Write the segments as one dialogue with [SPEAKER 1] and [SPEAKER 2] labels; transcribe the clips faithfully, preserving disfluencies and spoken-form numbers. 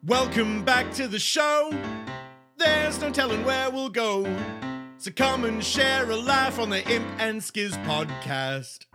[SPEAKER 1] Welcome back to the show. There's no telling where we'll go. So come and share a laugh on the Imp and Skiz podcast.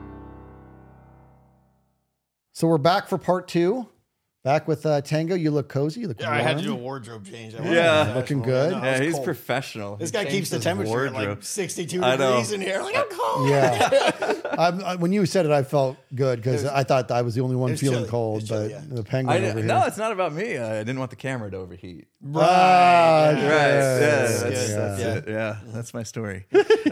[SPEAKER 2] So we're back for part two. Back with uh, Tango. You look cozy. You look
[SPEAKER 3] Yeah,
[SPEAKER 2] warm.
[SPEAKER 3] I had to do a wardrobe change. I
[SPEAKER 4] Yeah.
[SPEAKER 3] wasn't
[SPEAKER 2] Looking
[SPEAKER 3] professional.
[SPEAKER 2] good.
[SPEAKER 3] No, I
[SPEAKER 4] Yeah,
[SPEAKER 3] was
[SPEAKER 4] he's
[SPEAKER 3] cold.
[SPEAKER 4] professional.
[SPEAKER 3] This
[SPEAKER 4] He
[SPEAKER 3] guy keeps
[SPEAKER 4] changed
[SPEAKER 3] the
[SPEAKER 4] his
[SPEAKER 3] temperature at
[SPEAKER 4] wardrobe.
[SPEAKER 3] like sixty-two
[SPEAKER 4] I know.
[SPEAKER 3] degrees in here. Like, I'm cold.
[SPEAKER 2] Yeah. I'm, I, when you said it, I felt good because I thought I was the only one
[SPEAKER 3] was
[SPEAKER 2] feeling
[SPEAKER 3] chilly. It
[SPEAKER 2] cold.
[SPEAKER 3] was chilly,
[SPEAKER 2] but
[SPEAKER 3] yeah.
[SPEAKER 2] the penguin
[SPEAKER 4] I
[SPEAKER 2] over
[SPEAKER 4] didn't,
[SPEAKER 2] here.
[SPEAKER 4] no, it's not about me. Uh, I didn't want the camera to overheat.
[SPEAKER 3] Right.
[SPEAKER 2] Ah,
[SPEAKER 3] yeah.
[SPEAKER 2] yes.
[SPEAKER 4] Right. Yeah,
[SPEAKER 2] Yes.
[SPEAKER 4] that's,
[SPEAKER 2] Yeah.
[SPEAKER 4] that's
[SPEAKER 3] Yeah.
[SPEAKER 4] it. Yeah, that's my story.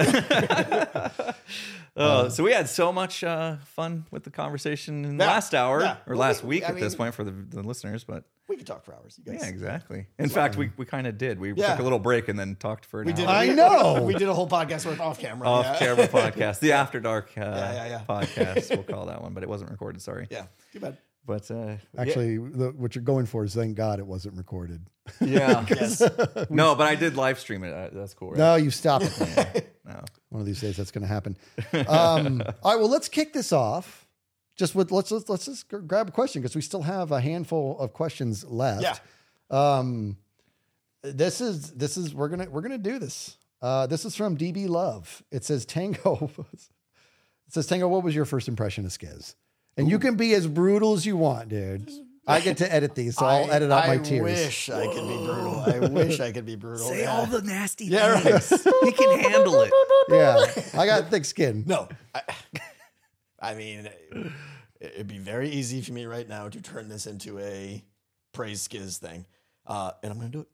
[SPEAKER 4] Uh, so we had so much uh, fun with the conversation in the
[SPEAKER 3] Yeah.
[SPEAKER 4] last hour
[SPEAKER 3] Yeah.
[SPEAKER 4] or
[SPEAKER 3] Well,
[SPEAKER 4] last
[SPEAKER 3] we-
[SPEAKER 4] week
[SPEAKER 3] I
[SPEAKER 4] at this
[SPEAKER 3] mean-
[SPEAKER 4] point for the, the listeners, but
[SPEAKER 3] We could talk for hours, you guys.
[SPEAKER 4] yeah, exactly. In fact, we, we kind of did. We
[SPEAKER 3] Yeah.
[SPEAKER 4] took a little break and then talked for an
[SPEAKER 3] We
[SPEAKER 4] hour.
[SPEAKER 3] did.
[SPEAKER 2] I
[SPEAKER 3] we-
[SPEAKER 2] know.
[SPEAKER 3] We did a whole podcast worth off camera.
[SPEAKER 4] Off
[SPEAKER 3] yeah.
[SPEAKER 4] camera podcast, the After Dark uh,
[SPEAKER 3] Yeah, yeah, yeah.
[SPEAKER 4] podcast. We'll call that one, but it wasn't recorded. Sorry.
[SPEAKER 3] Yeah. Too bad.
[SPEAKER 4] But uh,
[SPEAKER 2] Actually, the, what you're going for is thank God it wasn't recorded.
[SPEAKER 4] yeah.
[SPEAKER 3] Yes.
[SPEAKER 4] No, but I did live stream it. Uh, That's cool. Right?
[SPEAKER 2] No, you stop it.
[SPEAKER 4] No.
[SPEAKER 2] One of these days that's going to happen. Um, all right, well, let's kick this off. Just with let's let's, let's just g- grab a question because we still have a handful of questions left.
[SPEAKER 3] Yeah.
[SPEAKER 2] Um, this is this is we're gonna we're gonna do this. Uh, this is from D B Love. It says Tango. It says Tango. What was your first impression of Skiz? And you can be as brutal as you want, dude. I get to edit these, so I'll
[SPEAKER 3] I-
[SPEAKER 2] edit out my
[SPEAKER 3] I
[SPEAKER 2] tears.
[SPEAKER 3] wish I could be brutal. I wish I could be brutal.
[SPEAKER 4] Say
[SPEAKER 3] yeah.
[SPEAKER 4] all the nasty
[SPEAKER 3] Yeah,
[SPEAKER 4] things. He can handle it.
[SPEAKER 2] Yeah, I got thick skin.
[SPEAKER 3] No. I, I mean, it'd be very easy for me right now to turn this into a praise Skiz thing. Uh, and I'm going to do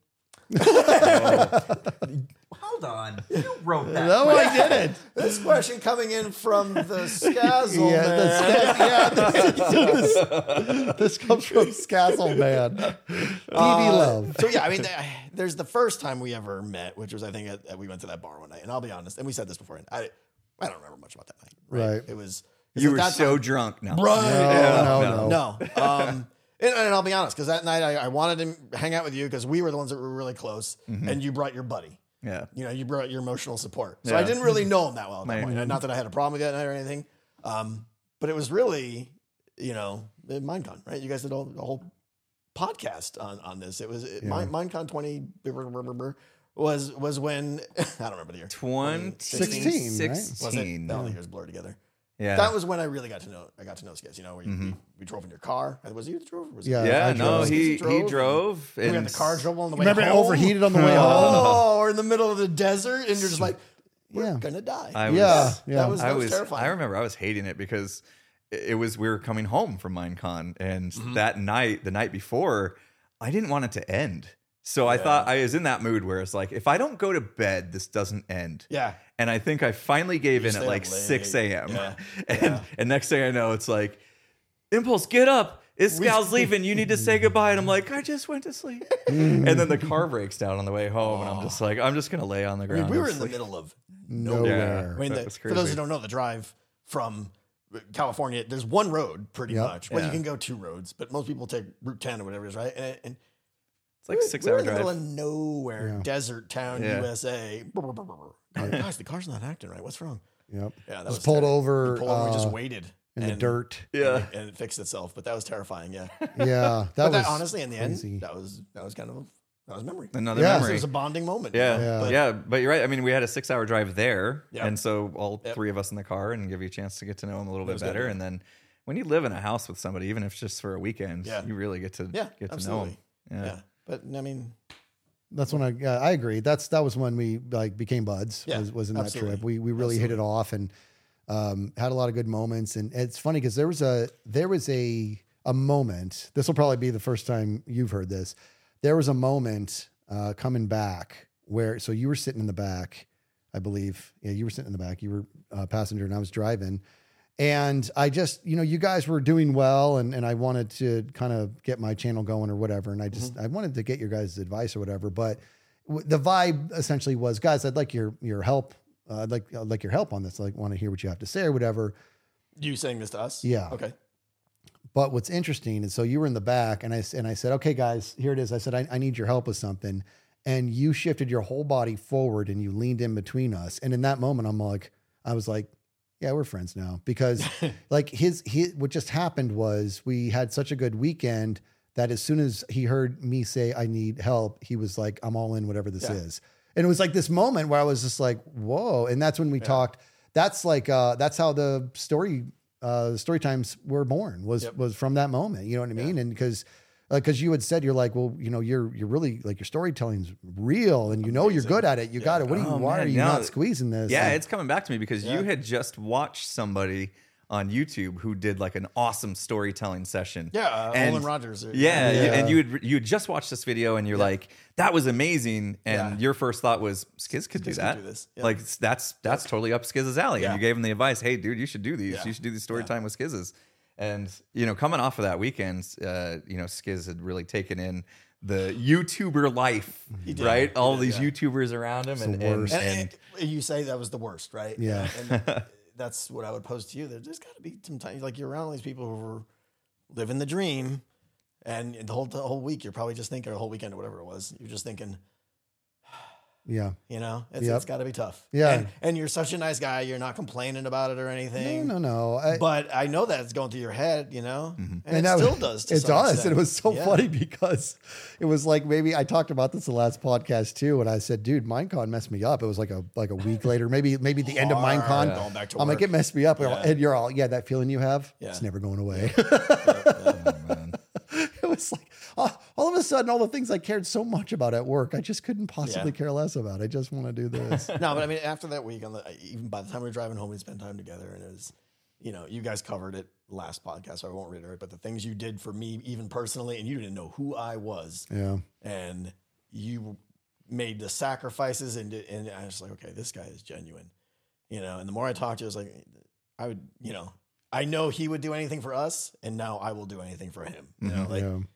[SPEAKER 3] it.
[SPEAKER 4] Hold on. You wrote that.
[SPEAKER 2] No, I didn't.
[SPEAKER 3] This question coming in from the Skazzle
[SPEAKER 2] Yeah,
[SPEAKER 3] man.
[SPEAKER 2] the Skaz- yeah, this, this, this comes from Skazzle Man. D B Love.
[SPEAKER 3] So yeah, I mean, th- there's the first time we ever met, which was I think at, at- we went to that bar one night, and I'll be honest, and we said this before, I I don't remember much about that night.
[SPEAKER 2] Right.
[SPEAKER 3] It was
[SPEAKER 4] You
[SPEAKER 3] at
[SPEAKER 4] were
[SPEAKER 3] that
[SPEAKER 4] so
[SPEAKER 3] time-
[SPEAKER 4] drunk now.
[SPEAKER 3] right.
[SPEAKER 2] No, no, no.
[SPEAKER 3] No. Um, and, and I'll be honest, because that night I, I wanted to hang out with you because we were the ones that were really close, and you brought your buddy.
[SPEAKER 4] Yeah.
[SPEAKER 3] You know, you brought your emotional support. So
[SPEAKER 4] Yeah.
[SPEAKER 3] I didn't really know him that well at that
[SPEAKER 4] My-
[SPEAKER 3] point. Not that I had a problem with that night or anything. Um, but it was really, you know, Minecon, right? You guys did a, a whole podcast on, on this. It was it,
[SPEAKER 2] Yeah.
[SPEAKER 3] Min- Minecon twenty was was when I don't remember the year.
[SPEAKER 4] twenty
[SPEAKER 2] Sixteen, right?
[SPEAKER 3] Was it?
[SPEAKER 4] sixteen.
[SPEAKER 3] No, the years blur together.
[SPEAKER 4] Yeah.
[SPEAKER 3] That was when I really got to know. I got to know Skiz. You know, where you, we, we drove in your car. Was it you that drove? Or was it-
[SPEAKER 2] Yeah.
[SPEAKER 4] yeah,
[SPEAKER 2] I
[SPEAKER 4] no,
[SPEAKER 2] drove.
[SPEAKER 4] he he
[SPEAKER 3] Drove.
[SPEAKER 4] drove.
[SPEAKER 3] We had
[SPEAKER 4] and
[SPEAKER 3] the car drove on the way
[SPEAKER 2] Remember it
[SPEAKER 3] home.
[SPEAKER 2] overheated on the way home?
[SPEAKER 3] Oh, we're in the middle of the desert, and you're just like, we're
[SPEAKER 2] Yeah.
[SPEAKER 3] gonna die.
[SPEAKER 4] I was,
[SPEAKER 2] Yeah, yeah.
[SPEAKER 3] That was,
[SPEAKER 4] I
[SPEAKER 3] that was,
[SPEAKER 4] was,
[SPEAKER 3] terrifying.
[SPEAKER 4] I remember I was hating it because it it was, we were coming home from Minecon, and
[SPEAKER 3] Mm-hmm.
[SPEAKER 4] that night, the night before, I didn't want it to end. So I thought I was in that mood where it's like, if I don't go to bed, this doesn't end.
[SPEAKER 3] Yeah.
[SPEAKER 4] And I think I finally gave in at
[SPEAKER 3] stayed
[SPEAKER 4] like
[SPEAKER 3] up late.
[SPEAKER 4] six a.m.
[SPEAKER 3] Yeah.
[SPEAKER 4] And,
[SPEAKER 3] Yeah.
[SPEAKER 4] and next thing I know, it's like, Impulse, get up. This gal's leaving. You need to say goodbye. And I'm like, I just went to sleep. and then the car breaks down on the way home. And I'm just like, I'm just going to lay on the
[SPEAKER 3] I
[SPEAKER 4] ground.
[SPEAKER 3] mean, we
[SPEAKER 4] and
[SPEAKER 3] were in the
[SPEAKER 4] sleep.
[SPEAKER 3] middle of
[SPEAKER 2] Nowhere.
[SPEAKER 3] I mean,
[SPEAKER 4] That
[SPEAKER 3] the,
[SPEAKER 4] was
[SPEAKER 3] for those
[SPEAKER 4] crazy.
[SPEAKER 3] who don't know, the drive from California, there's one road pretty
[SPEAKER 2] Yep.
[SPEAKER 3] much. Well,
[SPEAKER 4] Yeah.
[SPEAKER 3] you can go two roads, but most people take Route ten or whatever it is, right? And, and
[SPEAKER 4] It's like a
[SPEAKER 3] we-
[SPEAKER 4] six
[SPEAKER 3] we were
[SPEAKER 4] hour
[SPEAKER 3] in the middle
[SPEAKER 4] drive.
[SPEAKER 3] of nowhere,
[SPEAKER 2] Yeah.
[SPEAKER 3] desert town,
[SPEAKER 4] Yeah.
[SPEAKER 3] U S A. God, Guys, the car's not acting right. What's wrong?
[SPEAKER 2] Yep.
[SPEAKER 3] Yeah, that
[SPEAKER 2] Just
[SPEAKER 3] was
[SPEAKER 2] pulled
[SPEAKER 3] terrible.
[SPEAKER 2] over,
[SPEAKER 3] We pulled over and just
[SPEAKER 2] uh,
[SPEAKER 3] waited
[SPEAKER 2] in the
[SPEAKER 3] and-
[SPEAKER 2] dirt.
[SPEAKER 4] Yeah.
[SPEAKER 3] and, it, and it fixed itself. But that was terrifying. Yeah,
[SPEAKER 2] Yeah. That
[SPEAKER 3] but
[SPEAKER 2] was
[SPEAKER 3] that, honestly, in the
[SPEAKER 2] crazy.
[SPEAKER 3] end, that was that was kind of a, that was memory.
[SPEAKER 4] Another
[SPEAKER 2] Yeah.
[SPEAKER 3] It
[SPEAKER 4] memory.
[SPEAKER 3] was a bonding moment. you
[SPEAKER 4] Yeah,
[SPEAKER 3] know?
[SPEAKER 4] yeah,
[SPEAKER 3] But-
[SPEAKER 4] but, you're right. I mean, we had a six-hour drive there,
[SPEAKER 3] Yep.
[SPEAKER 4] and so all
[SPEAKER 3] Yep.
[SPEAKER 4] three of us in the car, and give you a chance to get to know him a little
[SPEAKER 3] That
[SPEAKER 4] bit
[SPEAKER 3] was good,
[SPEAKER 4] better.
[SPEAKER 3] yeah.
[SPEAKER 4] And then when you live in a house with somebody, even if it's just for a weekend,
[SPEAKER 3] Yeah.
[SPEAKER 4] you really get to
[SPEAKER 3] Yeah,
[SPEAKER 4] get to
[SPEAKER 3] absolutely.
[SPEAKER 4] know them.
[SPEAKER 3] Yeah. But I mean,
[SPEAKER 2] That's when I uh, I agree. That's that was when we like became buds.
[SPEAKER 3] Yeah,
[SPEAKER 2] was, was in that
[SPEAKER 3] absolutely.
[SPEAKER 2] trip. We we really hit it off and um, had a lot of good moments. And it's funny because there was a there was a a moment. This will probably be the first time you've heard this. There was a moment uh, coming back where so you were sitting in the back, I believe. Yeah, you were sitting in the back. You were a passenger, and I was driving. And I just, you know, you guys were doing well, and, and I wanted to kind of get my channel going or whatever. And I just,
[SPEAKER 3] Mm-hmm.
[SPEAKER 2] I wanted to get your guys' advice or whatever. But w- the vibe essentially was, guys, I'd like your your help. Uh, I'd like I'd like your help on this. I like, want to hear what you have to say or whatever.
[SPEAKER 3] you saying this to us?
[SPEAKER 2] Yeah.
[SPEAKER 3] Okay.
[SPEAKER 2] But what's interesting is, so you were in the back, and I s- and I said, okay, guys, here it is. I said, I, I need your help with something, and you shifted your whole body forward, and you leaned in between us. And in that moment, I'm like, I was like, yeah, we're friends now, because like his his what just happened was we had such a good weekend that as soon as he heard me say I need help, he was like, I'm all in, whatever this
[SPEAKER 3] Yeah.
[SPEAKER 2] is. And it was like this moment where I was just like, whoa. And that's when we
[SPEAKER 3] Yeah.
[SPEAKER 2] talked. That's like, uh, that's how the story, uh, the story times were born was,
[SPEAKER 3] Yep.
[SPEAKER 2] was from that moment. You know what I mean?
[SPEAKER 3] Yeah.
[SPEAKER 2] And because, uh, cause you had said, you're like, well, you know, you're, you're really like your storytelling's real and you know, you're
[SPEAKER 3] Amazing.
[SPEAKER 2] good at it. You
[SPEAKER 3] Yeah.
[SPEAKER 2] got it. What do you,
[SPEAKER 4] Oh,
[SPEAKER 2] why
[SPEAKER 4] man,
[SPEAKER 2] are you
[SPEAKER 4] no.
[SPEAKER 2] not squeezing this?
[SPEAKER 4] Yeah,
[SPEAKER 2] And-
[SPEAKER 4] it's coming back to me because you
[SPEAKER 3] Yeah.
[SPEAKER 4] had just watched somebody on YouTube who did like an awesome storytelling session.
[SPEAKER 3] Yeah, uh,
[SPEAKER 4] And-
[SPEAKER 3] Olin Rogers.
[SPEAKER 4] Yeah,
[SPEAKER 2] Yeah.
[SPEAKER 4] you- and you had you had just watched this video and you're like, that was amazing. And
[SPEAKER 3] Yeah.
[SPEAKER 4] your first thought was, Skiz could do
[SPEAKER 3] Skiz could
[SPEAKER 4] that.
[SPEAKER 3] do this. Yeah.
[SPEAKER 4] Like that's that's totally up Skiz's alley.
[SPEAKER 3] Yeah.
[SPEAKER 4] And you gave him the advice, hey, dude, you should do these.
[SPEAKER 3] Yeah.
[SPEAKER 4] You should do these story
[SPEAKER 3] Yeah.
[SPEAKER 4] time with Skiz's. And you know, coming off of that weekend, uh, you know, Skiz had really taken in the YouTuber life,
[SPEAKER 3] He did.
[SPEAKER 4] right?
[SPEAKER 3] He
[SPEAKER 4] All
[SPEAKER 3] did,
[SPEAKER 4] these
[SPEAKER 3] yeah.
[SPEAKER 4] YouTubers around him, and,
[SPEAKER 2] the
[SPEAKER 4] and,
[SPEAKER 2] worst.
[SPEAKER 4] and,
[SPEAKER 3] And, and you say that was the worst, right?
[SPEAKER 2] Yeah.
[SPEAKER 3] And that's what I would pose to you. There- There's got to be some time, like you're around all these people who are living the dream, and the whole the whole week you're probably just thinking, or the whole weekend or whatever it was, you're just thinking,
[SPEAKER 2] yeah.
[SPEAKER 3] you know, it's,
[SPEAKER 2] Yep.
[SPEAKER 3] it's got to be tough.
[SPEAKER 2] Yeah.
[SPEAKER 3] And, and you're such a nice guy. You're not complaining about it or
[SPEAKER 2] No,
[SPEAKER 3] anything.
[SPEAKER 2] no, no. I,
[SPEAKER 3] But I know that it's going through your head, you know, and, it
[SPEAKER 2] that-
[SPEAKER 3] still does. To
[SPEAKER 2] it
[SPEAKER 3] some
[SPEAKER 2] does.
[SPEAKER 3] extent.
[SPEAKER 2] And it was so
[SPEAKER 3] Yeah.
[SPEAKER 2] funny because it was like maybe I talked about this the last podcast too, and I said, "Dude, Minecon messed me up." It was like a like a week later, maybe maybe the end of
[SPEAKER 3] Hard,
[SPEAKER 2] Minecon.
[SPEAKER 3] going back to
[SPEAKER 2] I'm like,
[SPEAKER 3] work.
[SPEAKER 2] it messed me up,
[SPEAKER 3] Yeah.
[SPEAKER 2] and you're all, yeah, that feeling you have,
[SPEAKER 3] Yeah.
[SPEAKER 2] it's never going away.
[SPEAKER 4] oh, man.
[SPEAKER 2] It was like oh, all of a sudden, all the things I cared so much about at work, I just couldn't possibly
[SPEAKER 3] Yeah.
[SPEAKER 2] care less about. I just want to do this.
[SPEAKER 3] No, but I mean, after that week, on the even by the time we were driving home, we spent time together, and it was, you know, you guys covered it last podcast, so I won't reiterate. But the things you did for me, even personally, and you didn't know who I was,
[SPEAKER 2] Yeah,
[SPEAKER 3] and you made the sacrifices, and and I was like, okay, this guy is genuine, you know. And the more I talked to you, I was like, I would, you know, I know he would do anything for us, and now I will do anything for him. You know, like
[SPEAKER 2] yeah.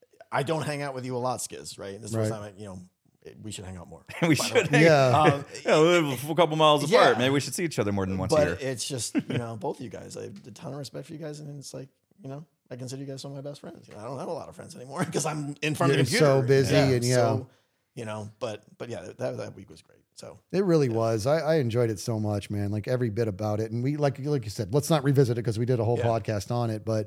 [SPEAKER 3] I don't hang out with you a lot, Skiz, right? This is the
[SPEAKER 2] Right.
[SPEAKER 3] first time, I, you know, it- we should hang out more.
[SPEAKER 4] we
[SPEAKER 3] By the
[SPEAKER 4] should.
[SPEAKER 3] way.
[SPEAKER 4] hang-
[SPEAKER 2] Yeah.
[SPEAKER 3] Um,
[SPEAKER 4] Yeah, we live a couple miles
[SPEAKER 3] Yeah.
[SPEAKER 4] apart. Maybe we should see each other more than once a
[SPEAKER 3] but
[SPEAKER 4] year.
[SPEAKER 3] it's just, you know, both of you guys. I have a ton of respect for you guys, and it's like, you know, I consider you guys some of my best friends. You know, I don't have a lot of friends anymore because I'm in front
[SPEAKER 2] You're
[SPEAKER 3] of the computer.
[SPEAKER 2] so busy and yeah.
[SPEAKER 3] So, you know, but but yeah, that that week was great. So
[SPEAKER 2] It really was. I, I enjoyed it so much, man. Like every bit about it. And we, like like you said, let's not revisit it because we did a whole
[SPEAKER 3] Yeah.
[SPEAKER 2] podcast on it. But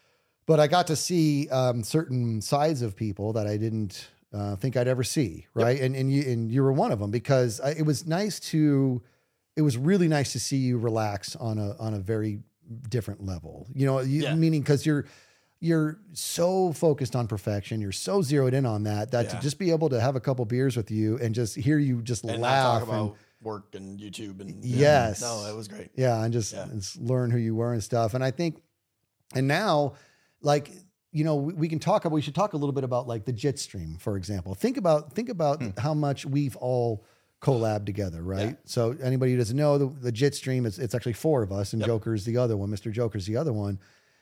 [SPEAKER 2] but I got to see um, certain sides of people that I didn't uh, think I'd ever see, right? And and you and you were one of them because I, it was nice to. It was really nice to see you relax on a on a very different level. You know, you,
[SPEAKER 3] Yeah.
[SPEAKER 2] meaning because you're. You're so focused on perfection. You're so zeroed in on that that to
[SPEAKER 3] Yeah.
[SPEAKER 2] just be able to have a couple beers with you and just hear you just
[SPEAKER 3] and
[SPEAKER 2] laugh
[SPEAKER 3] not talk
[SPEAKER 2] and
[SPEAKER 3] about work and YouTube and
[SPEAKER 2] Yes.
[SPEAKER 3] no, it was great.
[SPEAKER 2] yeah, and just,
[SPEAKER 3] Yeah.
[SPEAKER 2] and just learn who you were and stuff. And I think, and now, like you know, we, we can talk. We should talk a little bit about like the Jit stream, for example. Think about think about how much we've all collabed together, right?
[SPEAKER 3] Yeah.
[SPEAKER 2] So anybody who doesn't know, the, the Jit stream is it's actually four of us, and
[SPEAKER 3] Yep.
[SPEAKER 2] Joker's the other one. Mister Joker's the other one.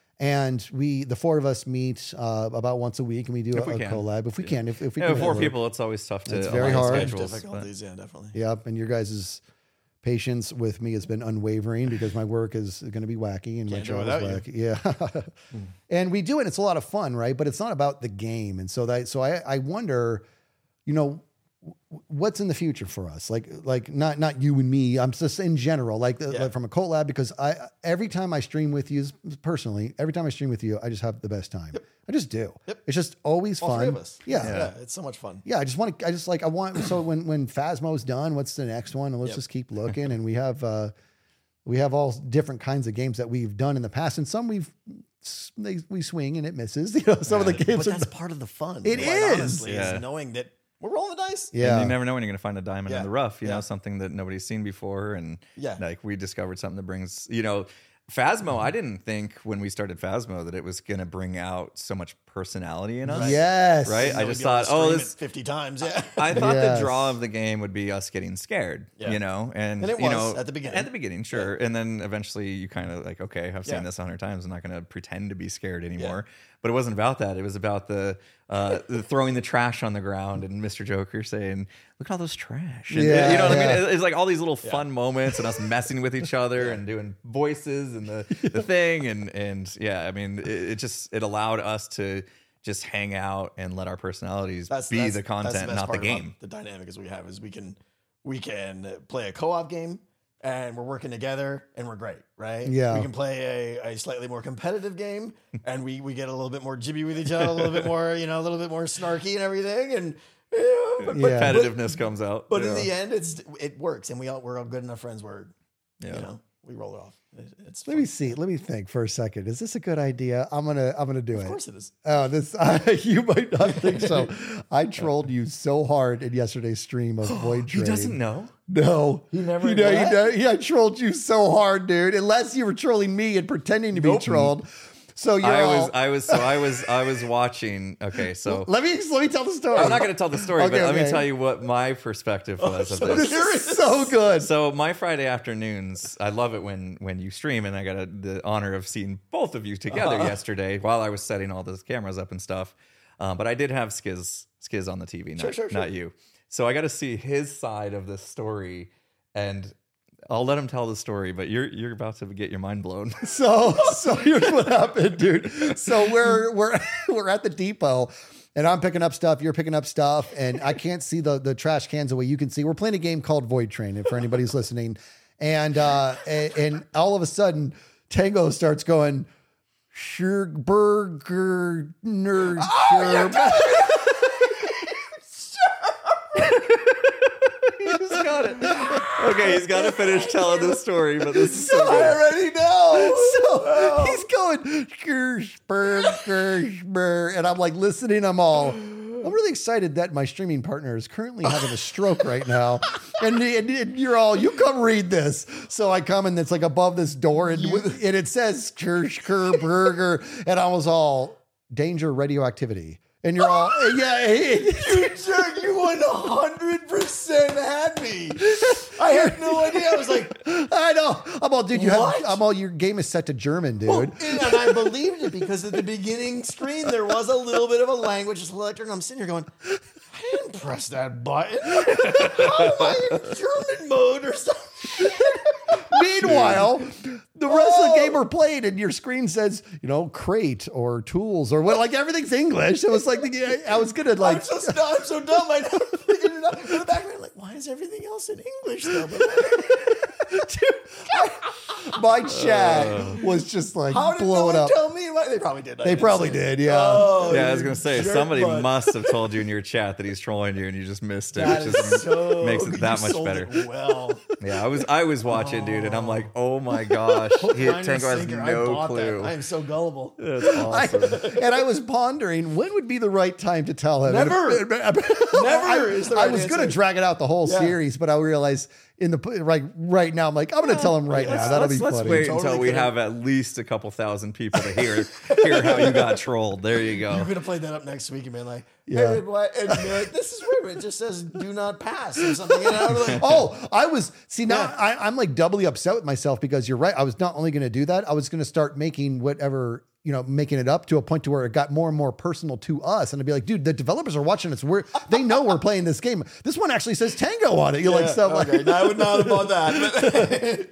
[SPEAKER 2] And we, the four of us, meet uh, about once a week, and we do
[SPEAKER 4] If
[SPEAKER 2] a,
[SPEAKER 4] we
[SPEAKER 2] a
[SPEAKER 4] can.
[SPEAKER 2] collab if we can. If, if we
[SPEAKER 4] Yeah,
[SPEAKER 2] can,
[SPEAKER 4] four
[SPEAKER 2] work.
[SPEAKER 4] people, it's always tough to
[SPEAKER 2] It's very
[SPEAKER 4] align
[SPEAKER 2] hard.
[SPEAKER 4] schedules. but-
[SPEAKER 3] Difficulties, yeah, definitely.
[SPEAKER 2] Yep, and your guys' patience with me has been unwavering because my work is going to be wacky and my
[SPEAKER 3] Can't do it
[SPEAKER 2] travel is
[SPEAKER 3] without
[SPEAKER 2] wacky. Yeah, and we do it. It's a lot of fun, right? But it's not about the game, and so that so I I wonder, you know, w- what's in the future for us? Like like not not you and me. I'm just in general, like, the-
[SPEAKER 3] Yeah.
[SPEAKER 2] like from a collab because I every time I stream with you personally, every time I stream with you, I just have the best time. I just do.
[SPEAKER 3] Yep.
[SPEAKER 2] It's just always
[SPEAKER 3] All
[SPEAKER 2] fun.
[SPEAKER 3] three of us.
[SPEAKER 2] Yeah.
[SPEAKER 3] yeah, it's so much fun.
[SPEAKER 2] Yeah, I just want to. I just like. I want. So when when Phasmo's done, what's the next one? And let's
[SPEAKER 3] Yep.
[SPEAKER 2] just keep looking. And we have uh, we have all different kinds of games that we've done in the past, and some we've they, we swing and it misses. You know, some of the games
[SPEAKER 3] But
[SPEAKER 2] are.
[SPEAKER 3] that's part of the fun.
[SPEAKER 2] It
[SPEAKER 3] quite
[SPEAKER 2] is.
[SPEAKER 3] honestly,
[SPEAKER 4] Yeah.
[SPEAKER 3] is knowing that we're rolling the dice.
[SPEAKER 2] Yeah,
[SPEAKER 4] And you never know when you're going to find a diamond
[SPEAKER 3] Yeah.
[SPEAKER 4] in the rough, you
[SPEAKER 3] Yeah.
[SPEAKER 4] know, something that nobody's seen before. And
[SPEAKER 3] Yeah.
[SPEAKER 4] like we discovered something that brings, you know, Phasmo, I didn't think when we started Phasmo that it was going to bring out so much personality in us.
[SPEAKER 2] yes,
[SPEAKER 4] Right? I
[SPEAKER 3] We'd
[SPEAKER 4] just
[SPEAKER 3] be able to
[SPEAKER 4] thought, oh,
[SPEAKER 3] stream
[SPEAKER 4] this-
[SPEAKER 3] it fifty times. Yeah.
[SPEAKER 4] I thought
[SPEAKER 2] Yes.
[SPEAKER 4] the draw of the game would be us getting scared,
[SPEAKER 3] Yeah.
[SPEAKER 4] you know, and,
[SPEAKER 3] And it
[SPEAKER 4] you
[SPEAKER 3] was
[SPEAKER 4] know,
[SPEAKER 3] at the beginning.
[SPEAKER 4] At the beginning, sure, and then eventually you kind of like, okay, I've seen
[SPEAKER 3] Yeah.
[SPEAKER 4] this a hundred times. I'm not going to pretend to be scared anymore. But it wasn't about that. It was about the, uh, the throwing the trash on the ground and Mister Joker saying, "Look at all this trash." And,
[SPEAKER 2] Yeah,
[SPEAKER 4] you know what
[SPEAKER 2] yeah.
[SPEAKER 4] I mean? It's like all these little fun moments and us messing with each other and doing voices and the the thing and and yeah, I mean, it, it just it allowed us to just hang out and let our personalities
[SPEAKER 3] That's
[SPEAKER 4] be
[SPEAKER 3] that's-
[SPEAKER 4] the
[SPEAKER 3] that's
[SPEAKER 4] content,
[SPEAKER 3] best
[SPEAKER 4] not the
[SPEAKER 3] part about
[SPEAKER 4] game.
[SPEAKER 3] The dynamic is we have is we can we can play a co-op game and we're working together and we're great, right?
[SPEAKER 2] Yeah.
[SPEAKER 3] We can play a, a slightly more competitive game and we, we get a little bit more jibby with each other, a little bit more, you know, a little bit more snarky and everything. And yeah, but,
[SPEAKER 2] Yeah.
[SPEAKER 3] but,
[SPEAKER 4] Competitiveness comes out.
[SPEAKER 3] but in
[SPEAKER 4] Yeah.
[SPEAKER 3] the end, it's it works, and we all we're all good enough friends where
[SPEAKER 4] Yeah.
[SPEAKER 3] you know we roll it off. It, it's
[SPEAKER 2] Let
[SPEAKER 3] fun.
[SPEAKER 2] me see. Let me think for a second. Is this a good idea? I'm gonna. I'm gonna do it.
[SPEAKER 3] Of course it is.
[SPEAKER 2] Oh, this you might not think so. I trolled you so hard in yesterday's stream of Void Train.
[SPEAKER 4] He doesn't know.
[SPEAKER 2] No,
[SPEAKER 3] He never-
[SPEAKER 2] You know, you
[SPEAKER 3] what?
[SPEAKER 2] know, yeah, I trolled you so hard, dude. Unless you were trolling me and pretending to be trolled. So you're
[SPEAKER 4] I
[SPEAKER 2] all.
[SPEAKER 4] was, I was, so I was, I was watching. Okay, so
[SPEAKER 2] let me let me tell the story.
[SPEAKER 4] I'm not going to tell the story,
[SPEAKER 2] Okay,
[SPEAKER 4] but let me
[SPEAKER 2] okay.
[SPEAKER 4] tell you what my perspective was of
[SPEAKER 3] so
[SPEAKER 4] this.
[SPEAKER 2] This is so good.
[SPEAKER 4] So my Friday afternoons, I love it when when you stream, and I got a, the honor of seeing both of you together
[SPEAKER 2] Uh-huh.
[SPEAKER 4] yesterday while I was setting all those cameras up and stuff. Um, but I did have Skiz Skiz on the T V, not,
[SPEAKER 3] Sure, sure, sure.
[SPEAKER 4] not you. So I got to see his side of the story, and I'll let him tell the story. But you're you're about to get your mind blown.
[SPEAKER 2] So so here's what happened, dude. So we're we're we're at the depot. And I'm picking up stuff, you're picking up stuff, and I can't see the, the trash cans the way you can see. We're playing a game called Void Train, and for anybody who's listening. And uh, and, and all of a sudden, Tango starts going, sure, burger, nerd, sure.
[SPEAKER 4] He's got it. Okay, he's got to finish telling the story, but this is so
[SPEAKER 2] I
[SPEAKER 4] good.
[SPEAKER 2] already know. So he's going, "Gersh, burr, gersh, burr," and I'm like listening. I'm all, I'm really excited that my streaming partner is currently having a stroke right now. And, and, and you're all, you come read this. So I come and it's like above this door and, and it says, "Gersh, ker, burger," and I was all, danger, radioactivity. And you're all, yeah.
[SPEAKER 3] You jerk! You one hundred percent had me. I had no idea. I was like,
[SPEAKER 2] I know. I'm all, dude, you
[SPEAKER 3] What?
[SPEAKER 2] have, I'm all, your game is set to German, dude.
[SPEAKER 3] oh, and I believed it because at the beginning screen there was a little bit of a language selector, and I'm sitting here going, I didn't press that button. How am I in German mode or something?
[SPEAKER 2] Meanwhile, the rest of the game we're playing, and your screen says, you know, crate or tools or what, like everything's English. It was like, the, I was gonna like,
[SPEAKER 3] I'm so, st- I'm so dumb. I never figured it out. In the background, I'm like, why is everything else in English though? But
[SPEAKER 2] my chat was just like
[SPEAKER 3] how did no
[SPEAKER 2] blowing
[SPEAKER 3] one
[SPEAKER 2] up.
[SPEAKER 3] tell me? Why? They probably did. I
[SPEAKER 2] They
[SPEAKER 3] didn't
[SPEAKER 2] probably
[SPEAKER 3] say
[SPEAKER 2] did,
[SPEAKER 3] it.
[SPEAKER 2] yeah.
[SPEAKER 3] Oh,
[SPEAKER 4] Yeah, I was
[SPEAKER 3] you
[SPEAKER 4] gonna say
[SPEAKER 3] jerk
[SPEAKER 4] somebody
[SPEAKER 3] butt.
[SPEAKER 4] must have told you in your chat that he's trolling you, and you just missed it,
[SPEAKER 3] That
[SPEAKER 4] which
[SPEAKER 3] is
[SPEAKER 4] is,
[SPEAKER 3] so
[SPEAKER 4] makes it that
[SPEAKER 3] you
[SPEAKER 4] much
[SPEAKER 3] sold
[SPEAKER 4] better.
[SPEAKER 3] it well.
[SPEAKER 4] Yeah, I was I was watching, dude, and I'm like, oh my gosh, he,
[SPEAKER 3] Mine was
[SPEAKER 4] Tango has
[SPEAKER 3] sinker. I
[SPEAKER 4] no
[SPEAKER 3] bought
[SPEAKER 4] clue.
[SPEAKER 3] that. I am so gullible.
[SPEAKER 4] That's
[SPEAKER 2] I,
[SPEAKER 4] awesome.
[SPEAKER 2] and I was pondering when would be the right time to tell him.
[SPEAKER 3] Never.
[SPEAKER 2] And-
[SPEAKER 3] Never
[SPEAKER 2] I,
[SPEAKER 3] is the
[SPEAKER 2] I
[SPEAKER 3] right
[SPEAKER 2] was going to
[SPEAKER 3] answer.
[SPEAKER 2] drag it out the whole
[SPEAKER 3] Yeah.
[SPEAKER 2] series, but I realized in the right right now, I'm like, I'm going to tell him right now.
[SPEAKER 4] Let's,
[SPEAKER 2] That'll
[SPEAKER 4] let's,
[SPEAKER 2] be
[SPEAKER 4] let's
[SPEAKER 2] funny.
[SPEAKER 4] wait
[SPEAKER 3] Totally
[SPEAKER 4] until we
[SPEAKER 3] could've-
[SPEAKER 4] have at least a couple thousand people to hear hear how you got trolled. There you
[SPEAKER 3] You're
[SPEAKER 4] go.
[SPEAKER 3] gonna play that up next week and be like,
[SPEAKER 2] Yeah.
[SPEAKER 3] hey, what? And be like, this is weird. It just says "do not pass" or something. And I was like,
[SPEAKER 2] Oh, I was see now.
[SPEAKER 3] Yeah.
[SPEAKER 2] I, I'm like doubly upset with myself because you're right. I was not only going to do that. I was going to start making whatever you know, making it up to a point to where it got more and more personal to us, and I'd be like, dude, the developers are watching us. We're they know we're playing this game. This one actually says Tango on it. You're like
[SPEAKER 3] yeah,
[SPEAKER 2] stuff
[SPEAKER 3] okay,
[SPEAKER 2] like.
[SPEAKER 3] no, I would not have bought that.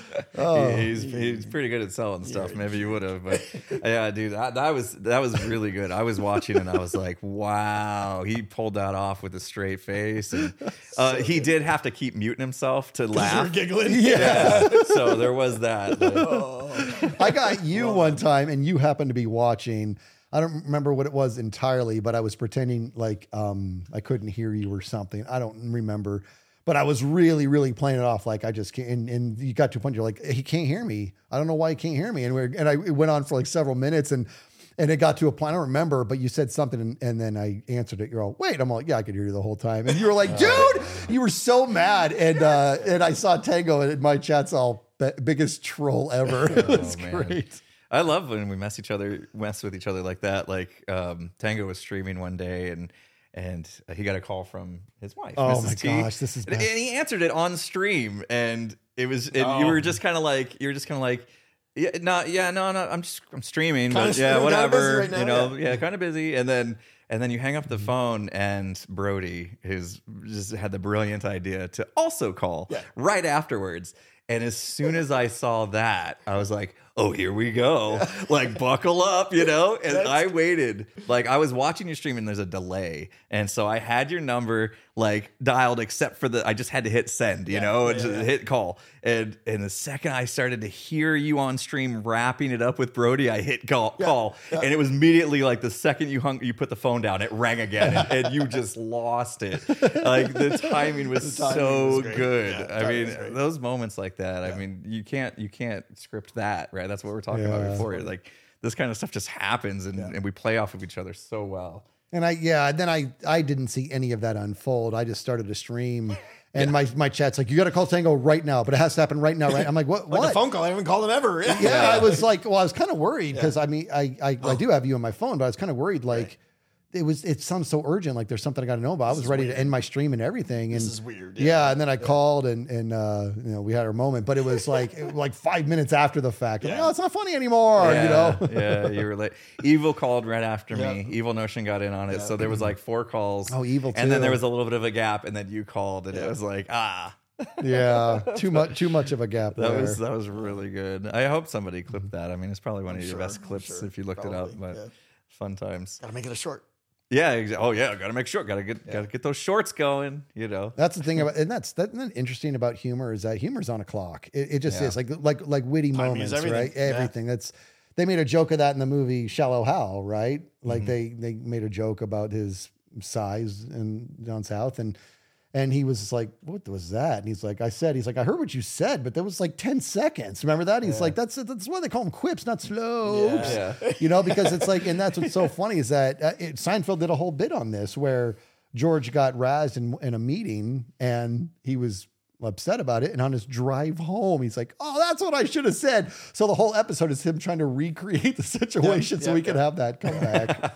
[SPEAKER 3] But
[SPEAKER 4] He- he's he's pretty good at selling stuff. Maybe you would have, but yeah, dude, that, that was that was really good. I was watching and I was like, wow, he pulled that off with a straight face, and uh, he did have to keep muting himself to
[SPEAKER 3] you're
[SPEAKER 4] laugh.
[SPEAKER 3] giggling.
[SPEAKER 4] Yeah, so there was that. but-
[SPEAKER 3] Oh.
[SPEAKER 2] I got you one time, and you happened to be watching. I don't remember what it was entirely, but I was pretending like um, I couldn't hear you or something. I don't remember, but I was really, really playing it off like I just can't. And, and you got to a point you're like, he can't hear me. I don't know why he can't hear me. And we're, and I it went on for like several minutes, and and it got to a point. I don't remember, but you said something, and, and then I answered it. You're all, wait. I'm like, yeah, I could hear you the whole time. And you were like, dude, you were so mad. And uh, and I saw Tango in my chat's all biggest troll ever. It was
[SPEAKER 4] man.
[SPEAKER 2] great.
[SPEAKER 4] I love when we mess each other, mess with each other like that. Like um, Tango was streaming one day, and and he got a call from his wife.
[SPEAKER 2] Oh
[SPEAKER 4] Missus
[SPEAKER 2] my
[SPEAKER 4] T.
[SPEAKER 2] gosh, this is
[SPEAKER 4] and,
[SPEAKER 2] bad.
[SPEAKER 4] and he answered it on stream, and it was. And
[SPEAKER 3] Oh.
[SPEAKER 4] You were just kind of like, you were just kind of like, yeah, no, yeah, no, no, I'm just, I'm streaming,
[SPEAKER 3] Kinda
[SPEAKER 4] but yeah,
[SPEAKER 3] streaming, kinda busy
[SPEAKER 4] whatever,
[SPEAKER 3] right now,
[SPEAKER 4] you know,
[SPEAKER 3] yeah.
[SPEAKER 4] yeah, kind of busy, and then. And then you hang up the phone, and Brody, who's just had the brilliant idea to also call
[SPEAKER 3] Yeah.
[SPEAKER 4] right afterwards. And as soon as I saw that, I was like, oh, here we go. Like, buckle up, you know? And I waited. Like, I was watching your stream and there's a delay. And so I had your number like dialed, except for the, I just had to hit send, you
[SPEAKER 3] Yeah,
[SPEAKER 4] know, and
[SPEAKER 3] yeah,
[SPEAKER 4] just
[SPEAKER 3] yeah.
[SPEAKER 4] hit call. And, and the second I started to hear you on stream wrapping it up with Brody, I hit call. call. And it was immediately like the second you hung, you put the phone down, it rang again and, and you just lost it. Like, the timing was
[SPEAKER 3] The timing
[SPEAKER 4] so
[SPEAKER 3] was great.
[SPEAKER 4] good.
[SPEAKER 3] Yeah, the
[SPEAKER 4] I
[SPEAKER 3] timing
[SPEAKER 4] mean,
[SPEAKER 3] was great.
[SPEAKER 4] those moments like that, I mean, you can't, you can't script that, right? That's what we're talking
[SPEAKER 2] Yeah.
[SPEAKER 4] about before. Like, this kind of stuff just happens and, and we play off of each other so well.
[SPEAKER 2] And I, yeah, and then I, I didn't see any of that unfold. I just started to stream, and my, my chat's like, you got to call Tango right now, but it has to happen right now, right? I'm like, what?
[SPEAKER 3] Like
[SPEAKER 2] what?
[SPEAKER 3] a phone call. I haven't called him ever.
[SPEAKER 2] Yeah, I was like, well, I was kind of worried because I mean, I, I, I do have you on my phone, but I was kind of worried, like. It was. It sounds so urgent. Like there's something I got to know about. I was ready to end my stream and everything. And
[SPEAKER 3] This is weird.
[SPEAKER 2] Yeah,
[SPEAKER 3] Yeah.
[SPEAKER 2] and then I called and and uh, you know we had our moment, but it was like it was like five minutes after the fact. Like,
[SPEAKER 3] Yeah.
[SPEAKER 2] oh, it's not funny anymore.
[SPEAKER 4] yeah,
[SPEAKER 2] You know.
[SPEAKER 4] yeah, you were late. Evil called right after me.
[SPEAKER 3] Yep.
[SPEAKER 4] Evil Notion got in on it.
[SPEAKER 3] Yep.
[SPEAKER 4] So there was like four calls.
[SPEAKER 2] Oh, Evil
[SPEAKER 4] And then
[SPEAKER 2] too.
[SPEAKER 4] there was a little bit of a gap, and then you called, and
[SPEAKER 3] Yeah.
[SPEAKER 4] it was like, ah.
[SPEAKER 2] Yeah, too much. Too much of a gap
[SPEAKER 4] That
[SPEAKER 2] there.
[SPEAKER 4] was that was really good. I hope somebody clipped that. I mean, it's probably one of your
[SPEAKER 3] Sure,
[SPEAKER 4] best
[SPEAKER 3] I'm
[SPEAKER 4] clips
[SPEAKER 3] sure.
[SPEAKER 4] if you looked it
[SPEAKER 3] Probably,
[SPEAKER 4] up. But
[SPEAKER 3] yeah.
[SPEAKER 4] fun times.
[SPEAKER 3] Gotta make it a short.
[SPEAKER 4] Yeah. Exa- oh yeah. Got to make sure. Got to get. Got to get those shorts going. You know.
[SPEAKER 2] That's the thing about, and that's that's interesting about humor is that humor's on a clock. It, it just
[SPEAKER 4] Yeah.
[SPEAKER 2] is like like like witty
[SPEAKER 3] Timing is
[SPEAKER 2] moments,
[SPEAKER 3] everything.
[SPEAKER 2] right?
[SPEAKER 3] Yeah.
[SPEAKER 2] Everything. That's they made a joke of that in the movie Shallow Hal, right? Like
[SPEAKER 3] Mm-hmm.
[SPEAKER 2] they they made a joke about his size and down south, and and he was just like, "What was that?" And he's like, "I said." He's like, "I heard what you said, but that was like ten seconds. Remember that?" He's like, "That's that's why they call them quips, not slopes."
[SPEAKER 4] Yeah.
[SPEAKER 2] You know, because it's like, and that's what's so funny is that uh, it, Seinfeld did a whole bit on this where George got razzed in, in a meeting and he was upset about it. And on his drive home, he's like, oh, that's what I should have said. So the whole episode is him trying to recreate the situation
[SPEAKER 3] Yeah,
[SPEAKER 2] so
[SPEAKER 3] yeah,
[SPEAKER 2] he can
[SPEAKER 3] yeah.
[SPEAKER 2] have that come back.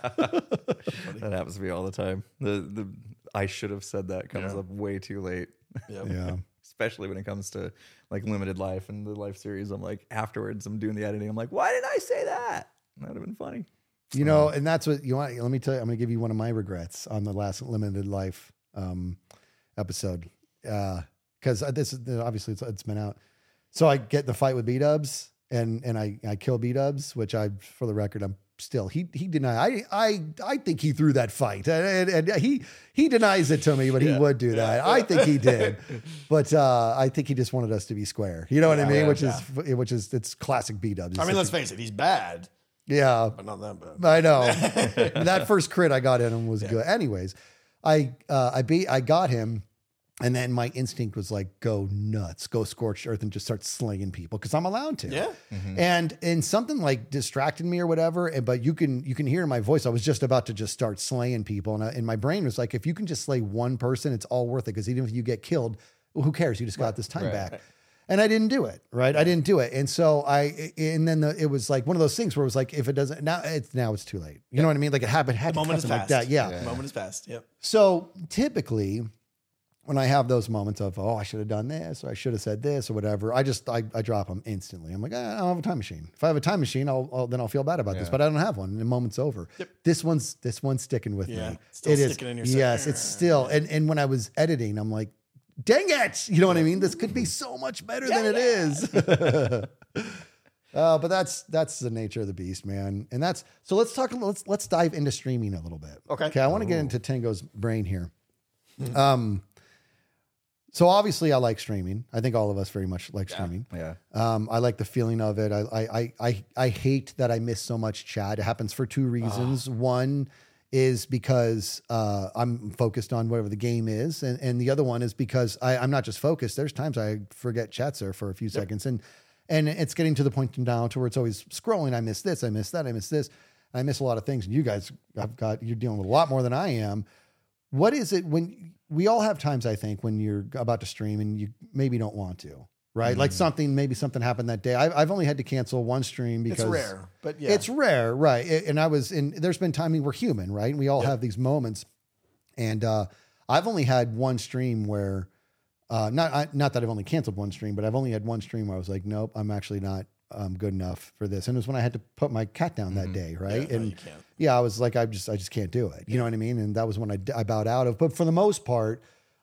[SPEAKER 4] That happens to me all the time. The the I should have said that comes
[SPEAKER 3] Yeah.
[SPEAKER 4] up way too late.
[SPEAKER 3] Yep.
[SPEAKER 2] Yeah.
[SPEAKER 4] Especially when it comes to like limited life and the life series. I'm like, afterwards, I'm doing the editing. I'm like, why did I say that? That would have been funny.
[SPEAKER 2] You know, and that's what you want. Let me tell you, I'm going to give you one of my regrets on the last Limited Life um, episode. Because uh, this is obviously it's, it's been out. So I get in the fight with B Dubs and and I, I kill B Dubs, which I, for the record, I'm still he he denied. I I I think he threw that fight, and, and, and he he denies it to me, but he
[SPEAKER 3] Yeah.
[SPEAKER 2] would do that. I think he did, but uh, I think he just wanted us to be square. You know what I
[SPEAKER 3] Yeah,
[SPEAKER 2] mean?
[SPEAKER 3] yeah,
[SPEAKER 2] which
[SPEAKER 3] yeah.
[SPEAKER 2] is which is it's classic B Dubs.
[SPEAKER 3] I mean, let's face it. He's bad,
[SPEAKER 2] yeah.
[SPEAKER 3] but not that bad.
[SPEAKER 2] I know that first crit I got in him was good. Anyways, I uh, I beat I got him, and then my instinct was like, go nuts, go scorched earth, and just start slinging people because I'm allowed to.
[SPEAKER 3] Yeah.
[SPEAKER 2] And and something like distracted me or whatever. And but you can you can hear in my voice I was just about to just start slaying people, and I, and my brain was like, if you can just slay one person, it's all worth it because even if you get killed, well, who cares? You just got this time
[SPEAKER 4] right,
[SPEAKER 2] back.
[SPEAKER 4] right.
[SPEAKER 2] And I didn't do it, right? I didn't do it, and so I, and then the, it was like one of those things where it was like, if it doesn't now, it's now it's too late. You know what I mean? Like it happened, had
[SPEAKER 3] The
[SPEAKER 2] to
[SPEAKER 3] moment is
[SPEAKER 2] happen
[SPEAKER 3] past.
[SPEAKER 2] like that, yeah.
[SPEAKER 3] The moment is past. Yep.
[SPEAKER 2] So typically, when I have those moments of, oh, I should have done this, or I should have said this, or whatever, I just I, I drop them instantly. I'm like, ah, I don't have a time machine. If I have a time machine, I'll, I'll then I'll feel bad about this,
[SPEAKER 4] Yeah.
[SPEAKER 2] but I don't have one. And the moment's over.
[SPEAKER 3] Yep.
[SPEAKER 2] This one's this one's sticking with
[SPEAKER 3] Yeah,
[SPEAKER 2] me.
[SPEAKER 3] still
[SPEAKER 2] It is.
[SPEAKER 3] sticking in your
[SPEAKER 2] Yes,
[SPEAKER 3] second.
[SPEAKER 2] it's still. And and when I was editing, I'm like, dang it, you know what I mean? This could be so much better than it is. Uh, but that's that's the nature of the beast, man. And that's so. Let's talk. Let's let's dive into streaming a little bit.
[SPEAKER 3] Okay.
[SPEAKER 2] Okay. I want to get into Tango's brain here. Um. So obviously, I like streaming. I think all of us very much like streaming.
[SPEAKER 4] Yeah.
[SPEAKER 2] Um, I like the feeling of it. I, I, I, I, I hate that I miss so much chat. It happens for two reasons. One is because uh, I'm focused on whatever the game is, and, and the other one is because I, I'm not just focused. There's times I forget chats there for a few seconds, and and it's getting to the point now to where it's always scrolling. I miss this. I miss that. I miss this. I miss a lot of things. And you guys, I've got you're dealing with a lot more than I am. What is it when we all have times, I think, when you're about to stream and you maybe don't want to, right?
[SPEAKER 3] Mm-hmm.
[SPEAKER 2] Like something, maybe something happened that day. I, I've only had to cancel one stream because
[SPEAKER 3] It's rare, but yeah.
[SPEAKER 2] it's rare, right? It- And I was in, there's been time, I mean, we're human, right? And we all
[SPEAKER 3] Yep.
[SPEAKER 2] have these moments. And uh, I've only had one stream where, uh, not, I, not that I've only canceled one stream, but I've only had one stream where I was like, nope, I'm actually not um, good enough for this. And it was when I had to put my cat down that day, right?
[SPEAKER 3] Yeah, no,
[SPEAKER 2] and
[SPEAKER 3] you can't.
[SPEAKER 2] yeah, I was like, I just, I just can't do it. You know what I mean? And that was when I, I bowed out of. But for the most part,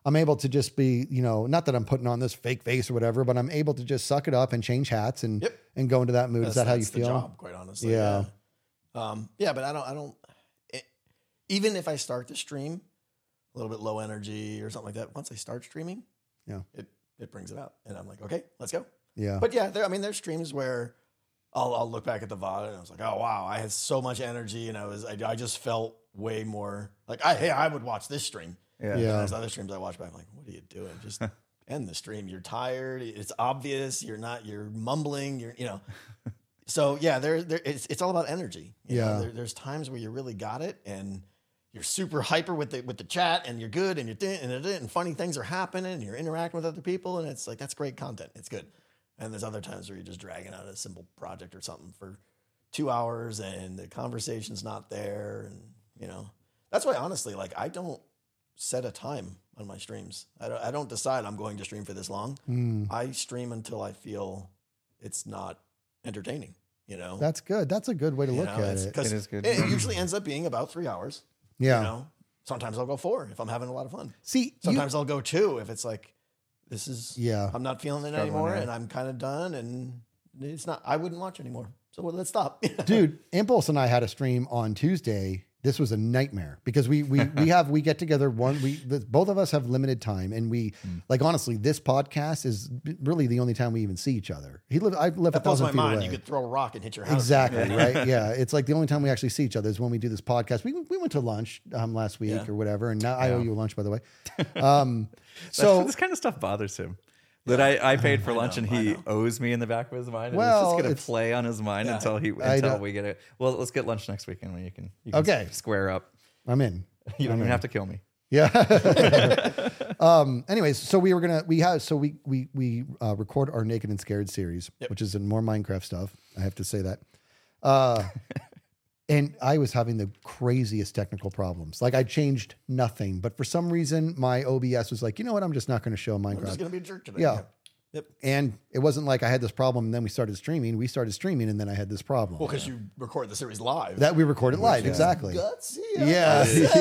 [SPEAKER 2] I'm able to just be, you know, not that I'm putting on this fake face or whatever, but I'm able to just suck it up and change hats and
[SPEAKER 3] Yep.
[SPEAKER 2] and go into that mood.
[SPEAKER 3] That's,
[SPEAKER 2] Is that how you
[SPEAKER 3] that's the
[SPEAKER 2] feel?
[SPEAKER 3] job, quite honestly.
[SPEAKER 2] Yeah.
[SPEAKER 3] Yeah. Um, yeah, but I don't, I don't, it, even if I start the stream a little bit low energy or something like that, once I start streaming,
[SPEAKER 2] Yeah.
[SPEAKER 3] it, it brings it out. And I'm like, okay, let's go.
[SPEAKER 2] Yeah.
[SPEAKER 3] But yeah, there, I mean, there's streams where I'll, I'll look back at the V O D and I was like, oh, wow, I had so much energy and I was, I, I just felt way more like, I, hey, I would watch this stream.
[SPEAKER 4] Yeah.
[SPEAKER 3] And
[SPEAKER 2] Yeah.
[SPEAKER 3] there's other streams I watch back. I'm like, what are you doing? Just end the stream. You're tired. It's obvious. You're not, you're mumbling. You're, you know, so yeah, there, there, it's, it's all about energy. You know,
[SPEAKER 2] Yeah.
[SPEAKER 3] there, there's times where you really got it and you're super hyper with the, with the chat and you're good and you're, th- and, it- and funny things are happening and you're interacting with other people. And it's like, that's great content. It's good. And there's other times where you're just dragging out a simple project or something for two hours and the conversation's not there. And, you know, that's why honestly, like I don't set a time on my streams. I don't, I don't decide I'm going to stream for this long.
[SPEAKER 2] Mm,
[SPEAKER 3] I stream until I feel it's not entertaining, you know?
[SPEAKER 2] that's good. That's a good way to
[SPEAKER 3] You
[SPEAKER 2] look
[SPEAKER 3] know,
[SPEAKER 2] at
[SPEAKER 3] it's-
[SPEAKER 2] it.
[SPEAKER 3] 'cause
[SPEAKER 4] It is good.
[SPEAKER 3] It usually ends up being about three hours.
[SPEAKER 2] Yeah.
[SPEAKER 3] You know, sometimes I'll go four if I'm having a lot of fun.
[SPEAKER 2] See, you,
[SPEAKER 3] Sometimes I'll go two if it's like, this is,
[SPEAKER 2] yeah.
[SPEAKER 3] I'm not feeling it
[SPEAKER 4] Struggling,
[SPEAKER 3] anymore
[SPEAKER 4] yeah.
[SPEAKER 3] and I'm kind of done and it's not, I wouldn't watch anymore. So well, let's stop.
[SPEAKER 2] Dude, Impulse and I had a stream on Tuesday. This was a nightmare because we we we have we get together one we the, both of us have limited time and we
[SPEAKER 3] Hmm.
[SPEAKER 2] like honestly this podcast is b- really the only time we even see each other. He live I live a
[SPEAKER 3] That blows
[SPEAKER 2] thousand
[SPEAKER 3] my
[SPEAKER 2] feet
[SPEAKER 3] mind.
[SPEAKER 2] away.
[SPEAKER 3] You could throw a rock and hit your house.
[SPEAKER 2] Exactly right. Yeah, it's like the only time we actually see each other is when we do this podcast. We we went to lunch um, last week
[SPEAKER 3] Yeah.
[SPEAKER 2] or whatever, and now I
[SPEAKER 4] Yeah.
[SPEAKER 2] owe you a lunch by the way. Um, so
[SPEAKER 4] this kind of stuff bothers him. That I, I paid for lunch
[SPEAKER 3] know,
[SPEAKER 4] and
[SPEAKER 3] I
[SPEAKER 4] he
[SPEAKER 3] know.
[SPEAKER 4] owes me in the back of his mind. And
[SPEAKER 2] Well,
[SPEAKER 4] it's just gonna
[SPEAKER 2] it's-
[SPEAKER 4] play on his mind
[SPEAKER 3] Yeah.
[SPEAKER 4] until he
[SPEAKER 2] I
[SPEAKER 4] until
[SPEAKER 2] know.
[SPEAKER 4] we get it. Well, let's get lunch next weekend when you can, you can
[SPEAKER 2] Okay.
[SPEAKER 4] square up.
[SPEAKER 2] I'm in.
[SPEAKER 4] You don't
[SPEAKER 2] I'm
[SPEAKER 4] even
[SPEAKER 2] in.
[SPEAKER 4] have to kill me.
[SPEAKER 2] Yeah. um, anyways, so we were gonna we have so we we we uh, record our Naked and Scared series,
[SPEAKER 3] Yep.
[SPEAKER 2] which is in more Minecraft stuff. I have to say that. Uh, and I was having the craziest technical problems. Like I changed nothing, but for some reason my O B S was like, you know what? I'm just not going to show
[SPEAKER 3] I'm just
[SPEAKER 2] Minecraft.
[SPEAKER 3] going to be a jerk today.
[SPEAKER 2] Yeah.
[SPEAKER 3] Yep.
[SPEAKER 2] And it wasn't like I had this problem and then we started streaming. We started streaming and then I had this problem.
[SPEAKER 3] Well, because you record the series live.
[SPEAKER 2] that we recorded live, exactly.
[SPEAKER 3] Gutsy.
[SPEAKER 2] Yeah.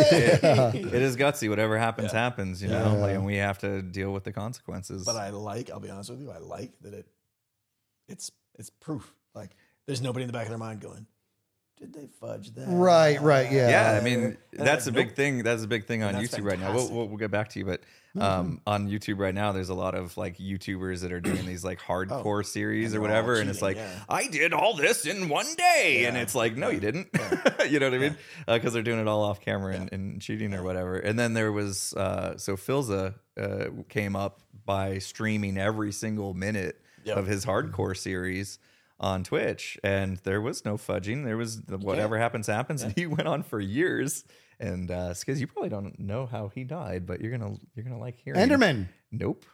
[SPEAKER 4] It is gutsy. Whatever happens, happens. You know,
[SPEAKER 2] Yeah.
[SPEAKER 4] like, and we have to deal with the consequences.
[SPEAKER 3] But I like, I'll be honest with you, I like that it, it's, it's proof. Like there's nobody in the back of their mind going, did they fudge that?
[SPEAKER 2] Right, right, yeah.
[SPEAKER 4] yeah, I mean
[SPEAKER 3] And
[SPEAKER 4] that's a
[SPEAKER 3] like,
[SPEAKER 4] big
[SPEAKER 3] nope.
[SPEAKER 4] thing. That's a big thing on
[SPEAKER 3] And that's
[SPEAKER 4] YouTube right now. We'll,
[SPEAKER 3] fantastic.
[SPEAKER 4] we'll, we'll get back to you, but um, on YouTube right now, there's a lot of like YouTubers that are doing these like hardcore series
[SPEAKER 3] and
[SPEAKER 4] or
[SPEAKER 3] they're all
[SPEAKER 4] whatever, and it's like,
[SPEAKER 3] cheating, yeah.
[SPEAKER 4] I did all this in one day, and
[SPEAKER 3] Yeah.
[SPEAKER 4] it's like, no, you didn't. You know what I mean? Because they're doing it all off camera and, and cheating or whatever. And then there was uh, so Philza uh, came up by streaming every single minute
[SPEAKER 3] Yep.
[SPEAKER 4] of his hardcore series on Twitch, and there was no fudging. There was the, whatever happens happens, and he went on for years. And uh, Skiz, you probably don't know how he died, but you're gonna you're gonna like hearing.
[SPEAKER 2] Enderman.
[SPEAKER 4] Nope.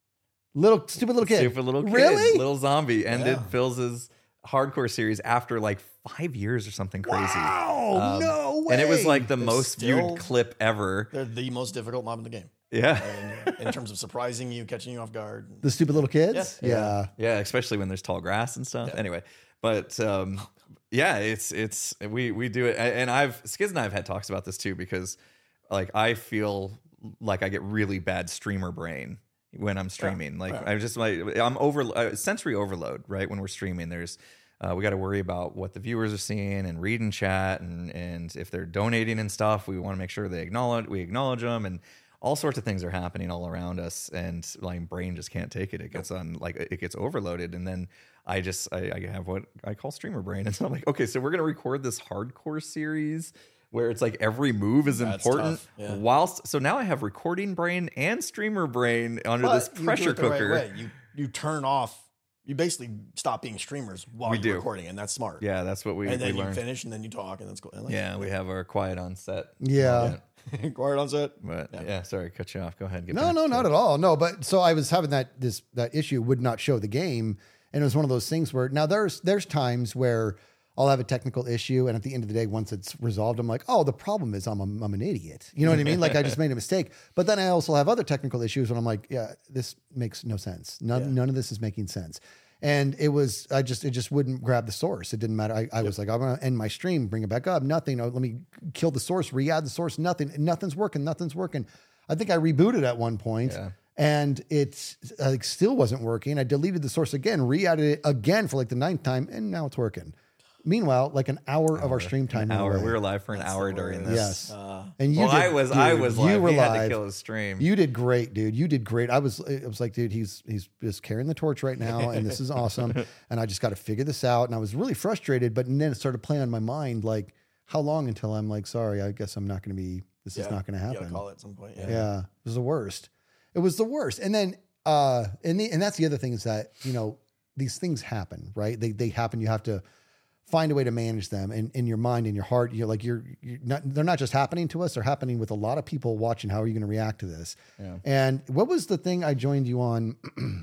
[SPEAKER 2] Little stupid little kid.
[SPEAKER 4] Stupid little kid.
[SPEAKER 2] Really?
[SPEAKER 4] Little zombie ended
[SPEAKER 3] Yeah.
[SPEAKER 4] Phil's hardcore series after like five years or something crazy.
[SPEAKER 2] Wow,
[SPEAKER 4] Um,
[SPEAKER 2] no way.
[SPEAKER 4] And it was like the
[SPEAKER 3] It's
[SPEAKER 4] most
[SPEAKER 3] still-
[SPEAKER 4] viewed clip ever.
[SPEAKER 3] They're the most difficult mob in the game.
[SPEAKER 4] Yeah.
[SPEAKER 3] And in terms of surprising you, catching you off guard.
[SPEAKER 2] the stupid little kids.
[SPEAKER 3] Yeah.
[SPEAKER 2] Yeah.
[SPEAKER 4] Yeah, especially when there's tall grass and stuff.
[SPEAKER 3] Yeah.
[SPEAKER 4] Anyway, but um, yeah, it's it's we we do it, and I've Skiz and I have had talks about this too because like I feel like I get really bad streamer brain when I'm streaming. Like
[SPEAKER 3] yeah.
[SPEAKER 4] I'm just like I'm over uh, sensory overload. Right when we're streaming, there's uh, we got to worry about what the viewers are seeing and reading chat, and and if they're donating and stuff, we want to make sure they acknowledge we acknowledge them and. All sorts of things are happening all around us, and like brain just can't take it. It gets on like it gets overloaded, and then I just I, I have what I call streamer brain, and so I'm like, okay, so we're gonna record this hardcore series where it's like every move is
[SPEAKER 3] That's
[SPEAKER 4] important.
[SPEAKER 3] tough, yeah.
[SPEAKER 4] Whilst so now I have recording brain and streamer brain under
[SPEAKER 3] But
[SPEAKER 4] this
[SPEAKER 3] you do
[SPEAKER 4] pressure
[SPEAKER 3] it the right
[SPEAKER 4] cooker.
[SPEAKER 3] way. You you turn off. You basically stop being streamers while
[SPEAKER 4] We
[SPEAKER 3] you're
[SPEAKER 4] do.
[SPEAKER 3] recording, and that's smart.
[SPEAKER 4] Yeah, that's what we,
[SPEAKER 3] and then
[SPEAKER 4] we
[SPEAKER 3] you
[SPEAKER 4] learned.
[SPEAKER 3] finish, and then you talk, and that's cool. I like
[SPEAKER 4] Yeah, we have our quiet on set.
[SPEAKER 2] Yeah.
[SPEAKER 3] it. Quiet on set.
[SPEAKER 4] But yeah.
[SPEAKER 3] Yeah.
[SPEAKER 4] sorry, cut you off. Go ahead. Get
[SPEAKER 2] No,
[SPEAKER 4] back
[SPEAKER 2] no,
[SPEAKER 4] to
[SPEAKER 2] not
[SPEAKER 4] it.
[SPEAKER 2] at all. No, but so I was having that this that issue would not show the game, and it was one of those things where now there's there's times where I'll have a technical issue, and at the end of the day, once it's resolved, I'm like, oh, the problem is I'm a, I'm an idiot. You know what I mean? Like I just made a mistake. But then I also have other technical issues when I'm like, yeah, this makes no sense. None
[SPEAKER 3] Yeah.
[SPEAKER 2] none of this is making sense. And it was, I just, it just wouldn't grab the source. It didn't matter. I, I was like, I'm going to end my stream, bring it back up. Nothing. Oh, let me kill the source, re-add the source. Nothing. Nothing's working. Nothing's working. I think I rebooted at one point,
[SPEAKER 4] Yeah.
[SPEAKER 2] and it like still wasn't working. I deleted the source again, re-added it again for like the ninth time, and now it's working. Meanwhile, like an hour, of our stream time.
[SPEAKER 4] An
[SPEAKER 2] went
[SPEAKER 4] hour.
[SPEAKER 2] away.
[SPEAKER 4] We were live for an
[SPEAKER 3] That's
[SPEAKER 4] hour during this.
[SPEAKER 2] Yes.
[SPEAKER 3] Uh,
[SPEAKER 2] And you
[SPEAKER 4] well,
[SPEAKER 2] did,
[SPEAKER 4] I was, I
[SPEAKER 2] dude,
[SPEAKER 4] was
[SPEAKER 2] you
[SPEAKER 4] live.
[SPEAKER 2] were
[SPEAKER 4] He had
[SPEAKER 2] live.
[SPEAKER 4] to kill his stream.
[SPEAKER 2] You did great, dude. You did great. I was, it was like, dude, he's he's just carrying the torch right now, and this is awesome. And I just got to figure this out. And I was really frustrated, but then it started playing on my mind, like, how long until I'm like, sorry, I guess I'm not going to be. This
[SPEAKER 3] yeah,
[SPEAKER 2] is not going to
[SPEAKER 3] You
[SPEAKER 2] happen.
[SPEAKER 3] gotta call it at some point. Yeah.
[SPEAKER 2] Yeah, it was the worst. It was the worst. And then, uh, and the and that's the other thing is that you know these things happen, right? They they happen. You have to find a way to manage them in, in your mind, in your heart. You're like, you're, you're not, they're not just happening to us. They're happening with a lot of people watching. How are you going to react to this?
[SPEAKER 4] Yeah.
[SPEAKER 2] And what was the thing I joined you on?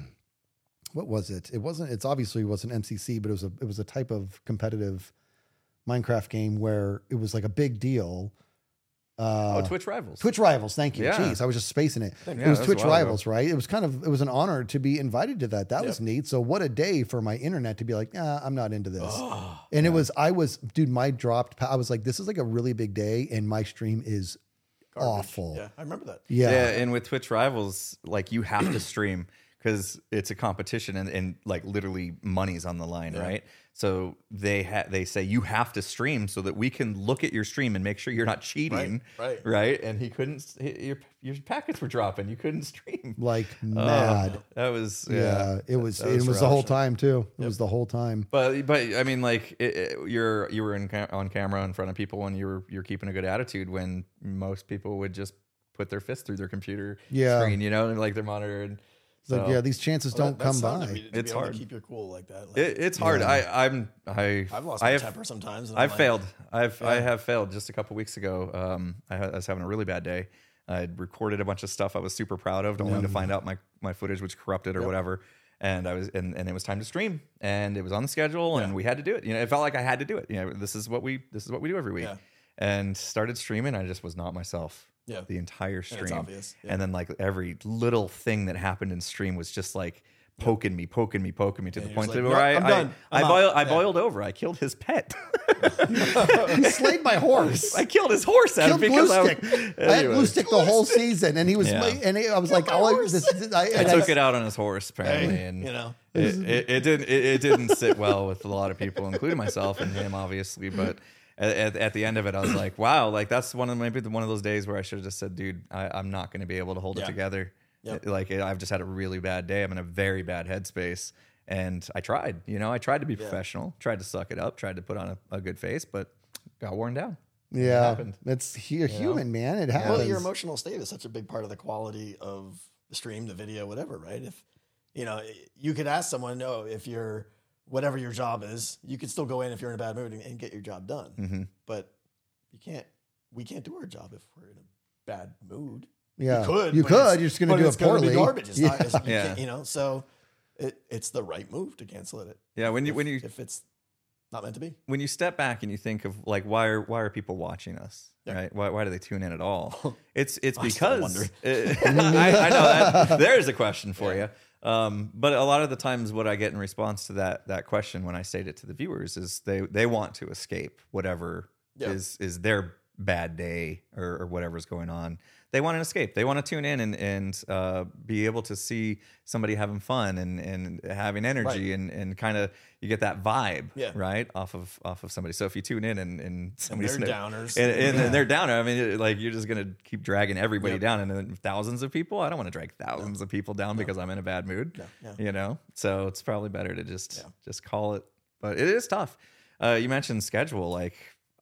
[SPEAKER 2] What was it? It wasn't, it's obviously wasn't M C C, but it was a, it was a type of competitive Minecraft game where it was like a big deal. Uh,
[SPEAKER 4] oh, Twitch Rivals.
[SPEAKER 2] Twitch Rivals, thank you.
[SPEAKER 4] Yeah.
[SPEAKER 2] Jeez, I was just spacing it.
[SPEAKER 4] Yeah,
[SPEAKER 2] it was
[SPEAKER 4] that was
[SPEAKER 2] Twitch
[SPEAKER 4] a while ago.
[SPEAKER 2] Rivals, right? It was kind of, it was an honor to be invited to that. That was
[SPEAKER 3] Yep.
[SPEAKER 2] neat. So what a day for my internet to be like, nah, I'm not into this.
[SPEAKER 3] Oh,
[SPEAKER 2] and it was, I was, dude, my dropped, pa- I was like, this is like a really big day and my stream is
[SPEAKER 3] garbage.
[SPEAKER 2] awful.
[SPEAKER 3] Yeah, I remember that.
[SPEAKER 2] Yeah.
[SPEAKER 4] Yeah, and with Twitch Rivals, like you have to stream because it's a competition and, and like literally money's on the line,
[SPEAKER 3] Yeah.
[SPEAKER 4] right? So they ha- they say you have to stream so that we can look at your stream and make sure you're not cheating,
[SPEAKER 3] Right,
[SPEAKER 4] right? And he couldn't. He, your your packets were dropping. You couldn't stream.
[SPEAKER 2] Like
[SPEAKER 4] Oh,
[SPEAKER 2] mad.
[SPEAKER 4] that was yeah.
[SPEAKER 2] yeah. It was,
[SPEAKER 4] that
[SPEAKER 2] it
[SPEAKER 4] was
[SPEAKER 2] was the whole
[SPEAKER 4] rough.
[SPEAKER 2] time too. It was the whole time.
[SPEAKER 4] But but I mean, like it, it- you're you were in ca- on camera in front of people and you were you're keeping a good attitude when most people would just put their fist through their computer
[SPEAKER 2] Yeah.
[SPEAKER 4] screen, you know, and like their monitor. And
[SPEAKER 2] It's like,
[SPEAKER 4] so-
[SPEAKER 2] yeah, these chances
[SPEAKER 3] Well,
[SPEAKER 2] don't
[SPEAKER 3] that-
[SPEAKER 2] come
[SPEAKER 3] that's
[SPEAKER 2] by.
[SPEAKER 3] something to be- to be
[SPEAKER 4] It's
[SPEAKER 3] able to
[SPEAKER 4] hard.
[SPEAKER 3] keep your cool like that. Like,
[SPEAKER 4] It, it's hard.
[SPEAKER 2] Yeah.
[SPEAKER 4] I I'm I
[SPEAKER 3] I've lost
[SPEAKER 4] I
[SPEAKER 3] my
[SPEAKER 4] have,
[SPEAKER 3] temper sometimes. And
[SPEAKER 4] I've
[SPEAKER 3] I'm like,
[SPEAKER 4] failed. I've I
[SPEAKER 3] Yeah.
[SPEAKER 4] have failed. Just a couple weeks ago, um, I, ha- I was having a really bad day. I would recorded a bunch of stuff I was super proud of, only to find out my my footage was corrupted or
[SPEAKER 3] Yep.
[SPEAKER 4] whatever. And I was and, and it was time to stream, and it was on the schedule, and
[SPEAKER 3] Yeah.
[SPEAKER 4] we had to do it. You know, it felt like I had to do it. You know, this is what we this is what we do every week.
[SPEAKER 3] Yeah.
[SPEAKER 4] And started streaming. I just was not myself.
[SPEAKER 3] Yeah.
[SPEAKER 4] The entire
[SPEAKER 3] And
[SPEAKER 4] stream.
[SPEAKER 3] it's obvious. Yeah.
[SPEAKER 4] And then like every little thing that happened in stream was just like poking me, poking me, poking me to
[SPEAKER 3] And
[SPEAKER 4] the
[SPEAKER 3] you're
[SPEAKER 4] point
[SPEAKER 3] just
[SPEAKER 4] to
[SPEAKER 3] like,
[SPEAKER 4] where
[SPEAKER 3] "Nope,
[SPEAKER 4] I
[SPEAKER 3] I'm done.
[SPEAKER 4] I, I,
[SPEAKER 3] I'm out."
[SPEAKER 4] boiled, I
[SPEAKER 3] Yeah.
[SPEAKER 4] boiled over. I killed his pet.
[SPEAKER 2] You slayed my horse.
[SPEAKER 4] I killed his horse out
[SPEAKER 2] Killed
[SPEAKER 4] because
[SPEAKER 2] Blue
[SPEAKER 4] I,
[SPEAKER 2] Stick. I had
[SPEAKER 4] Anyway.
[SPEAKER 2] Blue Stick the whole season, and he was,
[SPEAKER 4] Yeah.
[SPEAKER 2] and I was like, oh, this, this, I,
[SPEAKER 4] I
[SPEAKER 2] and
[SPEAKER 4] took
[SPEAKER 2] I-
[SPEAKER 4] it out on his horse apparently,
[SPEAKER 3] Hey,
[SPEAKER 4] and
[SPEAKER 3] you know.
[SPEAKER 4] it, it, it didn't it, it didn't sit well with a lot of people, including myself and him, obviously. But at, at, at the end of it, I was like, wow, like that's one of maybe one of those days where I should have just said, dude, I, I'm not going to be able to hold it
[SPEAKER 3] Yeah.
[SPEAKER 4] together.
[SPEAKER 3] Yep.
[SPEAKER 4] Like I've just had a really bad day. I'm in a very bad headspace. And I tried, you know, I tried to be professional, tried to suck it up, tried to put on a, a good face, but got worn down.
[SPEAKER 2] yeah,
[SPEAKER 4] happened.
[SPEAKER 2] it's he, human, man. It happens.
[SPEAKER 3] Well, your emotional state is such a big part of the quality of the stream, the video, whatever, right? If you know, you could ask someone, no, if you're whatever your job is, you could still go in if you're in a bad mood and, and get your job done.
[SPEAKER 4] Mm-hmm.
[SPEAKER 3] But you can't. We can't do our job if we're in a bad mood.
[SPEAKER 2] yeah,
[SPEAKER 3] You could.
[SPEAKER 2] You
[SPEAKER 3] but
[SPEAKER 2] could.
[SPEAKER 3] it's-
[SPEAKER 2] You're just going to
[SPEAKER 3] but
[SPEAKER 2] do
[SPEAKER 3] it's
[SPEAKER 2] it
[SPEAKER 3] gonna
[SPEAKER 2] poorly.
[SPEAKER 3] Be garbage. It's
[SPEAKER 2] yeah.
[SPEAKER 3] not. It's, you,
[SPEAKER 4] Yeah.
[SPEAKER 3] can't, you know, so it, it's the right move to cancel it.
[SPEAKER 4] Yeah, when you
[SPEAKER 3] if,
[SPEAKER 4] when you
[SPEAKER 3] if it's not meant to be.
[SPEAKER 4] when you step back and you think of like why are why are people watching us,
[SPEAKER 3] Yeah.
[SPEAKER 4] right? Why why do they tune in at all? It's it's
[SPEAKER 3] I'm still
[SPEAKER 4] because
[SPEAKER 3] wondering.
[SPEAKER 4] I, I know that there's a question for you. Um, but a lot of the times, what I get in response to that that question when I state it to the viewers is they they want to escape whatever
[SPEAKER 3] Yeah.
[SPEAKER 4] is is their bad day or, or whatever's going on. They want an escape. They want to tune in and and uh, be able to see somebody having fun and and having energy
[SPEAKER 3] Right.
[SPEAKER 4] and and kind of you get that vibe,
[SPEAKER 3] Yeah.
[SPEAKER 4] right, off of off of somebody. So if you tune in and and
[SPEAKER 3] And
[SPEAKER 4] somebody's
[SPEAKER 3] they're downers.
[SPEAKER 4] and, and,
[SPEAKER 2] Yeah.
[SPEAKER 4] and they're downer, I mean, it- like you're just gonna keep dragging everybody
[SPEAKER 3] Yep.
[SPEAKER 4] down, and then thousands of people. I don't want to drag thousands of people down because I'm in a bad mood.
[SPEAKER 3] No, yeah.
[SPEAKER 4] You know, so it's probably better to just
[SPEAKER 3] Yeah.
[SPEAKER 4] just call it. But it is tough. Uh, you mentioned schedule, like.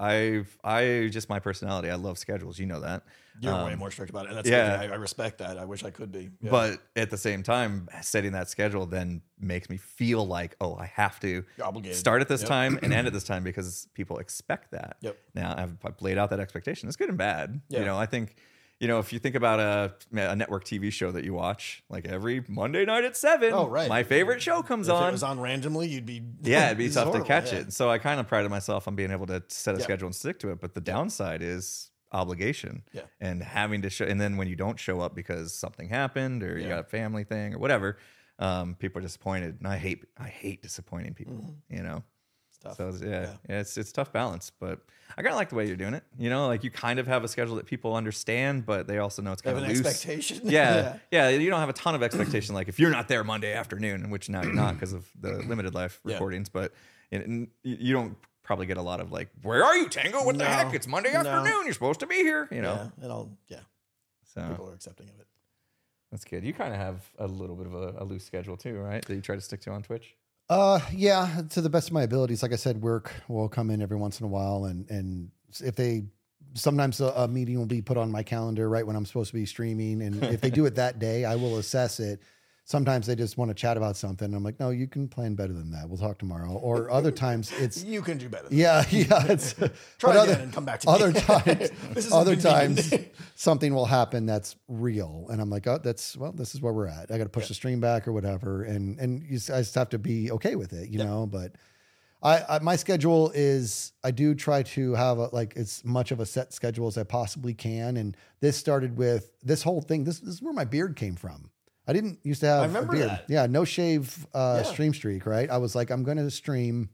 [SPEAKER 4] I I just my personality. I love schedules. You know that.
[SPEAKER 3] You're
[SPEAKER 4] Um,
[SPEAKER 3] way more strict about it. And that's
[SPEAKER 4] yeah.
[SPEAKER 3] yeah. I, I respect that. I wish I could be. Yeah.
[SPEAKER 4] But at the same time, setting that schedule then makes me feel like, oh, I have to
[SPEAKER 3] You're obligated.
[SPEAKER 4] start at this
[SPEAKER 3] Yep.
[SPEAKER 4] time and end at this time because people expect that.
[SPEAKER 3] Yep.
[SPEAKER 4] Now I've, I've laid out that expectation. It's good and bad.
[SPEAKER 3] Yeah.
[SPEAKER 4] You know, I think, you know, if you think about a, a network T V show that you watch, like every Monday night at seven,
[SPEAKER 3] Oh, right.
[SPEAKER 4] my favorite show comes
[SPEAKER 3] if
[SPEAKER 4] on.
[SPEAKER 3] it was on randomly, you'd be
[SPEAKER 4] Yeah, it'd be
[SPEAKER 3] it's
[SPEAKER 4] tough
[SPEAKER 3] horrible,
[SPEAKER 4] to catch
[SPEAKER 3] yeah.
[SPEAKER 4] it. So I kind of prided myself on being able to set a
[SPEAKER 3] Yeah.
[SPEAKER 4] schedule and stick to it. But the downside is obligation
[SPEAKER 3] Yeah.
[SPEAKER 4] and having to show. And then when you don't show up because something happened or you
[SPEAKER 3] Yeah.
[SPEAKER 4] got a family thing or whatever, um, people are disappointed. And I hate, I hate disappointing people.
[SPEAKER 3] Mm-hmm.
[SPEAKER 4] You know,
[SPEAKER 3] It's tough.
[SPEAKER 4] So it's, yeah,
[SPEAKER 3] Yeah.
[SPEAKER 4] yeah, it's it's tough balance, but I kind of like the way you're doing it. You know, like you kind of have a schedule that people understand, but they also know it's
[SPEAKER 3] Have
[SPEAKER 4] kind
[SPEAKER 3] an
[SPEAKER 4] of loose.
[SPEAKER 3] expectation.
[SPEAKER 4] Yeah, yeah, You don't have a ton of expectation. Like if you're not there Monday afternoon, which now you're not because of the limited life
[SPEAKER 3] Yeah.
[SPEAKER 4] recordings, but and you don't probably get a lot of like, "Where are you, Tango? What the
[SPEAKER 3] No.
[SPEAKER 4] heck? It's Monday
[SPEAKER 3] No.
[SPEAKER 4] afternoon. You're supposed to be here." You know,
[SPEAKER 3] Yeah, and I'll, yeah,
[SPEAKER 4] so
[SPEAKER 3] people are accepting of it.
[SPEAKER 4] that's good. You kind of have a little bit of a, a loose schedule too, right? That you try to stick to on Twitch.
[SPEAKER 2] Uh, yeah, to the best of my abilities. Like I said, work will come in every once in a while, and and if they sometimes a, a meeting will be put on my calendar right when I'm supposed to be streaming, and if they do it that day, I will assess it. Sometimes they just want to chat about something. I'm like, no, you can plan better than that. We'll talk tomorrow. Or other times it's
[SPEAKER 3] You can do better. Than
[SPEAKER 2] yeah, yeah. It's
[SPEAKER 3] Try
[SPEAKER 2] but
[SPEAKER 3] again
[SPEAKER 2] other,
[SPEAKER 3] and come back to
[SPEAKER 2] other
[SPEAKER 3] me.
[SPEAKER 2] times.
[SPEAKER 3] This is
[SPEAKER 2] other
[SPEAKER 3] inconvenient.
[SPEAKER 2] times something will happen that's real, and I'm like, oh, that's well, this is where we're at. I got to push
[SPEAKER 3] Yeah.
[SPEAKER 2] the stream back or whatever, and and you, just- I just have to be okay with it, you know. But I, I my schedule is I do try to have a, like as much of a set schedule as I possibly can, and this started with this whole thing. This, this is where my beard came from. I didn't used to have
[SPEAKER 3] I remember
[SPEAKER 2] a beard.
[SPEAKER 3] that.
[SPEAKER 2] Yeah, no shave uh,
[SPEAKER 3] Yeah.
[SPEAKER 2] stream streak, right? I was like, I'm going to stream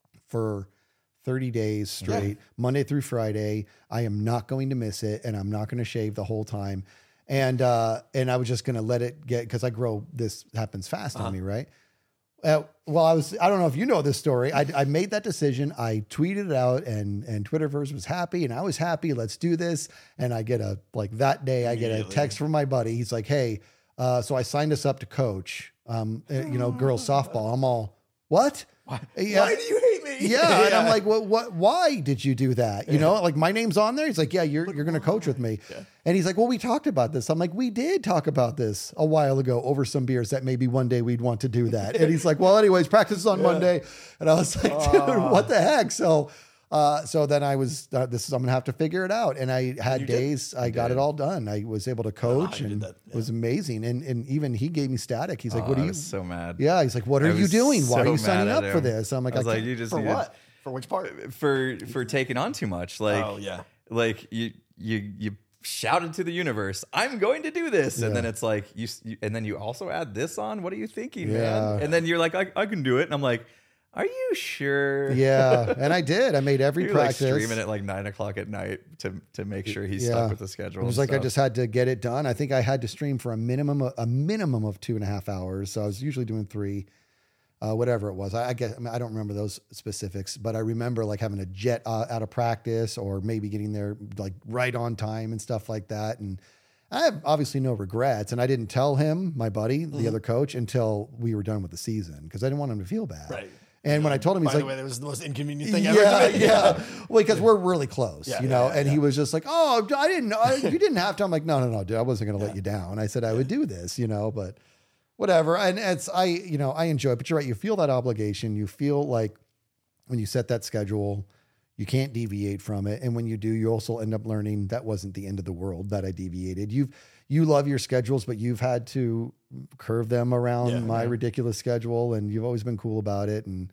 [SPEAKER 2] for thirty days straight, Monday through Friday. I am not going to miss it, and I'm not going to shave the whole time. And uh, and I was just going to let it get because I grow. This happens fast
[SPEAKER 3] Uh-huh.
[SPEAKER 2] on me, right? Uh, well, I was. I don't know if you know this story. I, I made that decision. I tweeted it out, and and Twitterverse was happy, and I was happy. Let's do this. And I get a like that day. I get a
[SPEAKER 3] Immediately.
[SPEAKER 2] text from my buddy. He's like, "Hey, uh, so I signed us up to coach. Um, uh, you know, girls softball." I'm all, "What? Yeah."
[SPEAKER 3] Why do you hate me?
[SPEAKER 2] Yeah, and I'm like, what? What? Why did you do that? You know, like my name's on there. He's like, yeah, you're you're gonna coach with me. And he's like, well, we talked about this. I'm like, we did talk about this a while ago over some beers that maybe one day we'd want to do that. And he's like, well, anyways, practice is on Monday. And I was like, dude, what the heck? So, uh, so then I was, uh, this is I'm gonna have to figure it out. And I had
[SPEAKER 3] You did.
[SPEAKER 2] days, I got it all done. I was able to coach,
[SPEAKER 3] you did
[SPEAKER 2] and
[SPEAKER 3] that,
[SPEAKER 2] it was amazing. And and even he gave me static. He's like,
[SPEAKER 4] Oh,
[SPEAKER 2] what
[SPEAKER 4] I
[SPEAKER 2] are you?
[SPEAKER 4] was so mad.
[SPEAKER 2] Yeah, he's like, what are
[SPEAKER 4] I
[SPEAKER 2] you
[SPEAKER 4] was
[SPEAKER 2] doing? Why are
[SPEAKER 4] so
[SPEAKER 2] you signing
[SPEAKER 4] mad
[SPEAKER 2] up
[SPEAKER 4] at
[SPEAKER 2] for
[SPEAKER 4] him.
[SPEAKER 2] this? I'm like,
[SPEAKER 4] I was
[SPEAKER 2] I
[SPEAKER 4] like,
[SPEAKER 2] can't-
[SPEAKER 4] you just
[SPEAKER 3] For
[SPEAKER 4] needed-
[SPEAKER 3] what? For which part?
[SPEAKER 4] for for taking on too much. Like,
[SPEAKER 3] Oh, yeah.
[SPEAKER 4] like you you you shouted to the universe, "I'm going to do this," and
[SPEAKER 2] Yeah.
[SPEAKER 4] then it's like you, you, and then you also add this on. What are you thinking,
[SPEAKER 2] Yeah.
[SPEAKER 4] man? And then you're like, I, I can do it, and I'm like, are you sure?
[SPEAKER 2] Yeah, and I did. I made every
[SPEAKER 4] You're like
[SPEAKER 2] practice.
[SPEAKER 4] streaming at like nine o'clock at night to to make sure he's
[SPEAKER 2] Yeah.
[SPEAKER 4] stuck with the schedule.
[SPEAKER 2] It was
[SPEAKER 4] and
[SPEAKER 2] like I
[SPEAKER 4] stuff.
[SPEAKER 2] just had to get it done. I think I had to stream for a minimum a minimum of two and a half hours. So I was usually doing three, uh, whatever it was. I, I guess I, mean, I don't remember those specifics, but I remember like having a jet uh, out of practice or maybe getting there like right on time and stuff like that. And I have obviously no regrets. And I didn't tell him, my buddy, the other coach, until we were done with the season because I didn't want him to feel bad.
[SPEAKER 3] Right.
[SPEAKER 2] And when I told him, he's
[SPEAKER 3] By
[SPEAKER 2] like,
[SPEAKER 3] the way, that was the most inconvenient thing ever.
[SPEAKER 2] yeah,
[SPEAKER 3] to me.
[SPEAKER 2] yeah. Well, because we're really close,
[SPEAKER 3] Yeah,
[SPEAKER 2] you
[SPEAKER 3] yeah,
[SPEAKER 2] know.
[SPEAKER 3] yeah,
[SPEAKER 2] and he
[SPEAKER 3] yeah.
[SPEAKER 2] was just like, "Oh, I didn't know. I, you didn't have to." I'm like, "No, no, no, dude. I wasn't going to let you down. I said I would do this, you know." But whatever. And it's I, you know, I enjoy it. But you're right. You feel that obligation. You feel like when you set that schedule, you can't deviate from it. And when you do, you also end up learning that wasn't the end of the world that I deviated. You've you love your schedules, but you've had to curve them around
[SPEAKER 3] Yeah,
[SPEAKER 2] my
[SPEAKER 3] yeah.
[SPEAKER 2] ridiculous schedule, and you've always been cool about it. And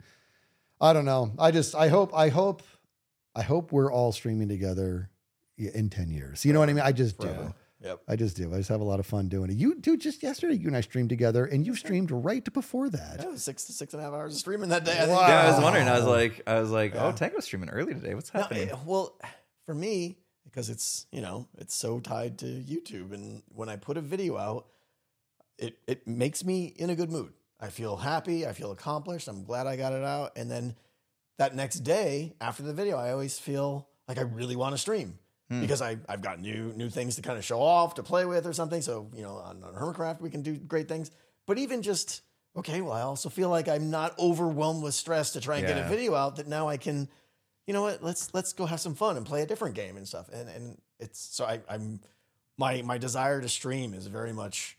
[SPEAKER 2] I don't know. I just, I hope, I hope, I hope we're all streaming together in ten years. You know what I mean? I just do.
[SPEAKER 3] Forever. Yep.
[SPEAKER 2] I just do. I just have a lot of fun doing it. You, dude, just yesterday, you and I streamed together, and you streamed right before that.
[SPEAKER 3] Yeah, it was six to six and a half hours of streaming that day. I think.
[SPEAKER 2] Wow.
[SPEAKER 4] yeah, I was wondering. I was like, I was like,
[SPEAKER 3] Yeah.
[SPEAKER 4] oh, Tango's streaming early today. What's
[SPEAKER 3] No,
[SPEAKER 4] happening?
[SPEAKER 3] it- well, for me, because it's, you know, it's so tied to YouTube. And when I put a video out, it, it makes me in a good mood. I feel happy. I feel accomplished. I'm glad I got it out. And then that next day after the video, I always feel like I really want to stream
[SPEAKER 4] Hmm.
[SPEAKER 3] because I, I've got new new things to kind of show off, to play with or something. So, you know, on, on Hermitcraft, we can do great things. But even just, okay, well, I also feel like I'm not overwhelmed with stress to try and get
[SPEAKER 4] Yeah.
[SPEAKER 3] a video out that now I can, you know what, let's let's go have some fun and play a different game and stuff. And and it's so I, I'm my my desire to stream is very much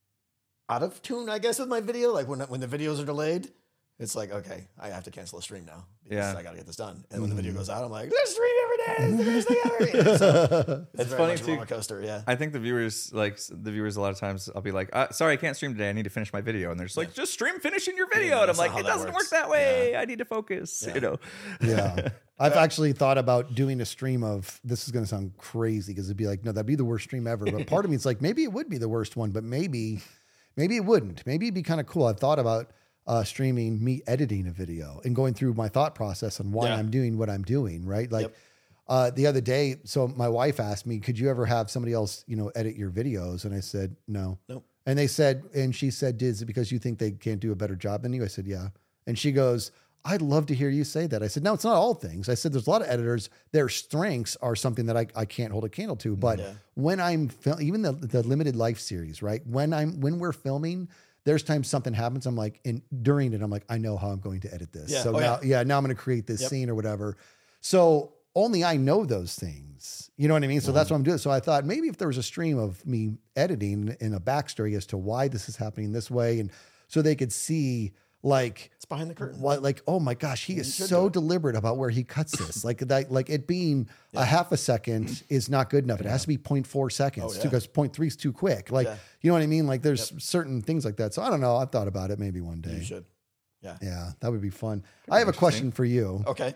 [SPEAKER 3] out of tune, I guess, with my video. Like when when the videos are delayed, it's like, okay, I have to cancel the stream now because
[SPEAKER 4] Yeah.
[SPEAKER 3] I got to get this done. And when the video goes out, I'm like, let's stream every day. It's the best thing ever. Yeah, so it's
[SPEAKER 4] It's
[SPEAKER 3] very
[SPEAKER 4] funny
[SPEAKER 3] much a
[SPEAKER 4] too.
[SPEAKER 3] roller coaster. Yeah.
[SPEAKER 4] I think the viewers, like the viewers, a lot of times I'll be like, uh, "Sorry, I can't stream today. I need to finish my video," and they're just like, "Just stream finishing your video."
[SPEAKER 3] Yeah,
[SPEAKER 4] and I'm
[SPEAKER 3] that's not
[SPEAKER 4] like,
[SPEAKER 3] how
[SPEAKER 4] "It
[SPEAKER 3] that
[SPEAKER 4] doesn't
[SPEAKER 3] works.
[SPEAKER 4] work that way. I need to focus."
[SPEAKER 3] Yeah.
[SPEAKER 4] You know.
[SPEAKER 2] Yeah. I've actually thought about doing a stream of, this is going to sound crazy because it'd be like, no, that'd be the worst stream ever. But part of me, it's like, maybe it would be the worst one, but maybe, maybe it wouldn't. Maybe it'd be kind of cool. I've thought about uh, streaming me editing a video and going through my thought process on why
[SPEAKER 3] Yeah.
[SPEAKER 2] I'm doing what I'm doing, right? Like
[SPEAKER 3] Yep.
[SPEAKER 2] uh, the other day, so my wife asked me, could you ever have somebody else, you know, edit your videos? And I said, no.
[SPEAKER 3] Nope.
[SPEAKER 2] And they said, and she said, is it because you think they can't do a better job than you? I said, yeah. And she goes, I'd love to hear you say that. I said, no, it's not all things. I said, there's a lot of editors, their strengths are something that I, I can't hold a candle to. But
[SPEAKER 3] Yeah.
[SPEAKER 2] when I'm fil- even the, the limited life series, right? When I'm, when we're filming, there's times something happens. I'm like, and during it, I'm like, I know how I'm going to edit this.
[SPEAKER 3] Yeah.
[SPEAKER 2] So
[SPEAKER 3] Oh,
[SPEAKER 2] now,
[SPEAKER 3] yeah.
[SPEAKER 2] yeah, now I'm going to create this
[SPEAKER 3] Yep.
[SPEAKER 2] scene or whatever. So only I know those things. You know what I mean? So that's what I'm doing. So I thought maybe if there was a stream of me editing in a backstory as to why this is happening this way, and so they could see like
[SPEAKER 3] It's behind the curtain.
[SPEAKER 2] what, like, oh my gosh, he is
[SPEAKER 3] should
[SPEAKER 2] so
[SPEAKER 3] do it.
[SPEAKER 2] deliberate about where he cuts this. Like that, like it being a half a second is not good enough. It has to be zero point four seconds
[SPEAKER 3] Oh, yeah.
[SPEAKER 2] because zero point three is too quick. Like,
[SPEAKER 3] Yeah.
[SPEAKER 2] you know what I mean? Like there's certain things like that. So I don't know. I've thought about it maybe one day.
[SPEAKER 3] You should. Yeah.
[SPEAKER 2] Yeah, that would be fun. I have a question for you.
[SPEAKER 3] Okay.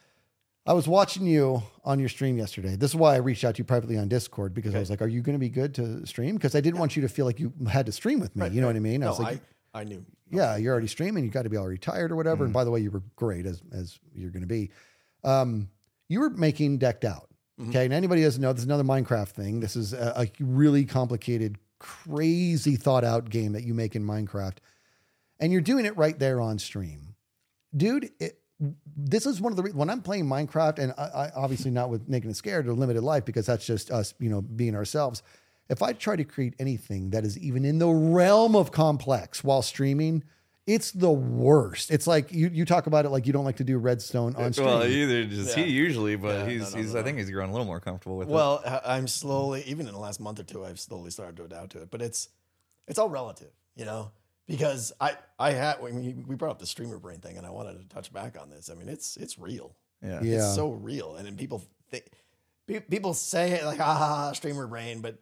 [SPEAKER 2] I was watching you on your stream yesterday. This is why I reached out to you privately on Discord because I
[SPEAKER 3] Okay.
[SPEAKER 2] was like, are you going to be good to stream? Because I didn't want you to feel like you had to stream with me.
[SPEAKER 3] Right,
[SPEAKER 2] you know
[SPEAKER 3] right.
[SPEAKER 2] what I mean? I
[SPEAKER 3] No,
[SPEAKER 2] was like,
[SPEAKER 3] I, I knew.
[SPEAKER 2] yeah, you're already streaming. You got to be already tired or whatever. And by the way, you were great as, as you're going to be. Um, you were making Decked Out. Okay. And anybody doesn't know, this is another Minecraft thing. This is a, a really complicated, crazy thought out game that you make in Minecraft. And you're doing it right there on stream. Dude, it, this is one of the, re- when I'm playing Minecraft, and I, I obviously not with Naked and Scared or Limited Life, because that's just us, you know, being ourselves. If I try to create anything that is even in the realm of complex while streaming, it's the worst. It's like you you talk about it like you don't like to do redstone on stream.
[SPEAKER 4] Well, either just
[SPEAKER 3] Yeah.
[SPEAKER 4] he usually, but
[SPEAKER 3] Yeah,
[SPEAKER 4] he's
[SPEAKER 3] no, no,
[SPEAKER 4] he's
[SPEAKER 3] no,
[SPEAKER 4] I
[SPEAKER 3] no.
[SPEAKER 4] think he's grown a little more comfortable with
[SPEAKER 3] Well, I- I'm slowly, even in the last month or two, I've slowly started to adapt to it. But it's it's all relative, you know, because I I had when we we brought up the streamer brain thing, and I wanted to touch back on this. I mean, it's it's real.
[SPEAKER 4] it. Yeah.
[SPEAKER 2] Yeah.
[SPEAKER 3] It's so real, and then people think pe- people say it like ah streamer brain, but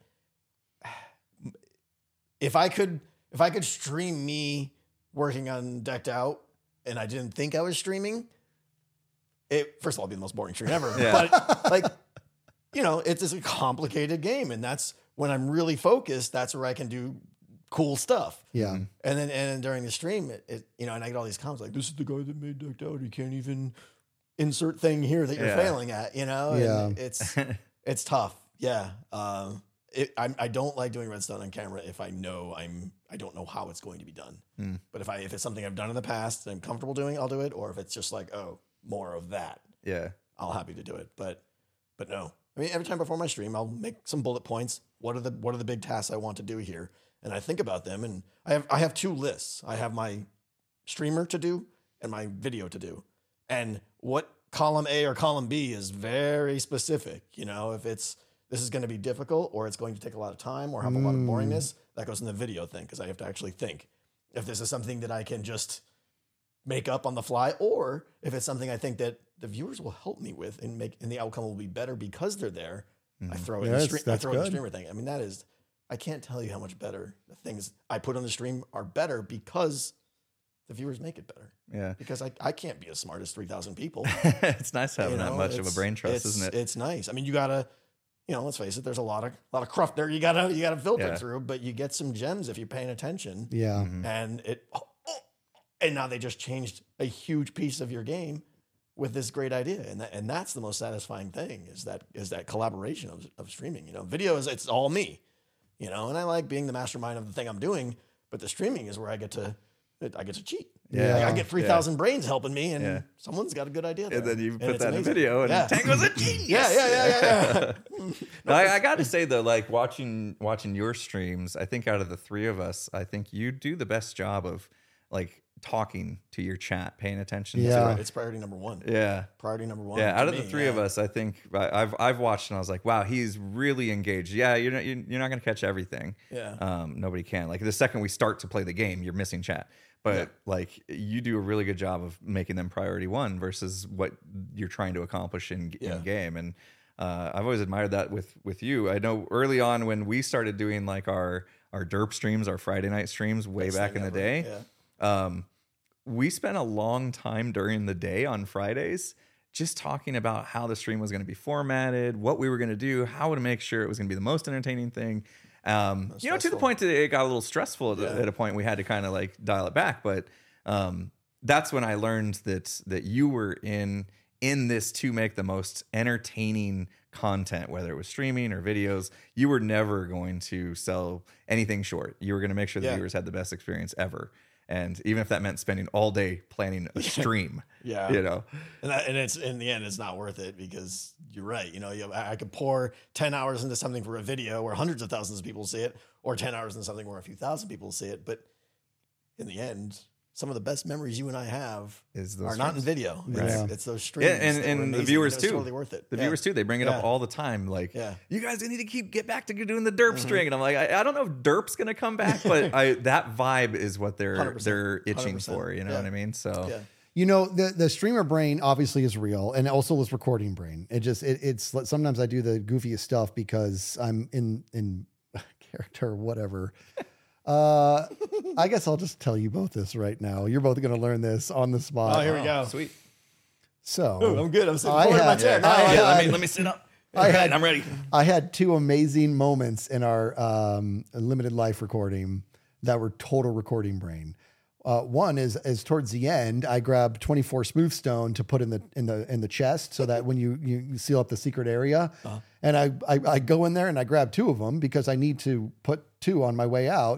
[SPEAKER 3] if I could if I could stream me working on Decked Out and I didn't think I was streaming, it first of all it'd be the most boring stream ever.
[SPEAKER 4] Yeah.
[SPEAKER 3] But like you know, it's just a complicated game, and that's when I'm really focused. That's where I can do cool stuff.
[SPEAKER 2] yeah.
[SPEAKER 3] And then and then during the stream, it, it you know, and I get all these comments like, "This is the guy that made Decked Out. He can't even insert thing here that you're
[SPEAKER 4] Yeah.
[SPEAKER 3] failing at." You know,
[SPEAKER 2] Yeah.
[SPEAKER 3] and it's it's tough. Yeah, um, it, I I don't like doing redstone on camera if I know I'm I don't know how it's going to be done.
[SPEAKER 4] Hmm.
[SPEAKER 3] But if I if it's something I've done in the past and I'm comfortable doing, I'll do it. Or if it's just like oh more of that,
[SPEAKER 4] Yeah.
[SPEAKER 3] I'll happy to do it. But but no, I mean every time before my stream, I'll make some bullet points. What are the what are the big tasks I want to do here? And I think about them, and I have I have two lists. I have my streamer to do and my video to do. And what column A or column B is very specific. You know, if it's this is going to be difficult or it's going to take a lot of time or have a lot of boringness, that goes in the video thing because I have to actually think. If this is something that I can just make up on the fly, or if it's something I think that the viewers will help me with and make and the outcome will be better because they're there, I throw in
[SPEAKER 2] Yeah,
[SPEAKER 3] the
[SPEAKER 2] that's-
[SPEAKER 3] stream, I
[SPEAKER 2] that's
[SPEAKER 3] throw in the
[SPEAKER 2] good.
[SPEAKER 3] streamer thing. I mean, that is I can't tell you how much better the things I put on the stream are better because the viewers make it better.
[SPEAKER 4] Yeah.
[SPEAKER 3] Because I, I can't be as smart as three thousand people.
[SPEAKER 4] It's nice having
[SPEAKER 3] You
[SPEAKER 4] that
[SPEAKER 3] know,
[SPEAKER 4] much of a
[SPEAKER 3] it's-
[SPEAKER 4] brain trust,
[SPEAKER 3] it's-
[SPEAKER 4] isn't it?
[SPEAKER 3] It's nice. I mean, you gotta, you know, let's face it. There's a lot of lot of cruft there. You gotta you gotta filter
[SPEAKER 4] Yeah.
[SPEAKER 3] through, but you get some gems if you're paying attention.
[SPEAKER 2] Yeah.
[SPEAKER 4] Mhm.
[SPEAKER 3] And it, oh, oh, and now they just changed a huge piece of your game with this great idea, and that, and that's the most satisfying thing is that is that collaboration of, of streaming. You know, video is it's all me, you know, and I like being the mastermind of the thing I'm doing, but the streaming is where I get to I get to cheat.
[SPEAKER 4] Yeah.
[SPEAKER 3] Like, I get three thousand brains helping me, and
[SPEAKER 4] Yeah.
[SPEAKER 3] someo's got a good idea. There.
[SPEAKER 4] And then you put
[SPEAKER 3] it's
[SPEAKER 4] that in
[SPEAKER 3] amazing.
[SPEAKER 4] video, and
[SPEAKER 3] yeah.
[SPEAKER 4] Tango's a genius.
[SPEAKER 3] yeah, yeah, yeah, yeah, yeah.
[SPEAKER 4] No, I, I got to say though, like watching watching your streams, I think out of the three of us, I think you do the best job of like talking to your chat, paying attention.
[SPEAKER 2] Yeah.
[SPEAKER 4] to
[SPEAKER 3] It's priority number one.
[SPEAKER 4] it. Yeah.
[SPEAKER 3] Priority number one.
[SPEAKER 4] Yeah,
[SPEAKER 3] to
[SPEAKER 4] out of the
[SPEAKER 3] me,
[SPEAKER 4] three
[SPEAKER 3] yeah.
[SPEAKER 4] of us, I think I- I've I've watched and I was like, wow, he's really engaged. Yeah, you're not you're not gonna catch everything.
[SPEAKER 3] Yeah.
[SPEAKER 4] um, nobody can. Like the second we start to play the game, you're missing chat. But
[SPEAKER 3] Yeah.
[SPEAKER 4] like you do a really good job of making them priority one versus what you're trying to accomplish in
[SPEAKER 3] Yeah.
[SPEAKER 4] in game. And uh, I've always admired that with with you. I know early on when we started doing like our our derp streams, our Friday night streams, way
[SPEAKER 3] Best
[SPEAKER 4] back
[SPEAKER 3] thing
[SPEAKER 4] in the
[SPEAKER 3] ever.
[SPEAKER 4] day.
[SPEAKER 3] Yeah.
[SPEAKER 4] Um, we spent a long time during the day on Fridays just talking about how the stream was going to be formatted, what we were going to do, how to make sure it was going to be the most entertaining thing. Um, you know, to the
[SPEAKER 3] stressful.
[SPEAKER 4] point that it got a little stressful at,
[SPEAKER 3] Yeah.
[SPEAKER 4] at a point we had to kind of like dial it back. But um, that's when I learned that that you were in in this to make the most entertaining content, whether it was streaming or videos. You were never going to sell anything short. You were going to make sure the
[SPEAKER 3] Yeah.
[SPEAKER 4] viewers had the best experience ever. And even if that meant spending all day planning a stream,
[SPEAKER 3] Yeah.
[SPEAKER 4] you know,
[SPEAKER 3] And that, and it's in the end, it's not worth it because you're right. You know, you, I I could pour ten hours into something for a video where hundreds of thousands of people see it, or ten hours into something where a few thousand people see it. But in the end, some of the best memories you and I have
[SPEAKER 4] is those
[SPEAKER 3] are not in
[SPEAKER 4] streams.
[SPEAKER 3] video. It's,
[SPEAKER 2] Right.
[SPEAKER 3] it's those streams.
[SPEAKER 4] Yeah, and,
[SPEAKER 3] that were
[SPEAKER 4] and the
[SPEAKER 3] amazing,
[SPEAKER 4] viewers
[SPEAKER 3] and it was
[SPEAKER 4] too.
[SPEAKER 3] Totally worth it.
[SPEAKER 4] The
[SPEAKER 3] Yeah.
[SPEAKER 4] viewers too. They bring it
[SPEAKER 3] Yeah.
[SPEAKER 4] up all the time. Like,
[SPEAKER 3] Yeah.
[SPEAKER 4] you guys need to keep get back to doing the derp
[SPEAKER 3] Mhm.
[SPEAKER 4] string. And I'm like, I, I don't know if derp's gonna come back, but I that vibe is what they're
[SPEAKER 3] one hundred percent.
[SPEAKER 4] they're itching
[SPEAKER 3] one hundred percent.
[SPEAKER 4] for. You know
[SPEAKER 3] Yeah.
[SPEAKER 4] what I mean? So
[SPEAKER 3] Yeah.
[SPEAKER 2] You know, the the streamer brain obviously is real, and also this recording brain. It just it, it's sometimes I do the goofiest stuff because I'm in in character or whatever. Uh, I guess I'll just tell you both this right now. You're both going to learn this on the spot.
[SPEAKER 3] Oh, here we go.
[SPEAKER 4] sweet.
[SPEAKER 2] So
[SPEAKER 3] Ooh, I'm good. I'm sitting
[SPEAKER 2] I
[SPEAKER 3] forward in my
[SPEAKER 2] had-
[SPEAKER 3] chair.
[SPEAKER 2] I
[SPEAKER 3] Now.
[SPEAKER 2] had-
[SPEAKER 4] Yeah, let me let me sit up.
[SPEAKER 2] I had-
[SPEAKER 4] I'm ready.
[SPEAKER 2] I had two amazing moments in our um, limited life recording that were total recording brain. Uh, one is is towards the end, I grabbed twenty-four smooth stone to put in the in the in the chest so that when you you seal up the secret area,
[SPEAKER 3] Uh-huh.
[SPEAKER 2] and I, I I go in there and I grab two of them because I need to put two on my way out.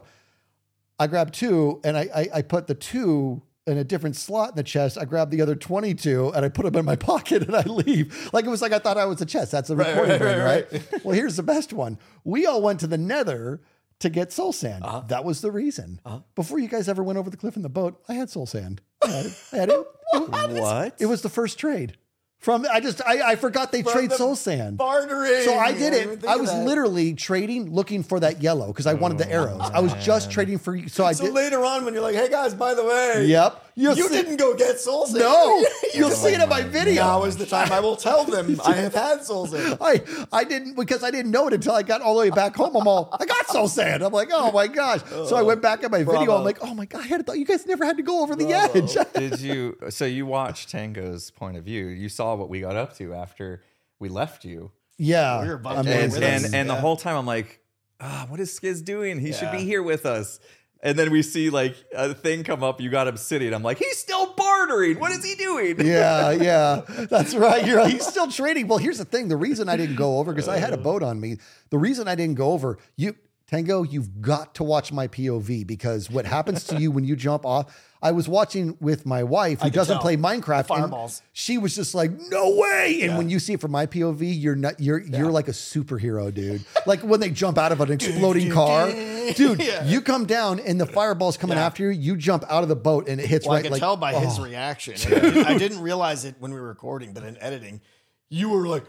[SPEAKER 2] I grabbed two and I I, I put the two in a different slot in the chest. I grabbed the other twenty-two and I put them in my pocket and I leave. Like it was like I thought I was a chest. That's a recording
[SPEAKER 3] right,
[SPEAKER 2] brain,
[SPEAKER 3] right,
[SPEAKER 2] right? Well, here's the best one. We all went to the Nether to get soul sand.
[SPEAKER 3] Uh-huh.
[SPEAKER 2] That was the reason.
[SPEAKER 3] Uh-huh.
[SPEAKER 2] Before you guys ever went over the cliff in the boat, I had soul sand. I had it. I had it.
[SPEAKER 4] What?
[SPEAKER 2] It was the first trade. From I just I, I forgot they
[SPEAKER 3] From
[SPEAKER 2] trade
[SPEAKER 3] the
[SPEAKER 2] soul sand.
[SPEAKER 3] Bartering.
[SPEAKER 2] So I did
[SPEAKER 3] didn't even
[SPEAKER 2] it.
[SPEAKER 3] think
[SPEAKER 2] I
[SPEAKER 3] of
[SPEAKER 2] was
[SPEAKER 3] that.
[SPEAKER 2] literally trading, looking for that yellow because I wanted the arrows. I was just trading for. So I
[SPEAKER 3] So
[SPEAKER 2] did.
[SPEAKER 3] later on, when you're like, "Hey guys, by the way,
[SPEAKER 2] Yep. You'll
[SPEAKER 3] you
[SPEAKER 2] see-
[SPEAKER 3] didn't go get soul sand."
[SPEAKER 2] No,
[SPEAKER 3] You
[SPEAKER 2] you'll
[SPEAKER 3] just
[SPEAKER 2] see
[SPEAKER 3] like,
[SPEAKER 2] it in my video.
[SPEAKER 3] Now is the time I will tell them I have had soul sand.
[SPEAKER 2] I I didn't because I didn't know it until I got all the way back home. I'm all I got soul sand. I'm like, oh my gosh. So I went back at my video.
[SPEAKER 3] Bravo.
[SPEAKER 2] I'm like, oh my god, I had thought you guys never had to go over the
[SPEAKER 3] Bravo.
[SPEAKER 2] edge.
[SPEAKER 4] Did you? So you watched Tango's point of view. You saw what we got up to after we left you,
[SPEAKER 2] Yeah,
[SPEAKER 3] We were bummed
[SPEAKER 2] I'm
[SPEAKER 3] out
[SPEAKER 4] and
[SPEAKER 3] with
[SPEAKER 2] amazing.
[SPEAKER 4] and,
[SPEAKER 3] us.
[SPEAKER 4] and the
[SPEAKER 3] Yeah.
[SPEAKER 4] whole time I'm like, ah, what is Skiz doing? He should be
[SPEAKER 3] Yeah.
[SPEAKER 4] here with us. And then we see like a thing come up. You got him sitting. I'm like, he's still bartering. What is he doing?
[SPEAKER 2] Yeah, yeah, that's right. You're right. He's still trading. Well, here's the thing: the reason I didn't go over because I had a boat on me. The reason I didn't go over you, Tango, you've got to watch my P O V because what happens to you when you jump off. I was watching with my wife who
[SPEAKER 3] I could
[SPEAKER 2] doesn't
[SPEAKER 3] tell.
[SPEAKER 2] play Minecraft. and
[SPEAKER 3] Fireballs.
[SPEAKER 2] She was just like, "No way!" And
[SPEAKER 3] Yeah.
[SPEAKER 2] when you see it from my P O V, you're not. You're you're like a superhero, dude. Like when they jump out of an exploding car, dude.
[SPEAKER 3] Yeah.
[SPEAKER 2] You come down and the fireball's coming
[SPEAKER 3] Yeah.
[SPEAKER 2] after you. You jump out of the boat and it hits
[SPEAKER 3] Well,
[SPEAKER 2] right.
[SPEAKER 3] I could
[SPEAKER 2] like,
[SPEAKER 3] tell by his
[SPEAKER 2] oh.
[SPEAKER 3] reaction. And I, didn't, I didn't realize it when we were recording, but in editing, you were like,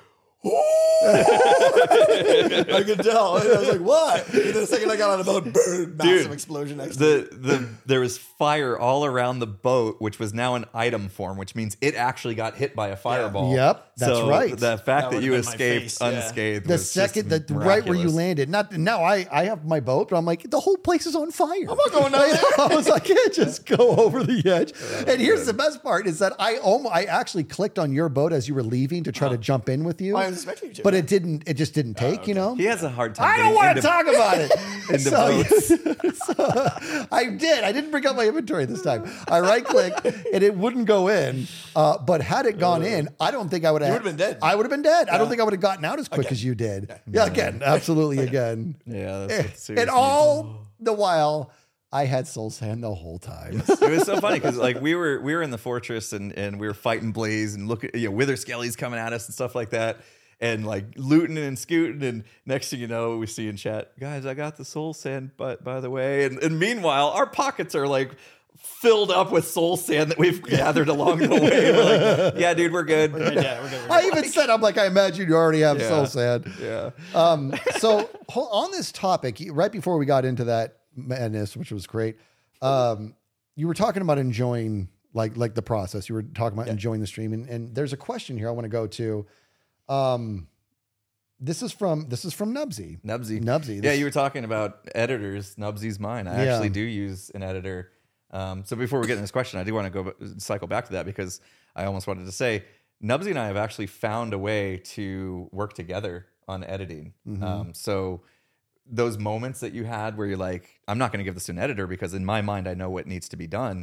[SPEAKER 3] I could tell. And I was like, what? And then the second I got on the boat, boom, massive
[SPEAKER 4] Dude,
[SPEAKER 3] explosion next to me.
[SPEAKER 4] The the there was fire all around the boat, which was now an item form, which means it actually got hit by a fireball.
[SPEAKER 2] Yep, that's
[SPEAKER 4] So
[SPEAKER 2] right.
[SPEAKER 4] The fact
[SPEAKER 3] That
[SPEAKER 4] that, you
[SPEAKER 3] would've been my
[SPEAKER 4] escaped
[SPEAKER 3] face, yeah.
[SPEAKER 4] unscathed.
[SPEAKER 2] The
[SPEAKER 4] was
[SPEAKER 2] second
[SPEAKER 4] just
[SPEAKER 2] that right where you
[SPEAKER 4] miraculous.
[SPEAKER 2] landed, not now I I have my boat, but I'm like the whole place is on fire. I'm
[SPEAKER 3] not going down there.
[SPEAKER 2] I was like, I can't just go over the edge. And here's the best part is that I almost I actually clicked on your boat as you were leaving to try to jump in with you,
[SPEAKER 3] I was expecting you to.
[SPEAKER 2] but it didn't. It just didn't take. You know.
[SPEAKER 4] He has a hard time.
[SPEAKER 2] I don't
[SPEAKER 4] getting
[SPEAKER 2] want
[SPEAKER 4] into-
[SPEAKER 2] to talk about it.
[SPEAKER 4] into
[SPEAKER 2] so, so I did. I didn't bring up my inventory this time. I right clicked and it wouldn't go in. Uh, but had it gone in, I don't think I would have.
[SPEAKER 3] would've been dead.
[SPEAKER 2] I would have been dead. I don't
[SPEAKER 3] Yeah.
[SPEAKER 2] think I would have gotten out as quick
[SPEAKER 3] Again.
[SPEAKER 2] as you did. Yeah, again, absolutely again.
[SPEAKER 4] Yeah, that's what
[SPEAKER 2] And
[SPEAKER 4] serious
[SPEAKER 2] all the while, I had soul sand the whole time.
[SPEAKER 4] it was so funny because like we were we were in the fortress and and we were fighting Blaze and look at you know Wither Skelly's coming at us and stuff like that and like looting and scooting and next thing you know we see in chat, guys, I got the soul sand but by the way and, and meanwhile our pockets are like filled up with soul sand that we've gathered along the way. We're like, yeah, dude, we're good.
[SPEAKER 3] We're good, yeah, we're good, we're
[SPEAKER 2] I
[SPEAKER 3] good.
[SPEAKER 2] even said, I'm like, I imagine you already have
[SPEAKER 4] Yeah.
[SPEAKER 2] soul sand.
[SPEAKER 4] Yeah.
[SPEAKER 2] Um, so ho- on this topic, right before we got into that madness, which was great, um, you were talking about enjoying like like the process. You were talking about enjoying the stream, and, and there's a question here I want to go to. Um, this is from this is from Nubsy.
[SPEAKER 4] Nubsy.
[SPEAKER 2] Nubsy.
[SPEAKER 4] Yeah,
[SPEAKER 2] This-
[SPEAKER 4] you were talking about editors. Nubsy's mine. I
[SPEAKER 2] Yeah.
[SPEAKER 4] actually do use an editor. Um, so before we get into this question, I do want to go cycle back to that because I almost wanted to say Nubsy and I have actually found a way to work together on editing.
[SPEAKER 2] Mm-hmm.
[SPEAKER 4] Um, so those moments that you had where you're like, I'm not going to give this to an editor because in my mind I know what needs to be done.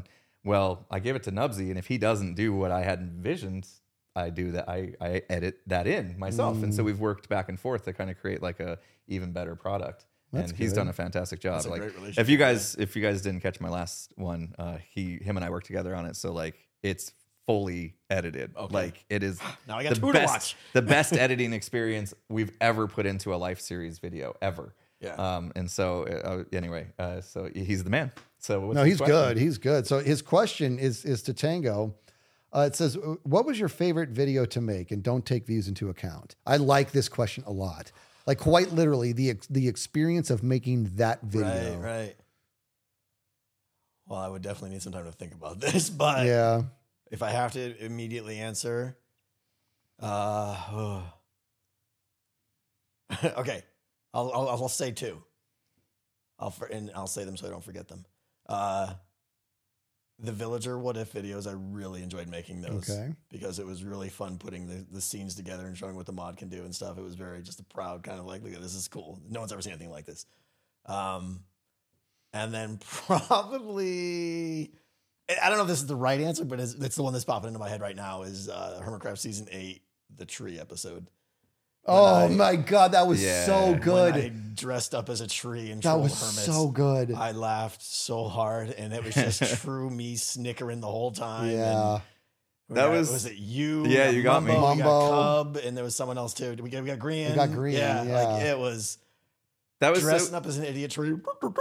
[SPEAKER 4] Well, I give it to Nubsy, and if he doesn't do what I had envisioned, I do that. I, I edit that in myself,
[SPEAKER 2] Mm.
[SPEAKER 4] and so we've worked back and forth to kind of create like a even better product.
[SPEAKER 2] That's
[SPEAKER 4] and he's
[SPEAKER 2] good.
[SPEAKER 4] done a fantastic job.
[SPEAKER 3] That's a
[SPEAKER 4] like
[SPEAKER 3] great
[SPEAKER 4] if
[SPEAKER 3] relationship,
[SPEAKER 4] you guys if you guys didn't catch my last one, uh, he him and I worked together on it. So like it's fully edited.
[SPEAKER 3] Okay.
[SPEAKER 4] Like it is
[SPEAKER 3] Now I got
[SPEAKER 4] the
[SPEAKER 3] two to
[SPEAKER 4] best
[SPEAKER 3] watch.
[SPEAKER 4] the best editing experience we've ever put into a life series video ever.
[SPEAKER 3] Yeah.
[SPEAKER 4] Um, and so uh, anyway, uh, so he's the man. So what's
[SPEAKER 2] No,
[SPEAKER 4] his
[SPEAKER 2] he's
[SPEAKER 4] question?
[SPEAKER 2] good. He's good. So his question is is to Tango. Uh, it says, "What was your favorite video to make?" And don't take views into account. I like this question a lot. Like quite literally, the ex- the experience of making that video.
[SPEAKER 3] Right, right. Well, I would definitely need some time to think about this, but
[SPEAKER 2] Yeah.
[SPEAKER 3] if I have to immediately answer, uh, okay, I'll, I'll I'll say two. I'll for, and I'll say them so I don't forget them. Uh, the Villager What If videos, I really enjoyed making those
[SPEAKER 2] Okay.
[SPEAKER 3] because it was really fun putting the, the scenes together and showing what the mod can do and stuff. It was very just a proud kind of like, look at this is cool. No one's ever seen anything like this. Um, and then probably, I don't know if this is the right answer, but it's, it's the one that's popping into my head right now is uh, Hermitcraft Season eight, the tree episode.
[SPEAKER 2] Oh
[SPEAKER 3] I-
[SPEAKER 2] my God, that was
[SPEAKER 4] Yeah.
[SPEAKER 2] so
[SPEAKER 3] When
[SPEAKER 2] good.
[SPEAKER 3] I dressed up as a tree and
[SPEAKER 2] That
[SPEAKER 3] trolled
[SPEAKER 2] was
[SPEAKER 3] hermits.
[SPEAKER 2] so good.
[SPEAKER 3] I laughed so hard, and it was just true me snickering the whole time.
[SPEAKER 2] Yeah.
[SPEAKER 3] And we
[SPEAKER 4] That
[SPEAKER 3] got-
[SPEAKER 4] was-
[SPEAKER 3] was it you?
[SPEAKER 4] Yeah,
[SPEAKER 3] We
[SPEAKER 4] you
[SPEAKER 3] got
[SPEAKER 4] got me.
[SPEAKER 3] Mumbo, we got
[SPEAKER 2] Mumbo.
[SPEAKER 3] Cub, and there was someone else too. We got we got Green.
[SPEAKER 2] We got Green,
[SPEAKER 3] Yeah,
[SPEAKER 2] yeah.
[SPEAKER 3] like it was
[SPEAKER 4] That was
[SPEAKER 3] dressing
[SPEAKER 4] so,
[SPEAKER 3] up as an idiot tree.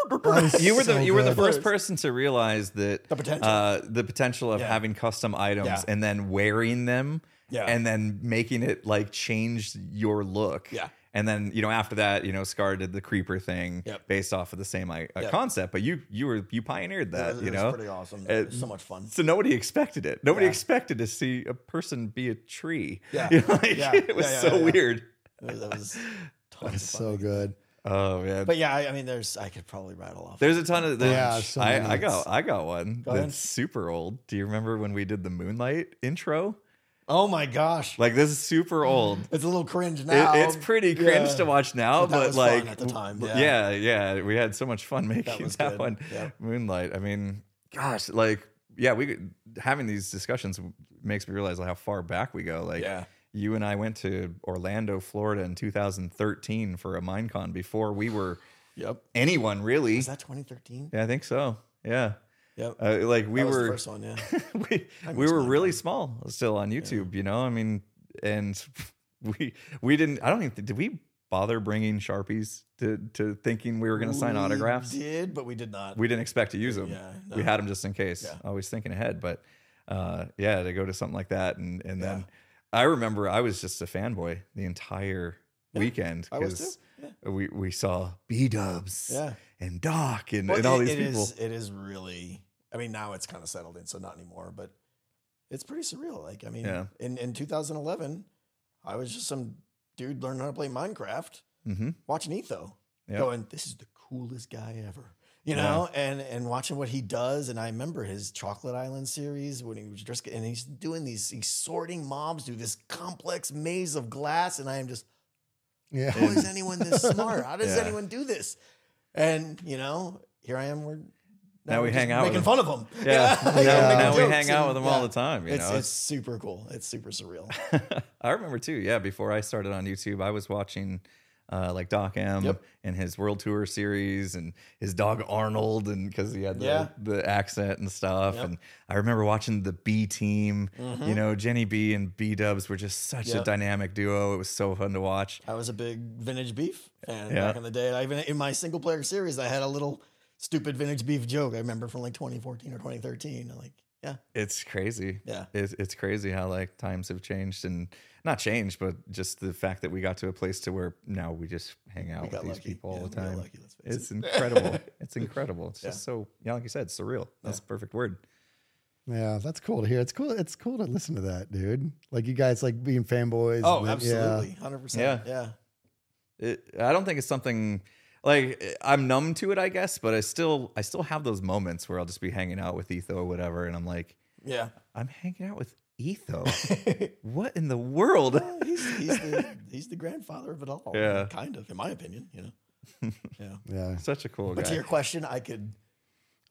[SPEAKER 2] was
[SPEAKER 4] you were the
[SPEAKER 2] so
[SPEAKER 4] you were the
[SPEAKER 2] good.
[SPEAKER 4] first person to realize that
[SPEAKER 3] The potential.
[SPEAKER 4] uh, the potential of
[SPEAKER 3] Yeah.
[SPEAKER 4] having custom items
[SPEAKER 3] Yeah.
[SPEAKER 4] and then wearing them
[SPEAKER 3] Yeah.
[SPEAKER 4] and then making it like change your look.
[SPEAKER 3] Yeah.
[SPEAKER 4] And then, you know, after that, you know, Scar did the creeper thing
[SPEAKER 3] Yep.
[SPEAKER 4] based off of the same uh,
[SPEAKER 3] Yep.
[SPEAKER 4] concept, but you you were you pioneered
[SPEAKER 3] It
[SPEAKER 4] that,
[SPEAKER 3] was,
[SPEAKER 4] you
[SPEAKER 3] it
[SPEAKER 4] know.
[SPEAKER 3] was pretty awesome.
[SPEAKER 4] Uh,
[SPEAKER 3] It was so much fun.
[SPEAKER 4] So nobody expected it. Nobody
[SPEAKER 3] Yeah.
[SPEAKER 4] expected to see a person be a tree.
[SPEAKER 3] Yeah.
[SPEAKER 4] You know, like,
[SPEAKER 3] Yeah.
[SPEAKER 4] it was
[SPEAKER 3] Yeah, yeah,
[SPEAKER 4] so
[SPEAKER 3] yeah, yeah.
[SPEAKER 4] weird.
[SPEAKER 3] It was, that was tons
[SPEAKER 2] That's
[SPEAKER 3] of
[SPEAKER 2] so
[SPEAKER 3] fun.
[SPEAKER 2] good.
[SPEAKER 4] Oh man.
[SPEAKER 3] But yeah, I, I mean, there's I could probably rattle off.
[SPEAKER 4] There's a ton of there's-
[SPEAKER 2] Yeah, so
[SPEAKER 4] I,
[SPEAKER 2] many.
[SPEAKER 4] I got I got one
[SPEAKER 3] Go ahead.
[SPEAKER 4] that's super old. Do you remember when we did the Moonlight intro?
[SPEAKER 3] Oh my gosh,
[SPEAKER 4] Like this is super old.
[SPEAKER 3] it's a little cringe
[SPEAKER 4] It-
[SPEAKER 3] now.
[SPEAKER 4] it's pretty cringe
[SPEAKER 3] Yeah.
[SPEAKER 4] to watch now,
[SPEAKER 3] But that
[SPEAKER 4] but,
[SPEAKER 3] was
[SPEAKER 4] like
[SPEAKER 3] fun at the time,
[SPEAKER 4] w-
[SPEAKER 3] yeah.
[SPEAKER 4] yeah, yeah, we had so much fun making that,
[SPEAKER 3] was good.
[SPEAKER 4] one.
[SPEAKER 3] Yeah.
[SPEAKER 4] Moonlight. I mean, gosh, like yeah, we could- having these discussions makes me realize like, how far back we go. Like
[SPEAKER 3] Yeah.
[SPEAKER 4] you and I went to Orlando, Florida in two thousand thirteen for a Minecon before we were
[SPEAKER 3] Yep.
[SPEAKER 4] anyone really.
[SPEAKER 3] Was that twenty thirteen?
[SPEAKER 4] Yeah, I think so. Yeah.
[SPEAKER 3] Yep.
[SPEAKER 4] Uh, like we
[SPEAKER 3] that was
[SPEAKER 4] were
[SPEAKER 3] the first one. Yeah.
[SPEAKER 4] we,
[SPEAKER 3] I
[SPEAKER 4] we
[SPEAKER 3] miss
[SPEAKER 4] were
[SPEAKER 3] Minecraft.
[SPEAKER 4] really small still on YouTube, you know. I mean, and we we didn't. I don't even think, did we bother bringing Sharpies to to thinking we were going to sign autographs.
[SPEAKER 3] We did, but we did not.
[SPEAKER 4] We didn't expect to use them.
[SPEAKER 3] Yeah,
[SPEAKER 4] We
[SPEAKER 3] no.
[SPEAKER 4] had them just in case.
[SPEAKER 3] Yeah.
[SPEAKER 4] Always thinking ahead, but uh, yeah, to go to something like that, and and then
[SPEAKER 3] Yeah.
[SPEAKER 4] I remember I was just a fanboy the entire weekend
[SPEAKER 3] I was
[SPEAKER 4] because
[SPEAKER 3] too. Yeah.
[SPEAKER 4] we we saw B Dubs
[SPEAKER 3] Yeah.
[SPEAKER 4] and Doc and,
[SPEAKER 3] Well,
[SPEAKER 4] and all
[SPEAKER 3] it-
[SPEAKER 4] these
[SPEAKER 3] it
[SPEAKER 4] people.
[SPEAKER 3] is- it is really. I mean, now it's kind of settled in, so not anymore. But it's pretty surreal. Like, I mean,
[SPEAKER 4] Yeah.
[SPEAKER 3] in in two thousand eleven, I was just some dude learning how to play Minecraft,
[SPEAKER 4] Mm-hmm.
[SPEAKER 3] watching Etho,
[SPEAKER 4] Yep.
[SPEAKER 3] going, "This is the coolest guy ever." You
[SPEAKER 4] Yeah.
[SPEAKER 3] know, and and watching what he does, and I remember his Chocolate Island series when he was just, and he's doing these, he's sorting mobs through this complex maze of glass, and I am just,
[SPEAKER 2] Yeah.
[SPEAKER 3] how is anyone this smart? How does
[SPEAKER 4] Yeah.
[SPEAKER 3] anyone do this? And you know, here I am. We're
[SPEAKER 4] Now we
[SPEAKER 3] we're
[SPEAKER 4] hang
[SPEAKER 3] just
[SPEAKER 4] out with
[SPEAKER 3] making
[SPEAKER 4] him.
[SPEAKER 3] fun of him.
[SPEAKER 4] Yeah.
[SPEAKER 3] You know,
[SPEAKER 2] Yeah.
[SPEAKER 3] making
[SPEAKER 4] Now we
[SPEAKER 3] jokes
[SPEAKER 4] hang out
[SPEAKER 3] and-
[SPEAKER 4] with them all
[SPEAKER 3] yeah.
[SPEAKER 4] the time. You
[SPEAKER 3] It's
[SPEAKER 4] know,
[SPEAKER 3] it's super cool. It's super surreal.
[SPEAKER 4] I remember too. Yeah, before I started on YouTube, I was watching uh, like Doc M
[SPEAKER 3] Yep.
[SPEAKER 4] and his World Tour series and his dog Arnold, and because he had the,
[SPEAKER 3] Yeah.
[SPEAKER 4] the accent and stuff.
[SPEAKER 3] Yep.
[SPEAKER 4] And I remember watching the B Team.
[SPEAKER 3] Mhm.
[SPEAKER 4] You know, Jenny B and B Dubs were just such a
[SPEAKER 3] Yep.
[SPEAKER 4] dynamic duo. It was so fun to watch.
[SPEAKER 3] I was a big Vintage Beef fan
[SPEAKER 4] Yeah.
[SPEAKER 3] back in the day. I even in my single player series, I had a little stupid Vintage Beef joke. I remember from like twenty fourteen or twenty thirteen. I'm like, yeah,
[SPEAKER 4] It's crazy.
[SPEAKER 3] yeah.
[SPEAKER 4] It's, it's crazy how like times have changed, and not changed, but just the fact that we got to a place to where now we just hang out
[SPEAKER 3] We
[SPEAKER 4] with
[SPEAKER 3] got
[SPEAKER 4] these
[SPEAKER 3] lucky.
[SPEAKER 4] people all
[SPEAKER 3] Yeah,
[SPEAKER 4] the
[SPEAKER 3] we got
[SPEAKER 4] time.
[SPEAKER 3] lucky, let's face
[SPEAKER 4] It's
[SPEAKER 3] it.
[SPEAKER 4] incredible. It's incredible. It's
[SPEAKER 3] Yeah.
[SPEAKER 4] just so, yeah, like you said, surreal. That's the perfect word.
[SPEAKER 2] Yeah, that's cool to hear. It's cool. It's cool to listen to that, dude. Like you guys like being fanboys.
[SPEAKER 3] Oh,
[SPEAKER 2] and then-
[SPEAKER 3] absolutely, hundred percent.
[SPEAKER 4] Yeah.
[SPEAKER 3] Yeah,
[SPEAKER 4] It, I don't think it's something like I'm numb to it, I guess, but I still, I still have those moments where I'll just be hanging out with Etho or whatever, and I'm like,
[SPEAKER 3] yeah.
[SPEAKER 4] I'm hanging out with Etho. What in the world?
[SPEAKER 3] Well, he's he's the he's the grandfather of it all.
[SPEAKER 4] Yeah.
[SPEAKER 3] kind of, in my opinion. You know. Yeah.
[SPEAKER 2] Yeah.
[SPEAKER 4] Such a cool
[SPEAKER 3] But
[SPEAKER 4] guy.
[SPEAKER 3] to your question, I could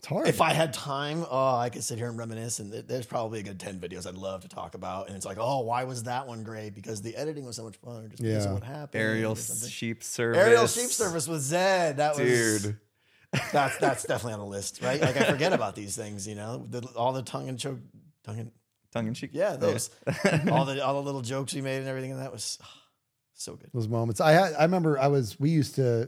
[SPEAKER 2] It's hard.
[SPEAKER 3] If I had time, oh, I could sit here and reminisce, and th- there's probably a good ten videos I'd love to talk about. And it's like, oh, why was that one great? Because the editing was so much fun, or just because
[SPEAKER 2] Yeah.
[SPEAKER 3] of what happened.
[SPEAKER 4] Aerial
[SPEAKER 3] or something.
[SPEAKER 4] sheep service.
[SPEAKER 3] Aerial sheep service with Zed. That was
[SPEAKER 4] Dude.
[SPEAKER 3] That's that's definitely on the list, right? Like I forget about these things, you know, the, all the tongue and choke, tongue and
[SPEAKER 4] Tongue in cheek.
[SPEAKER 3] yeah, those all the all the little jokes we made and everything, and that was oh, so good.
[SPEAKER 2] Those moments. I had. I remember. I was. We used to.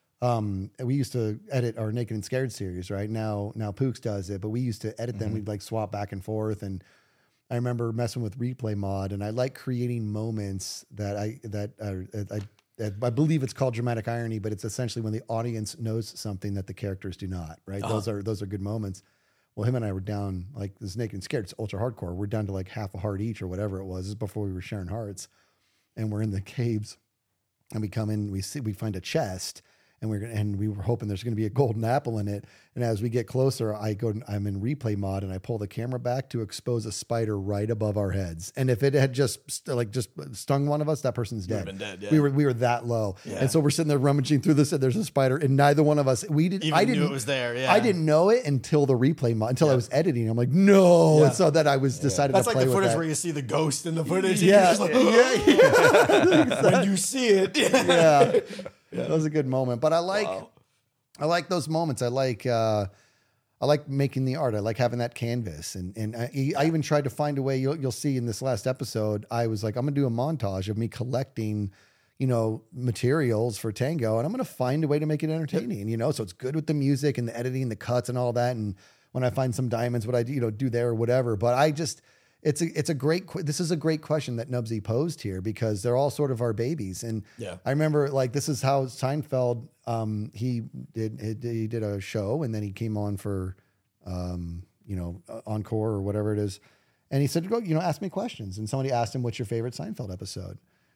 [SPEAKER 2] Um, we used to edit our Naked and Scared series. Right now, now Pooks does it, but we used to edit them.
[SPEAKER 4] Mm-hmm.
[SPEAKER 2] We'd like swap back and forth, and I remember messing with Replay Mod, and I like creating moments that I that I, I I believe it's called dramatic irony, but it's essentially when the audience knows something that the characters do not. Right?
[SPEAKER 3] Uh-huh.
[SPEAKER 2] Those are those are good moments. Well, him and I were down like this Naked and Scared. It's ultra hardcore. We're down to like half a heart each or whatever it was. This is before we were sharing hearts, and we're in the caves, and we come in. We see we find a chest. And we're gonna, and we were hoping there's going to be a golden apple in it. And as we get closer, I go. I'm in Replay Mod, and I pull the camera back to expose a spider right above our heads. And if it had just st- like just stung one of us, that person's
[SPEAKER 3] You
[SPEAKER 2] dead.
[SPEAKER 3] would've been dead, yeah.
[SPEAKER 2] We were we were that low.
[SPEAKER 3] Yeah.
[SPEAKER 2] And so we're sitting there rummaging through this, and there's a spider, and neither one of us. We didn't.
[SPEAKER 3] Even
[SPEAKER 2] I didn't
[SPEAKER 3] knew it was there. Yeah,
[SPEAKER 2] I didn't know it until the Replay Mod. Until I
[SPEAKER 3] Yeah.
[SPEAKER 2] was editing. I'm like, no.
[SPEAKER 3] Yeah.
[SPEAKER 2] And so that I was decided
[SPEAKER 3] That's
[SPEAKER 2] to
[SPEAKER 3] like
[SPEAKER 2] play
[SPEAKER 3] the
[SPEAKER 2] with
[SPEAKER 3] footage
[SPEAKER 2] that.
[SPEAKER 3] where you see the ghost in the footage.
[SPEAKER 2] Yeah,
[SPEAKER 3] And you're
[SPEAKER 2] yeah,
[SPEAKER 3] just like,
[SPEAKER 2] yeah.
[SPEAKER 3] when you see it.
[SPEAKER 2] yeah. That was a good moment. But I like.
[SPEAKER 3] Wow.
[SPEAKER 2] I like those moments. I like uh, I like making the art. I like having that canvas, and and I, I even tried to find a way. You'll you'll see in this last episode, I was like, I'm gonna do a montage of me collecting, you know, materials for Tango, and I'm gonna find a way to make it entertaining. You know, so it's good with the music and the editing, the cuts, and all that. And when I find some diamonds, what I do, you know, do there or whatever. But I just. It's a it's a great que- this is a great question that Nubsy posed here, because they're all sort of our babies. And
[SPEAKER 3] Yeah.
[SPEAKER 2] I remember like this is how Seinfeld um, he did he did a show, and then he came on for um, you know Encore or whatever it is, and he said, go, you know, ask me questions. And somebody asked him, what's your favorite Seinfeld episode?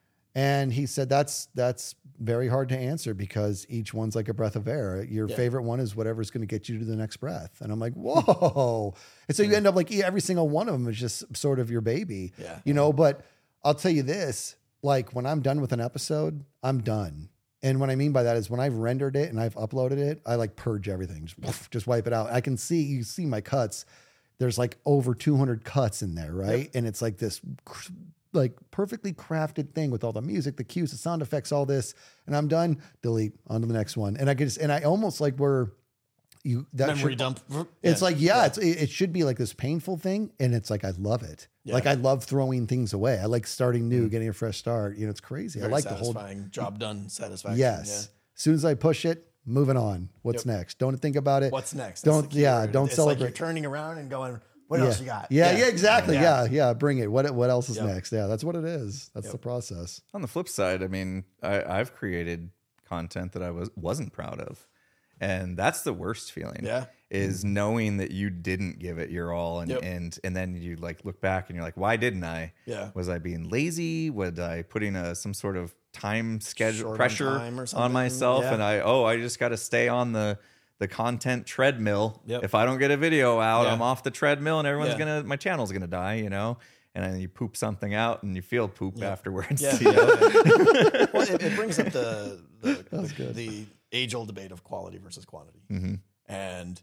[SPEAKER 2] And he said, that's that's very hard to answer, because each one's like a breath of air. Your
[SPEAKER 3] Yeah.
[SPEAKER 2] favorite one is whatever's going to get you to the next breath. And I'm like, whoa. And so you end up like every single one of them is just sort of your baby,
[SPEAKER 3] Yeah.
[SPEAKER 2] you know, but I'll tell you this, like when I'm done with an episode, I'm done. And what I mean by that is when I've rendered it and I've uploaded it, I like purge everything, just, just wipe it out. I can see, you see my cuts. There's like over two hundred cuts in there, right?
[SPEAKER 3] Yep.
[SPEAKER 2] And it's like this cr- like perfectly crafted thing with all the music, the cues, the sound effects, all this. And I'm done, delete, on to the next one. And I could just, and I almost like where you, that
[SPEAKER 3] Memory
[SPEAKER 2] should-
[SPEAKER 3] dump.
[SPEAKER 2] it's
[SPEAKER 3] Yeah.
[SPEAKER 2] like, yeah, It's, it, it should be like this painful thing. And it's like, I love it.
[SPEAKER 3] Yeah.
[SPEAKER 2] Like I love throwing things away. I like starting new, getting a fresh start. You know, it's crazy.
[SPEAKER 3] Very
[SPEAKER 2] I like the whole,
[SPEAKER 3] satisfying job done satisfaction.
[SPEAKER 2] yes. As soon as I push it, moving on. What's
[SPEAKER 3] Yep.
[SPEAKER 2] next? Don't think about it.
[SPEAKER 3] Yeah. What's next? That's
[SPEAKER 2] Don't,
[SPEAKER 3] the key
[SPEAKER 2] yeah,
[SPEAKER 3] word.
[SPEAKER 2] don't
[SPEAKER 3] it's Like
[SPEAKER 2] celebrate.
[SPEAKER 3] you're turning around and going, what
[SPEAKER 2] yeah.
[SPEAKER 3] else you got?
[SPEAKER 2] Yeah, yeah, exactly. Yeah. yeah, Bring it. What what else is
[SPEAKER 3] Yep.
[SPEAKER 2] next? Yeah, that's what it is. That's
[SPEAKER 3] Yep.
[SPEAKER 2] the process.
[SPEAKER 4] On the flip side, I mean, I, I've created content that I was wasn't proud of, and that's the worst feeling.
[SPEAKER 3] Yeah.
[SPEAKER 4] Is knowing that you didn't give it your all, and
[SPEAKER 3] Yep.
[SPEAKER 4] and and then you like look back and you're like, why didn't I?
[SPEAKER 3] Yeah.
[SPEAKER 4] Was I being lazy? Was I putting a some sort of time schedule
[SPEAKER 3] Short on
[SPEAKER 4] pressure
[SPEAKER 3] time or
[SPEAKER 4] on
[SPEAKER 3] something?
[SPEAKER 4] myself?
[SPEAKER 3] Yeah.
[SPEAKER 4] And I oh, I just got to stay on the the content treadmill.
[SPEAKER 3] Yep.
[SPEAKER 4] If I don't get a video out,
[SPEAKER 3] Yeah.
[SPEAKER 4] I'm off the treadmill, and everyone's
[SPEAKER 3] Yeah.
[SPEAKER 4] gonna my channel's gonna die. You know. And then you poop something out, and you feel poop
[SPEAKER 3] Yeah.
[SPEAKER 4] afterwards.
[SPEAKER 3] Yeah.
[SPEAKER 4] You know?
[SPEAKER 3] Well, it, it brings up the the,
[SPEAKER 2] was
[SPEAKER 3] the,
[SPEAKER 2] good.
[SPEAKER 3] the age old debate of quality versus quantity.
[SPEAKER 4] Mhm.
[SPEAKER 3] And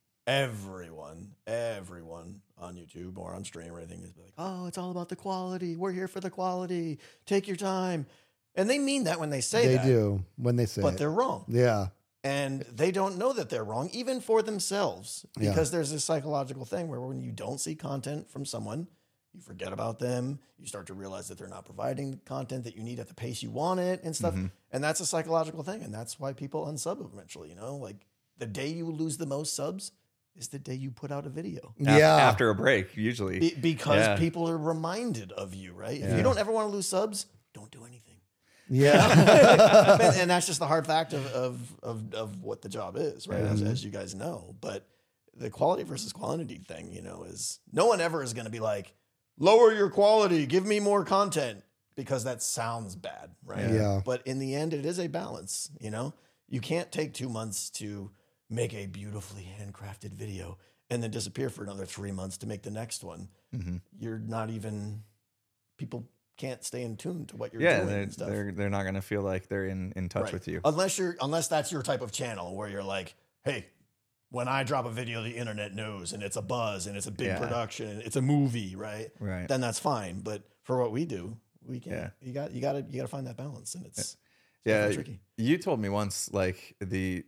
[SPEAKER 3] everyone, everyone on YouTube or on stream or anything is like, oh, it's all about the quality. We're here for the quality. Take your time. And they mean that when they say
[SPEAKER 2] They
[SPEAKER 3] that.
[SPEAKER 2] do when they say
[SPEAKER 3] But
[SPEAKER 2] it.
[SPEAKER 3] they're wrong.
[SPEAKER 2] Yeah.
[SPEAKER 3] And they don't know that they're wrong, even for themselves,
[SPEAKER 2] Yeah.
[SPEAKER 3] because there's this psychological thing where when you don't see content from someone, you forget about them. You start to realize that they're not providing the content that you need at the pace you want it and stuff.
[SPEAKER 2] Mm-hmm.
[SPEAKER 3] And that's a psychological thing. And that's why people unsub eventually, you know, like the day you lose the most subs is the day you put out a video.
[SPEAKER 4] Af-
[SPEAKER 2] Yeah.
[SPEAKER 4] After a break, usually.
[SPEAKER 3] Be- because
[SPEAKER 4] Yeah.
[SPEAKER 3] people are reminded of you, right? If
[SPEAKER 4] Yeah.
[SPEAKER 3] you don't ever want to lose subs, don't do anything.
[SPEAKER 2] Yeah.
[SPEAKER 3] and, and that's just the hard fact of of of, of what the job is, right? As,
[SPEAKER 2] Mm-hmm.
[SPEAKER 3] as you guys know. But the quality versus quantity thing, you know, is no one ever is going to be like, lower your quality, give me more content, because that sounds bad, right?
[SPEAKER 2] Yeah.
[SPEAKER 3] But in the end, it is a balance. You know, you can't take two months to make a beautifully handcrafted video and then disappear for another three months to make the next one.
[SPEAKER 4] Mhm.
[SPEAKER 3] You're not even people. Can't stay in tune to what you're
[SPEAKER 4] Yeah,
[SPEAKER 3] doing
[SPEAKER 4] they're,
[SPEAKER 3] and stuff.
[SPEAKER 4] they're they're not going to feel like they're in, in touch
[SPEAKER 3] Right.
[SPEAKER 4] with you.
[SPEAKER 3] Unless you're unless that's your type of channel where you're like, hey, when I drop a video, the internet knows, and it's a buzz, and it's a big
[SPEAKER 4] Yeah.
[SPEAKER 3] production, and it's a movie, right?
[SPEAKER 4] Right.
[SPEAKER 3] Then that's fine. But for what we do, we can.
[SPEAKER 4] Yeah.
[SPEAKER 3] You got you got to you got to find that balance, and it's, it's
[SPEAKER 4] Yeah,
[SPEAKER 3] definitely tricky.
[SPEAKER 4] you told me once, like the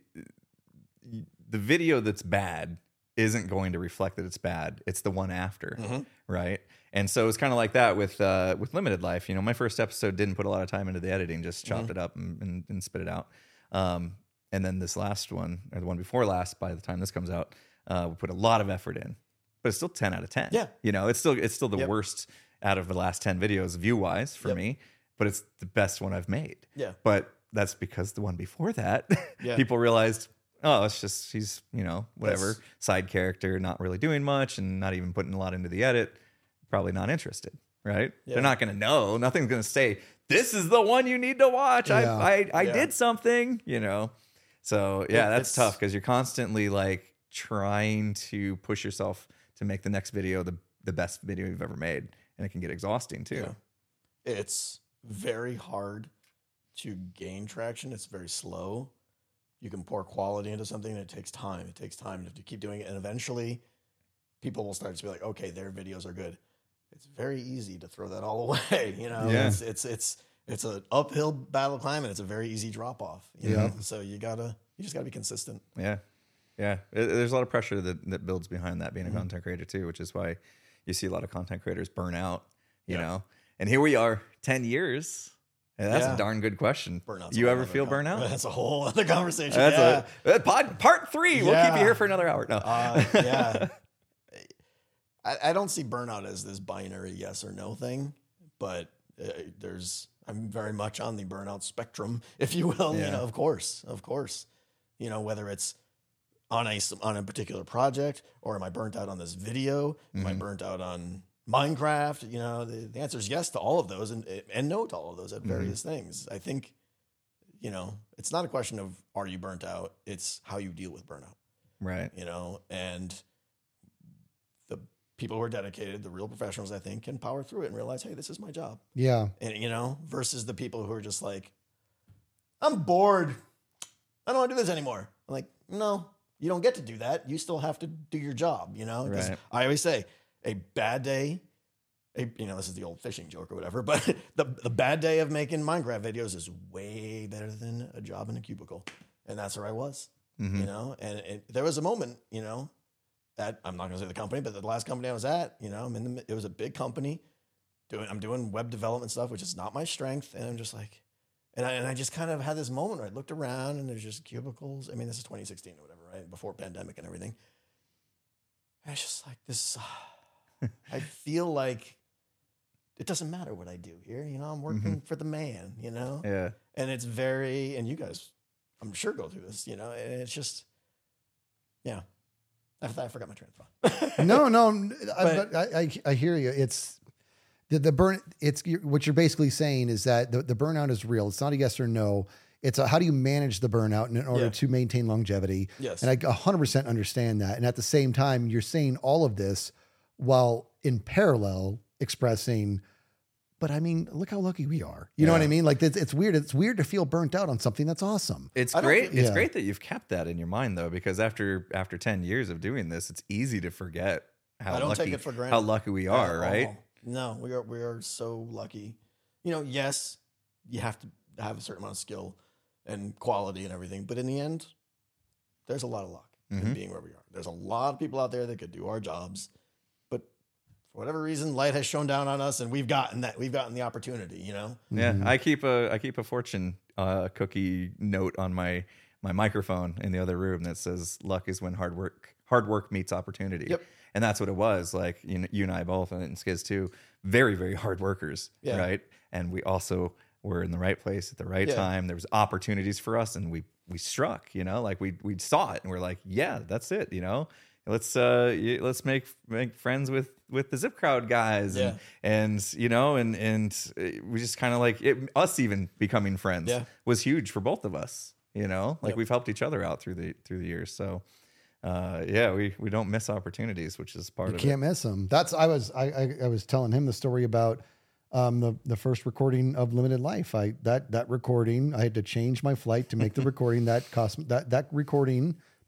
[SPEAKER 4] the video that's bad isn't going to reflect that it's bad. It's the one after,
[SPEAKER 3] Mhm.
[SPEAKER 4] right? And so it's kind of like that with uh, with Limited Life. You know, my first episode didn't put a lot of time into the editing, just chopped
[SPEAKER 3] Mhm.
[SPEAKER 4] it up and, and, and spit it out. Um, and then this last one, or the one before last, by the time this comes out, uh, we put a lot of effort in, but it's still ten out of ten.
[SPEAKER 3] Yeah.
[SPEAKER 4] you know, it's still it's still the
[SPEAKER 3] Yep.
[SPEAKER 4] worst out of the last ten videos view wise for
[SPEAKER 3] Yep.
[SPEAKER 4] me, but it's the best one I've made.
[SPEAKER 3] Yeah.
[SPEAKER 4] But that's because the one before that,
[SPEAKER 3] Yeah.
[SPEAKER 4] people realized, oh, it's just he's, you know, whatever,
[SPEAKER 3] That's-
[SPEAKER 4] side character, not really doing much and not even putting a lot into the edit, probably not interested, right?
[SPEAKER 3] Yeah.
[SPEAKER 4] They're not going to know. Nothing's going to say, this is the one you need to watch.
[SPEAKER 2] Yeah.
[SPEAKER 4] I I, I
[SPEAKER 3] Yeah.
[SPEAKER 4] did something, you know? So yeah,
[SPEAKER 3] It-
[SPEAKER 4] that's
[SPEAKER 3] it's-
[SPEAKER 4] tough because you're constantly like trying to push yourself to make the next video the, the best video you've ever made. And it can get exhausting too.
[SPEAKER 3] Yeah. It's very hard to gain traction. It's very slow. You can pour quality into something, and it takes time. It takes time to keep doing it, and eventually, people will start to be like, "Okay, their videos are good." It's very easy to throw that all away. You know,
[SPEAKER 4] Yeah.
[SPEAKER 3] it's it's it's it's an uphill battle climb, and it's a very easy drop off. You
[SPEAKER 2] Yeah.
[SPEAKER 3] know? So you gotta you just gotta be consistent.
[SPEAKER 4] Yeah. Yeah. It- there's a lot of pressure that, that builds behind that being
[SPEAKER 3] Mm-hmm.
[SPEAKER 4] a content creator too, which is why you see a lot of content creators burn out, you
[SPEAKER 3] Yeah.
[SPEAKER 4] know? And here we are ten years. And that's
[SPEAKER 3] Yeah.
[SPEAKER 4] a darn good question.
[SPEAKER 3] Burnout's
[SPEAKER 4] You
[SPEAKER 3] a whole
[SPEAKER 4] ever
[SPEAKER 3] other
[SPEAKER 4] feel
[SPEAKER 3] con-
[SPEAKER 4] burnout?
[SPEAKER 3] That's a whole other conversation.
[SPEAKER 4] That's
[SPEAKER 3] yeah.
[SPEAKER 4] a, uh, pod, part three. We'll keep
[SPEAKER 3] Yeah.
[SPEAKER 4] you here for another hour. No.
[SPEAKER 3] Uh, yeah. I, I don't see burnout as this binary yes or no thing, but uh, there's, I'm very much on the burnout spectrum, if you will.
[SPEAKER 4] Yeah.
[SPEAKER 3] You know, of course, of course. You know, whether it's on a, on a particular project, or am I burnt out on this video? Am I
[SPEAKER 4] Mhm.
[SPEAKER 3] burnt out on Minecraft? You know, the, the answer is yes to all of those, and, and no to all of those at
[SPEAKER 4] Mhm.
[SPEAKER 3] various things. I think, you know, it's not a question of are you burnt out? It's how you deal with burnout.
[SPEAKER 4] Right.
[SPEAKER 3] You know, and the people who are dedicated, the real professionals, I think, can power through it and realize, hey, this is my job.
[SPEAKER 2] Yeah.
[SPEAKER 3] And, you know, versus the people who are just like, I'm bored. I don't want to do this anymore. I'm like, no, you don't get to do that. You still have to do your job, you know? 'Cause
[SPEAKER 4] Right.
[SPEAKER 3] I always say a bad day, a, you know, this is the old fishing joke or whatever, but the, the bad day of making Minecraft videos is way better than a job in a cubicle. And that's where I was,
[SPEAKER 4] Mhm.
[SPEAKER 3] you know? And it, there was a moment, you know, that I'm not going to say the company, but the last company I was at, you know, I'm in the, it was a big company doing, I'm doing web development stuff, which is not my strength. And I'm just like, and I, and I just kind of had this moment where I looked around and there's just cubicles. I mean, this is twenty sixteen or whatever, right? Before pandemic and everything. And I was just like, this, I feel like it doesn't matter what I do here. You know, I'm working for the man, you know?
[SPEAKER 4] Yeah.
[SPEAKER 3] And it's very, and you guys, I'm sure go through this, you know, and it's just, yeah. I, I forgot my train of thought.
[SPEAKER 2] No, no, I,
[SPEAKER 3] But-
[SPEAKER 2] but I, I, I hear you. It's the, the burn. It's you're- what you're basically saying is that the, the burnout is real. It's not a yes or no. It's a, how do you manage the burnout in order
[SPEAKER 3] Yeah.
[SPEAKER 2] to maintain longevity?
[SPEAKER 3] Yes.
[SPEAKER 2] And I one hundred percent understand that. And at the same time, you're saying all of this while in parallel expressing, but I mean, look how lucky we are. You know what I
[SPEAKER 4] Yeah.
[SPEAKER 2] mean? Like it's, it's weird. It's weird to feel burnt out on something that's awesome.
[SPEAKER 4] It's
[SPEAKER 3] I don't
[SPEAKER 4] great.
[SPEAKER 3] think-
[SPEAKER 4] It's
[SPEAKER 2] Yeah.
[SPEAKER 4] great that you've kept that in your mind though, because after after ten years of doing this, it's easy to forget how
[SPEAKER 3] I don't
[SPEAKER 4] lucky
[SPEAKER 3] take it for granted.
[SPEAKER 4] how lucky we are,
[SPEAKER 3] At
[SPEAKER 4] right?
[SPEAKER 3] all. No, we are we are so lucky. You know, yes, you have to have a certain amount of skill and quality and everything, but in the end, there's a lot of luck in
[SPEAKER 4] Mhm.
[SPEAKER 3] being where we are. There's a lot of people out there that could do our jobs, but for whatever reason, light has shone down on us, and we've gotten that. We've gotten the opportunity. You know,
[SPEAKER 4] Yeah,
[SPEAKER 2] Mhm.
[SPEAKER 4] I keep a I keep a fortune uh, cookie note on my my microphone in the other room that says "Luck is when hard work hard work meets opportunity."
[SPEAKER 3] Yep.
[SPEAKER 4] And that's what it was. Like you, kn- you and I both, and Skiz too, very very hard workers,
[SPEAKER 3] Yeah.
[SPEAKER 4] right? And we also were in the right place at the right
[SPEAKER 3] Yeah.
[SPEAKER 4] time. There was opportunities for us, and we we struck. You know, like we we saw it, and we're like, yeah, that's it. You know. Let's uh y- let's make make friends with with the Zip Crowd guys and, and you know and and uh, we just kind of like it, us even becoming friends
[SPEAKER 3] Yeah.
[SPEAKER 4] was huge for both of us, you know, like
[SPEAKER 3] Yep.
[SPEAKER 4] we've helped each other out through the through the years. So uh yeah, we we don't miss opportunities, which is part
[SPEAKER 2] You
[SPEAKER 4] of
[SPEAKER 2] can't miss them. That's I was I, I I was telling him the story about um the the first recording of Limited Life. I that that recording I had to change my flight to make the recording that cost that that recording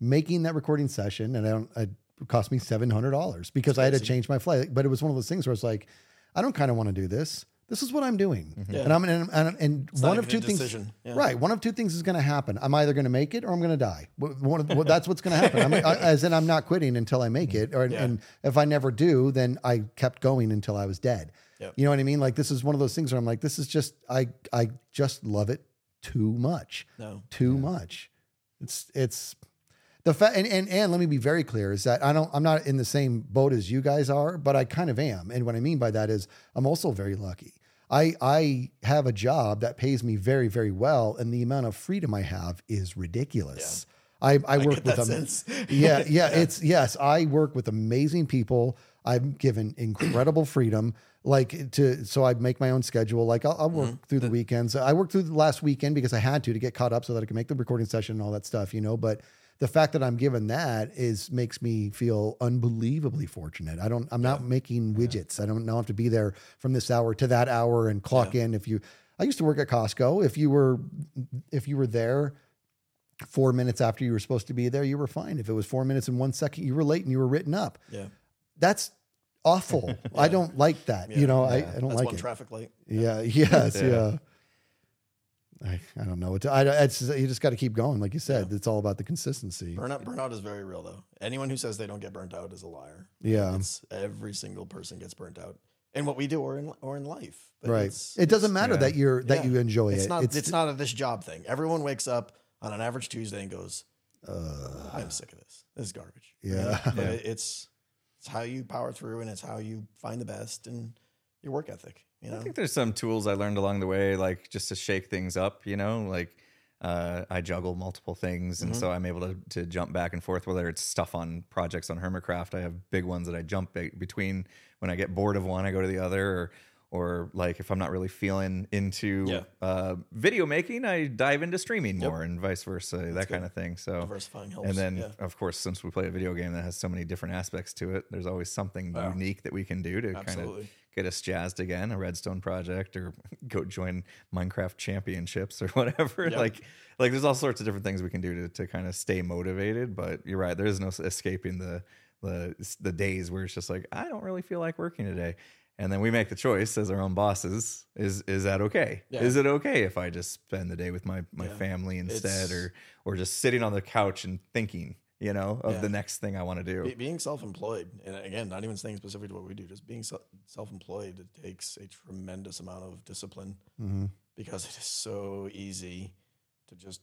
[SPEAKER 2] making that recording session, and I don't, it cost me seven hundred dollars because I had to change my flight. But it was one of those things where it's like, I don't kind of want to do this. This is what I'm doing.
[SPEAKER 3] Mm-hmm. Yeah.
[SPEAKER 2] And I'm, and, and, and one of two things,
[SPEAKER 3] yeah.
[SPEAKER 2] right. One of two things is going to happen. I'm either going to make it or I'm going to die. One of, well, that's what's going to happen. I'm, I, as in I'm not quitting until I make it. Or,
[SPEAKER 3] Yeah.
[SPEAKER 2] and if I never do, then I kept going until I was dead.
[SPEAKER 3] Yep.
[SPEAKER 2] You know what I mean? Like, this is one of those things where I'm like, this is just, I, I just love it too much,
[SPEAKER 3] No.
[SPEAKER 2] too much. It's, it's the fact, and, and, and let me be very clear is that I don't, I'm not in the same boat as you guys are, but I kind of am. And what I mean by that is I'm also very lucky. I, I have a job that pays me very, very well. And the amount of freedom I have is ridiculous. Yeah. I, I, I work with them. Yeah, yeah, yeah. It's yes. I work with amazing people. I'm given incredible freedom, like to, so I make my own schedule. Like I'll, I'll work mm-hmm. through the weekends. I worked through the last weekend because I had to, to get caught up so that I could make the recording session and all that stuff, you know, but the fact that I'm given that is makes me feel unbelievably fortunate. I don't, I'm yeah. not making widgets. I don't, don't have to be there from this hour to that hour and clock yeah. in. If you, I used to work at Costco. If you were, if you were there four minutes after you were supposed to be there, you were fine. If it was four minutes and one second, you were late and you were written up.
[SPEAKER 3] Yeah.
[SPEAKER 2] That's awful. yeah. I don't like that. Yeah. You know, yeah. I, I don't
[SPEAKER 3] That's
[SPEAKER 2] like
[SPEAKER 3] one
[SPEAKER 2] it.
[SPEAKER 3] Traffic light.
[SPEAKER 2] Yeah. Yes. yeah. yeah. I, I don't know. It's, I, it's, you just got to keep going. Like you said, yeah. it's all about the consistency.
[SPEAKER 3] Burnout, burnout is very real though. Anyone who says they don't get burnt out is a liar.
[SPEAKER 2] Yeah.
[SPEAKER 3] It's, every single person gets burnt out in what we do or in, or in life. But
[SPEAKER 2] right.
[SPEAKER 3] It's,
[SPEAKER 2] it doesn't matter
[SPEAKER 4] yeah.
[SPEAKER 2] that you're, that yeah. you enjoy
[SPEAKER 3] it's
[SPEAKER 2] it.
[SPEAKER 3] Not,
[SPEAKER 2] it's,
[SPEAKER 3] it's not a this job thing. Everyone wakes up on an average Tuesday and goes,
[SPEAKER 2] uh,
[SPEAKER 3] I'm sick of this. This is garbage.
[SPEAKER 2] Yeah.
[SPEAKER 3] But
[SPEAKER 4] yeah.
[SPEAKER 3] it's, it's how you power through and it's how you find the best and your work ethic. You know?
[SPEAKER 4] I think there's some tools I learned along the way, like just to shake things up, you know, like uh, I juggle multiple things. And
[SPEAKER 3] Mm-hmm.
[SPEAKER 4] so I'm able to, to jump back and forth, whether it's stuff on projects on Hermitcraft. I have big ones that I jump be- between when I get bored of one, I go to the other, or, or like if I'm not really feeling into
[SPEAKER 3] Yeah.
[SPEAKER 4] uh, video making, I dive into streaming
[SPEAKER 3] Yep.
[SPEAKER 4] more and vice versa,
[SPEAKER 3] That's
[SPEAKER 4] that
[SPEAKER 3] good.
[SPEAKER 4] kind of thing. So,
[SPEAKER 3] Diversifying helps.
[SPEAKER 4] and then
[SPEAKER 3] yeah.
[SPEAKER 4] of course, since we play a video game that has so many different aspects to it, there's always something
[SPEAKER 3] Wow.
[SPEAKER 4] unique that we can do to kind
[SPEAKER 3] Absolutely.
[SPEAKER 4] of get us jazzed again, a Redstone project, or go join Minecraft championships or whatever.
[SPEAKER 3] Yep.
[SPEAKER 4] Like, like there's all sorts of different things we can do to, to kind of stay motivated. But you're right, there is no escaping the the the days where it's just like, I don't really feel like working today. And then we make the choice as our own bosses. Is is that okay?
[SPEAKER 3] Yeah.
[SPEAKER 4] Is it okay if I just spend the day with my, my
[SPEAKER 3] Yeah.
[SPEAKER 4] family instead,
[SPEAKER 3] It's-
[SPEAKER 4] or or just sitting on the couch and thinking, you know, of
[SPEAKER 3] Yeah.
[SPEAKER 4] the next thing I want to do?
[SPEAKER 3] Be, being self-employed, and again, not even saying specific to what we do, just being se- self-employed, it takes a tremendous amount of discipline
[SPEAKER 2] mm-hmm.
[SPEAKER 3] because it is so easy to just,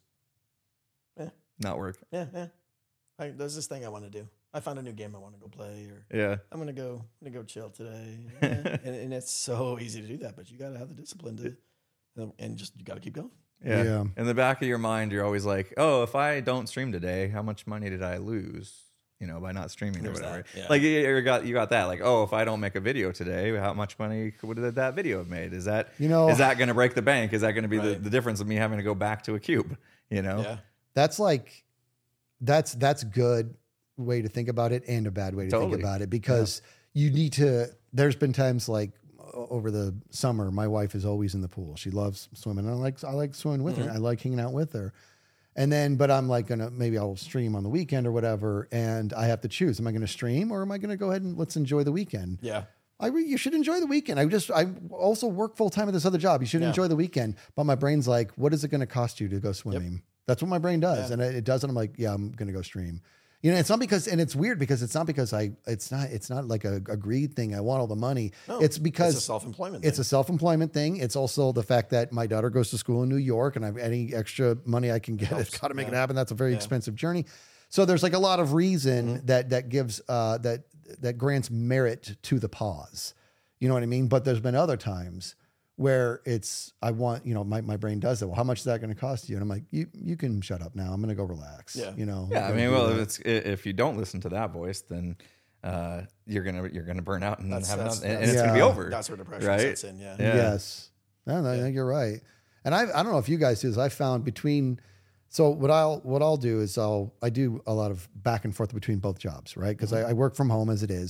[SPEAKER 3] eh,
[SPEAKER 4] Not work.
[SPEAKER 3] yeah, yeah. I, there's this thing I want to do. I found a new game I want to go play, or
[SPEAKER 4] Yeah.
[SPEAKER 3] I'm gonna go, I'm gonna go chill today, Eh, and, and it's so easy to do that. But you got to have the discipline to, and just you got to keep going.
[SPEAKER 4] Yeah.
[SPEAKER 2] Yeah.
[SPEAKER 4] In the back of your mind, you're always like, oh, if I don't stream today, how much money did I lose? You know, by not streaming
[SPEAKER 3] There's
[SPEAKER 4] or whatever.
[SPEAKER 3] that, yeah.
[SPEAKER 4] Like you, you got you got that. Like, oh, if I don't make a video today, how much money would that video have made? Is that
[SPEAKER 2] You know-
[SPEAKER 4] is that going to break the bank? Is that going to be the,
[SPEAKER 3] Right.
[SPEAKER 4] the difference of me having to go back to a cube? You know?
[SPEAKER 3] Yeah,
[SPEAKER 2] That's like, that's, that's good way to think about it and a bad way to
[SPEAKER 4] Totally.
[SPEAKER 2] think about it because you need to, there's been times like o- over the summer, my wife is always in the pool. She loves swimming. And I like, I like swimming with her. I like hanging out with her. And then, but I'm like gonna, maybe I'll stream on the weekend or whatever. And I have to choose, am I going to stream or am I going to go ahead and let's enjoy the weekend?
[SPEAKER 3] yeah,
[SPEAKER 2] I re- you should enjoy the weekend. I just, I also work full time at this other job. You should
[SPEAKER 3] Yeah.
[SPEAKER 2] enjoy the weekend. But my brain's like, what is it going to cost you to go swimming? That's what my brain does.
[SPEAKER 3] Yeah.
[SPEAKER 2] And it, it does. And I'm like, yeah, I'm going to go stream. You know, it's not because, and it's weird because it's not because I, it's not, it's not like a, a greed thing. I want all the money.
[SPEAKER 3] No,
[SPEAKER 2] it's because
[SPEAKER 3] it's a self-employment.
[SPEAKER 2] it's
[SPEAKER 3] thing.
[SPEAKER 2] a self-employment thing. It's also the fact that my daughter goes to school in New York and I've any extra money I can get,
[SPEAKER 3] Helps.
[SPEAKER 2] it's got to make
[SPEAKER 3] Yeah.
[SPEAKER 2] it happen. That's a very
[SPEAKER 3] Yeah.
[SPEAKER 2] expensive journey. So there's like a lot of reason
[SPEAKER 3] Mm-hmm.
[SPEAKER 2] that, that gives, uh, that, that grants merit to the pause. You know what I mean? But there's been other times where it's, I want, you know, my, my brain does that. Well, how much is that going to cost you? And I'm like, you, you can shut up now. I'm going to go relax.
[SPEAKER 3] Yeah.
[SPEAKER 2] You know?
[SPEAKER 4] Yeah. I
[SPEAKER 2] I'm
[SPEAKER 4] mean,
[SPEAKER 2] gonna
[SPEAKER 4] well,
[SPEAKER 2] do
[SPEAKER 4] if
[SPEAKER 2] that.
[SPEAKER 4] it's if you don't listen to that voice, then uh, you're gonna you're gonna burn out and
[SPEAKER 3] That's-
[SPEAKER 4] have
[SPEAKER 3] that's-
[SPEAKER 4] nothing, and
[SPEAKER 3] that's-
[SPEAKER 4] it's gonna be
[SPEAKER 2] Yeah.
[SPEAKER 4] over.
[SPEAKER 3] That's where depression
[SPEAKER 4] right?
[SPEAKER 3] sets in. Yeah,
[SPEAKER 4] Yeah.
[SPEAKER 2] Yes. No, no, I think you're right. And I, I don't know if you guys do this. I found between, so what I'll, what I'll do is I'll, I do a lot of back and forth between both jobs, right? Because I, I work from home as it is.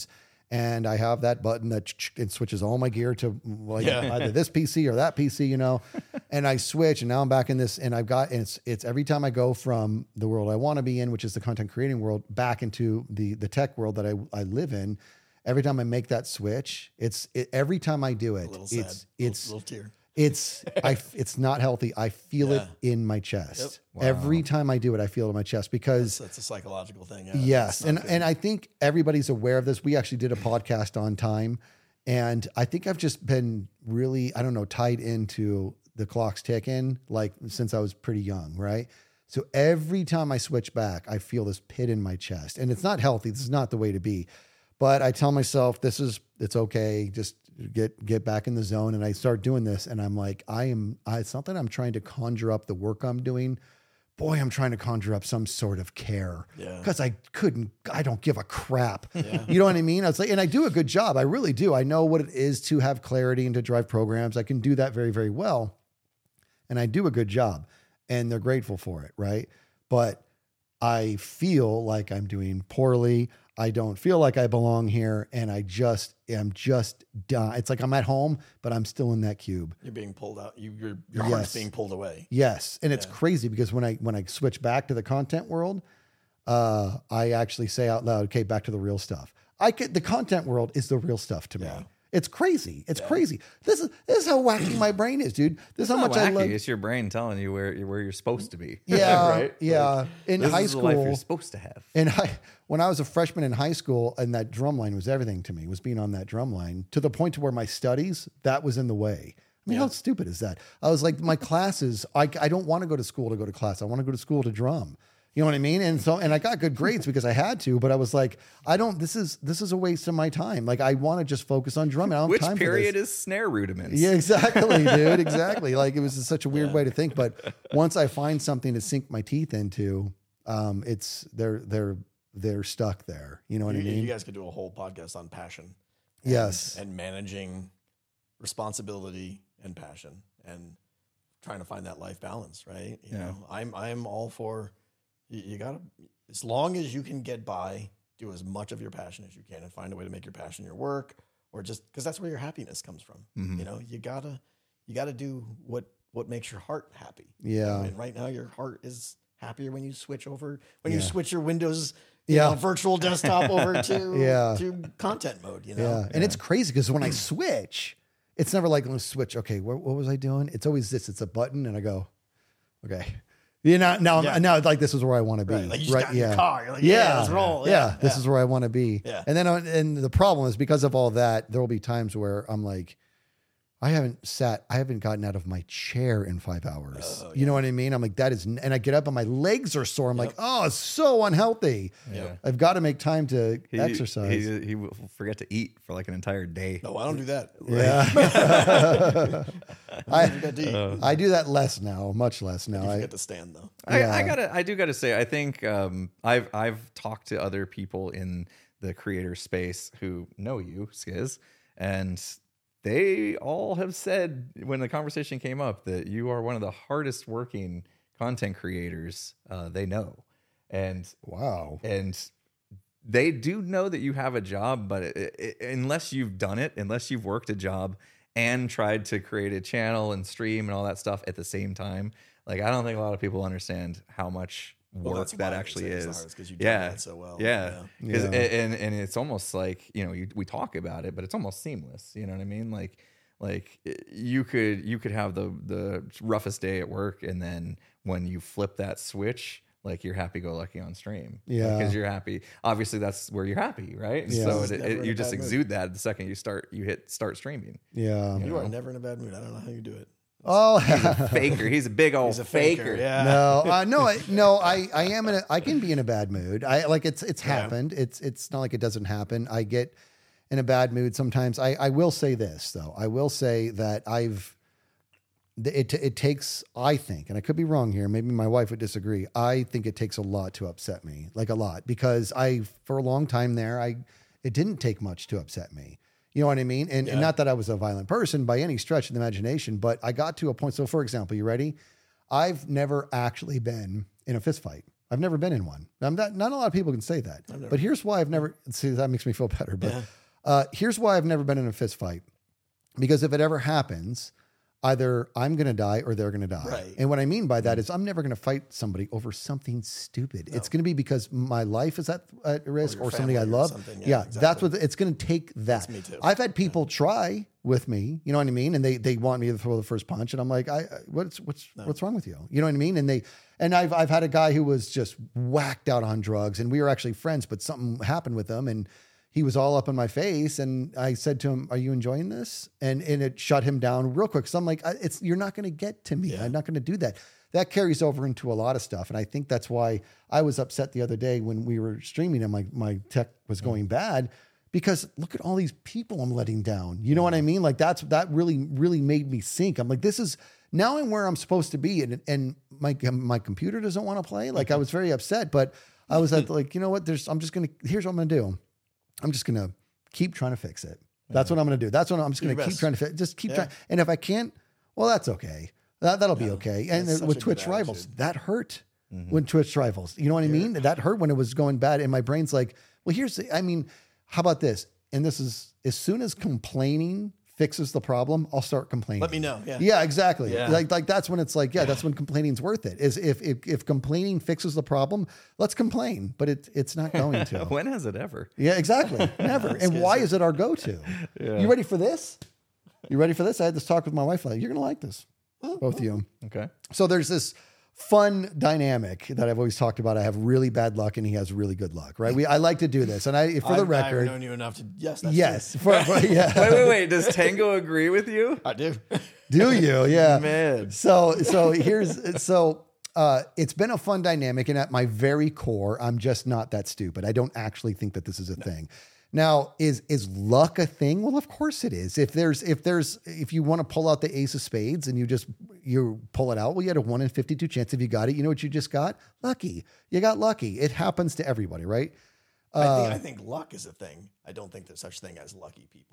[SPEAKER 2] And I have that button that ch- it switches all my gear to like
[SPEAKER 3] Yeah.
[SPEAKER 2] either this P C or that P C, you know. And I switch, and now I'm back in this, and I've got and it's it's every time I go from the world I want to be in, which is the content creating world, back into the the tech world that I I live in. Every time I make that switch, it's it, every time I do it,
[SPEAKER 3] A little sad.
[SPEAKER 2] it's it's
[SPEAKER 3] little, little tear.
[SPEAKER 2] it's I it's not healthy. I feel
[SPEAKER 3] Yeah.
[SPEAKER 2] it in my chest.
[SPEAKER 3] Yep.
[SPEAKER 4] Wow.
[SPEAKER 2] Every time I do it, I feel it in my chest because
[SPEAKER 3] That's a psychological thing. Yeah.
[SPEAKER 2] yes,
[SPEAKER 3] It's not
[SPEAKER 2] and
[SPEAKER 3] good.
[SPEAKER 2] and I think everybody's aware of this. We actually did a podcast on time, and I think I've just been really I don't know tied into the clock's ticking like since I was pretty young, right? So every time I switch back, I feel this pit in my chest, and it's not healthy. This is not the way to be. But I tell myself this is it's okay. Just get get back in the zone, and I start doing this, and I'm like, I am. I, it's not that I'm trying to conjure up the work I'm doing. Boy, I'm trying to conjure up some sort of care
[SPEAKER 3] Yeah.
[SPEAKER 2] because I couldn't. I don't give a crap.
[SPEAKER 3] Yeah.
[SPEAKER 2] You know what I mean? I was like, and I do a good job. I really do. I know what it is to have clarity and to drive programs. I can do that very, very well, and I do a good job, and they're grateful for it, right? But I feel like I'm doing poorly. I don't feel like I belong here, and I just am just done. It's like I'm at home, but I'm still in that cube.
[SPEAKER 3] You're being pulled out. You, your your heart's
[SPEAKER 2] Yes.
[SPEAKER 3] being pulled away.
[SPEAKER 2] Yes, and it's
[SPEAKER 3] Yeah.
[SPEAKER 2] crazy because when I when I switch back to the content world, uh, I actually say out loud, "Okay, back to the real stuff." I could, the content world is the real stuff to
[SPEAKER 3] Yeah.
[SPEAKER 2] me. It's crazy. It's crazy. This is this is how wacky my brain is, dude. This is how
[SPEAKER 4] Not
[SPEAKER 2] much I
[SPEAKER 4] wacky.
[SPEAKER 2] love.
[SPEAKER 4] It's your brain telling you where where you're supposed to be.
[SPEAKER 2] Yeah,
[SPEAKER 4] right.
[SPEAKER 2] yeah.
[SPEAKER 4] Like,
[SPEAKER 2] In
[SPEAKER 4] this
[SPEAKER 2] high
[SPEAKER 4] is the life you're
[SPEAKER 2] school,
[SPEAKER 4] supposed to have.
[SPEAKER 2] and I, when I was a freshman in high school, and that drum line was everything to me, was being on that drum line to the point to where my studies, that was in the way. I mean, how stupid is that? I was like, my classes, I, I don't want to go to school to go to class. I want to go to school to drum. You know what I mean? And so, and I got good grades because I had to, but I was like, I don't, this is, this is a waste of my time. Like, I want to just focus on drumming. I don't have
[SPEAKER 4] Which
[SPEAKER 2] time
[SPEAKER 4] period
[SPEAKER 2] for this.
[SPEAKER 4] is snare rudiments?
[SPEAKER 2] Yeah, exactly, dude. Exactly. Like it was such a weird way to think, but once I find something to sink my teeth into, um, it's they're they're they're stuck there. You know what
[SPEAKER 3] You,
[SPEAKER 2] I mean?
[SPEAKER 3] you guys could do a whole podcast on passion. and-
[SPEAKER 2] Yes.
[SPEAKER 3] And managing responsibility and passion and trying to find that life balance, right? You
[SPEAKER 4] Yeah.
[SPEAKER 3] know, I'm I'm all for you, you gotta as long as you can get by, do as much of your passion as you can and find a way to make your passion your work or just because that's where your happiness comes from.
[SPEAKER 2] Mm-hmm.
[SPEAKER 3] You know, you gotta you gotta do what what makes your heart happy.
[SPEAKER 2] Yeah.
[SPEAKER 3] And right now your heart is happier when you switch over when you
[SPEAKER 2] Yeah.
[SPEAKER 3] switch your Windows you
[SPEAKER 2] Yeah.
[SPEAKER 3] know, virtual desktop over to
[SPEAKER 2] Yeah.
[SPEAKER 3] to content mode, you know.
[SPEAKER 2] Yeah. And it's crazy because when I switch, it's never like, let's switch. Okay, what, what was I doing? It's always this. It's a button, and I go, okay. You know, now,
[SPEAKER 3] Yeah.
[SPEAKER 2] now, like this is where I want to be.
[SPEAKER 3] Right, like you just
[SPEAKER 2] right?
[SPEAKER 3] got in
[SPEAKER 2] yeah.
[SPEAKER 3] your car. You're like, yeah, let's roll.
[SPEAKER 2] Yeah,
[SPEAKER 3] Yeah,
[SPEAKER 2] this
[SPEAKER 3] yeah.
[SPEAKER 2] is where I want to be.
[SPEAKER 3] Yeah.
[SPEAKER 2] And then, uh, and the problem is because of all that, there will be times where I'm like, I haven't sat, I haven't gotten out of my chair in five hours.
[SPEAKER 3] Oh,
[SPEAKER 2] You know what I mean? I'm like, that is, n- and I get up and my legs are sore. I'm like, oh, it's so unhealthy.
[SPEAKER 4] Yeah.
[SPEAKER 2] I've got to make time to
[SPEAKER 4] He,
[SPEAKER 2] exercise.
[SPEAKER 4] He, he will forget to eat for like an entire day.
[SPEAKER 3] No, I don't do that.
[SPEAKER 2] yeah.
[SPEAKER 3] I
[SPEAKER 2] I,
[SPEAKER 3] forget to eat.
[SPEAKER 2] I do that less now, much less now.
[SPEAKER 3] You
[SPEAKER 2] I,
[SPEAKER 3] forget to stand though.
[SPEAKER 4] I,
[SPEAKER 2] Yeah.
[SPEAKER 4] I gotta, I do gotta say, I think um, I've I've talked to other people in the creator space who know you, Skiz, and they all have said when the conversation came up that you are one of the hardest working content creators uh, they know, and
[SPEAKER 2] wow.
[SPEAKER 4] and they do know that you have a job, but it, it, unless you've done it, unless you've worked a job and tried to create a channel and stream and all that stuff at the same time, like I don't think a lot of people understand how much
[SPEAKER 3] Well,
[SPEAKER 4] work
[SPEAKER 3] that's
[SPEAKER 4] that
[SPEAKER 3] why I
[SPEAKER 4] actually
[SPEAKER 3] say it's the
[SPEAKER 4] is.
[SPEAKER 3] hardest, 'cause you do
[SPEAKER 4] yeah,
[SPEAKER 3] that so well.
[SPEAKER 4] Yeah,
[SPEAKER 3] Yeah.
[SPEAKER 4] 'Cause-
[SPEAKER 2] Yeah.
[SPEAKER 4] and and it's almost like you know you, we talk about it, but it's almost seamless. You know what I mean? Like like you could you could have the the roughest day at work, and then when you flip that switch, like you're happy go lucky on stream.
[SPEAKER 2] Yeah.
[SPEAKER 4] because you're happy. Obviously, that's where you're happy, right? And
[SPEAKER 2] Yeah.
[SPEAKER 4] so
[SPEAKER 3] It's
[SPEAKER 4] it,
[SPEAKER 3] never
[SPEAKER 4] it,
[SPEAKER 3] in
[SPEAKER 4] you
[SPEAKER 3] a
[SPEAKER 4] just
[SPEAKER 3] bad mood.
[SPEAKER 4] exude that the second you start you hit start streaming.
[SPEAKER 2] Yeah.
[SPEAKER 3] You
[SPEAKER 4] know?
[SPEAKER 3] are never in a bad mood. I don't know how you do it.
[SPEAKER 2] Oh,
[SPEAKER 4] Faker, he's a big old
[SPEAKER 3] He's a faker.
[SPEAKER 4] faker.
[SPEAKER 3] Yeah.
[SPEAKER 2] no, uh, no, I, no. I, I am in a. I can be in a bad mood. I like it's. It's
[SPEAKER 3] Yeah.
[SPEAKER 2] happened. It's. It's not like it doesn't happen. I get in a bad mood sometimes. I. I will say this though. I will say that I've. It. It takes. I think, and I could be wrong here. Maybe my wife would disagree. I think it takes a lot to upset me, like a lot, because I for a long time there, I. It didn't take much to upset me. You know what I mean? And, and
[SPEAKER 3] Yeah.
[SPEAKER 2] not that I was a violent person by any stretch of the imagination, but I got to a point. So, for example, you ready? I've never actually been in a fist fight. I've never been in one. I'm not, not a lot of people can say that. But here's why I've never, see, that makes me feel better. But
[SPEAKER 3] Yeah.
[SPEAKER 2] Uh, here's why I've never been in a fist fight. Because if it ever happens, either I'm going to die or they're going to die.
[SPEAKER 3] Right.
[SPEAKER 2] And what I mean by that is I'm never going to fight somebody over something stupid. No. It's going to be because my life is at, at risk or, or somebody I love. Yeah, yeah exactly. That's what it's going to take that.
[SPEAKER 3] That's me too.
[SPEAKER 2] I've had people yeah. try with me, you know what I mean? And they they want me to throw the first punch. And I'm like, I, I what's what's no. what's wrong with you? You know what I mean? And they and I've I've had a guy who was just whacked out on drugs and we were actually friends, but something happened with him and he was all up in my face, and I said to him, "Are you enjoying this?" And and it shut him down real quick. So I'm like, "It's you're not going to get to me. Yeah. I'm not going to do that." That carries over into a lot of stuff, and I think that's why I was upset the other day when we were streaming and my my tech was going mm. bad because look at all these people I'm letting down. You know mm. what I mean? Like that's that really really made me sink. I'm like, this is now I'm where I'm supposed to be, and and my my computer doesn't want to play. Like I was very upset, but I was at like, you know what? There's I'm just gonna here's what I'm gonna do. I'm just going to keep trying to fix it. That's yeah. what I'm going to do. That's what I'm just going to keep trying to fix. Just keep yeah. trying. And if I can't, well, that's okay. That, that'll yeah. be okay. And with Twitch Rivals, that hurt mm-hmm. when Twitch Rivals, you know what yeah. I mean? That hurt when it was going bad. And my brain's like, well, here's, the, I mean, how about this? And this is as soon as complaining fixes the problem, I'll start complaining.
[SPEAKER 3] Let me know. Yeah.
[SPEAKER 2] Yeah, exactly. Yeah. Like, like that's when it's like, yeah, that's when complaining's worth it. Is if, if, if complaining fixes the problem, let's complain, but it, it's not going to.
[SPEAKER 4] When has it ever?
[SPEAKER 2] Yeah, exactly. Never. And why is it our go-to? Yeah. You ready for this? You ready for this? I had this talk with my wife. Like, you're going to like this. Both of you.
[SPEAKER 4] Okay.
[SPEAKER 2] So there's this fun dynamic that I've always talked about. I have really bad luck and he has really good luck, right? We I like to do this. And I, for the
[SPEAKER 3] I've,
[SPEAKER 2] record,
[SPEAKER 3] I've known you enough to, yes, that's
[SPEAKER 2] yes. For, for, yeah.
[SPEAKER 4] Wait, wait, wait. Does Tango agree with you?
[SPEAKER 3] I do.
[SPEAKER 2] Do you? Yeah.
[SPEAKER 4] Man.
[SPEAKER 2] So, so here's, so uh, it's been a fun dynamic. And at my very core, I'm just not that stupid. I don't actually think that this is a no. thing. Now, is is luck a thing? Well, of course it is. If there's if there's if you want to pull out the ace of spades and you just you pull it out, well, you had a one in fifty-two chance if you got it. You know what you just got? Lucky. You got lucky. It happens to everybody, right?
[SPEAKER 3] I uh, think I think luck is a thing. I don't think there's such thing as lucky people.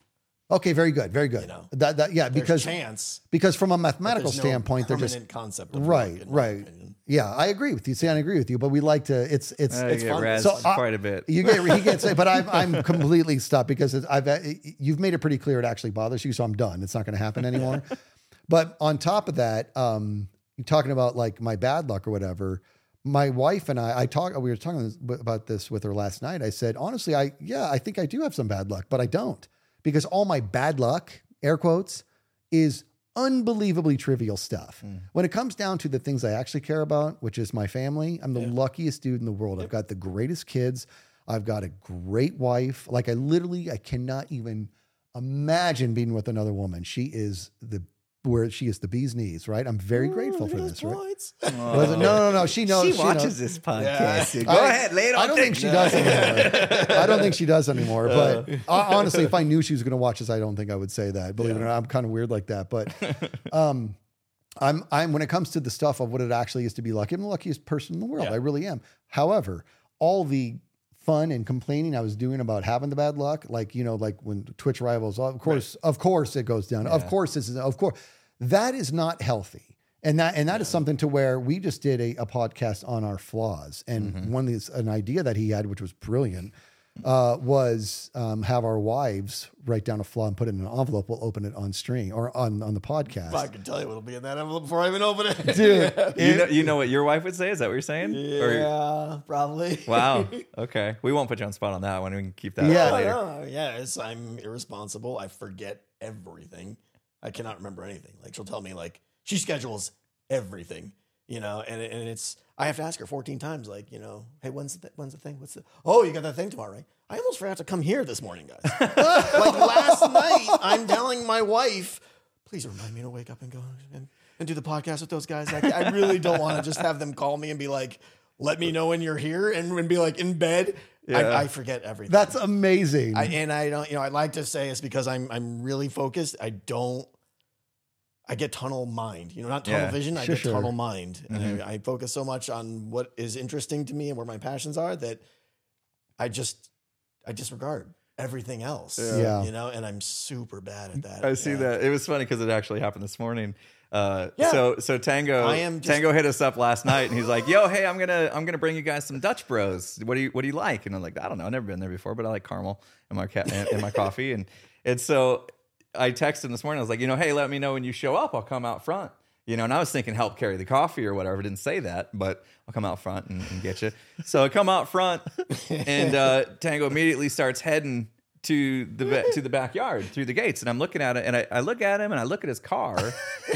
[SPEAKER 2] Okay, very good, very good.
[SPEAKER 3] You know,
[SPEAKER 2] that that yeah,
[SPEAKER 3] there's
[SPEAKER 2] because
[SPEAKER 3] chance,
[SPEAKER 2] because from a mathematical
[SPEAKER 3] no
[SPEAKER 2] standpoint, they're just
[SPEAKER 3] concept. Of
[SPEAKER 2] right,
[SPEAKER 3] luck,
[SPEAKER 2] right. Yeah, I agree with you. See, I agree with you, but we like to. It's it's
[SPEAKER 4] uh,
[SPEAKER 2] it's
[SPEAKER 4] fun.
[SPEAKER 2] fun.
[SPEAKER 4] So quite a bit.
[SPEAKER 2] You get he gets, but I'm I'm completely stopped because it's, I've you've made it pretty clear it actually bothers you, so I'm done. It's not going to happen anymore. But on top of that, um, you're talking about like my bad luck or whatever. My wife and I, I talk. We were talking about this with her last night. I said, honestly, I yeah, I think I do have some bad luck, but I don't because all my bad luck, air quotes, is unbelievably trivial stuff. Mm. When it comes down to the things I actually care about, which is my family, I'm the yeah. luckiest dude in the world. Yep. I've got the greatest kids. I've got a great wife. Like I literally, I cannot even imagine being with another woman. She is the where she is the bee's knees, right? I'm very Ooh, grateful for this, right?
[SPEAKER 4] Oh.
[SPEAKER 2] Was it? No, no, no. She knows.
[SPEAKER 4] She,
[SPEAKER 2] she
[SPEAKER 4] watches
[SPEAKER 2] knows.
[SPEAKER 4] this podcast. Yeah.
[SPEAKER 2] Go
[SPEAKER 4] I, ahead, lay it on.
[SPEAKER 2] I don't think she does anymore. I don't think she does anymore. But uh, honestly, if I knew she was going to watch this, I don't think I would say that. Believe yeah. it or not, I'm kind of weird like that. But um, I'm, I'm when it comes to the stuff of what it actually is to be lucky, I'm the luckiest person in the world. Yeah. I really am. However, all the fun and complaining I was doing about having the bad luck, like you know, like when Twitch Rivals, of course, right. of course, it goes down. Yeah. Of course, this is of course. That is not healthy. And that and that yeah. is something to where we just did a, a podcast on our flaws. And mm-hmm. one of these, an idea that he had, which was brilliant, uh, was um, have our wives write down a flaw and put it in an envelope. We'll open it on stream or on, on the podcast.
[SPEAKER 3] I can tell you what'll be in that envelope before I even open it.
[SPEAKER 2] Dude.
[SPEAKER 4] you, know, you know what your wife would say? Is that what you're saying?
[SPEAKER 3] Yeah, or, probably.
[SPEAKER 4] Wow. Okay. We won't put you on spot on that one. We can keep that
[SPEAKER 2] yeah.
[SPEAKER 4] later.
[SPEAKER 3] No, yeah, it's, I'm irresponsible. I forget everything. I cannot remember anything. Like she'll tell me like she schedules everything, you know, and and it's I have to ask her fourteen times, like, you know, hey, when's the th- when's the thing? What's the oh, you got that thing tomorrow, right? I almost forgot to come here this morning, guys. Like last night, I'm telling my wife, please remind me to wake up and go and, and do the podcast with those guys. Like, I really don't want to just have them call me and be like, let me know when you're here and, and be like in bed. Yeah. I, I forget everything.
[SPEAKER 2] That's amazing.
[SPEAKER 3] I, and I don't, you know, I like to say it's because I'm, I'm really focused. I don't, I get tunnel mind, you know, not tunnel
[SPEAKER 4] yeah.
[SPEAKER 3] vision. I
[SPEAKER 2] sure,
[SPEAKER 3] get
[SPEAKER 2] sure.
[SPEAKER 3] tunnel mind.
[SPEAKER 4] Mm-hmm.
[SPEAKER 3] And I, I focus so much on what is interesting to me and where my passions are that I just, I disregard everything else,
[SPEAKER 2] yeah.
[SPEAKER 3] you know, and I'm super bad at that.
[SPEAKER 4] I see
[SPEAKER 3] yeah.
[SPEAKER 4] that. It was funny because it actually happened this morning. Uh,
[SPEAKER 3] Yeah.
[SPEAKER 4] So so Tango
[SPEAKER 3] I am just-
[SPEAKER 4] Tango hit us up last night, and he's like, "Yo, hey, I'm gonna I'm gonna bring you guys some Dutch Bros. What do you what do you like?" And I'm like, "I don't know, I've never been there before, but I like caramel in my ca- in my coffee." And and so I texted him this morning. I was like, "You know, hey, let me know when you show up. I'll come out front." You know, and I was thinking help carry the coffee or whatever. I didn't say that, but I'll come out front and, and get you. So I come out front, and uh, Tango immediately starts heading to the ba- to the backyard through the gates, and I'm looking at it, and I, I look at him, and I look at his car,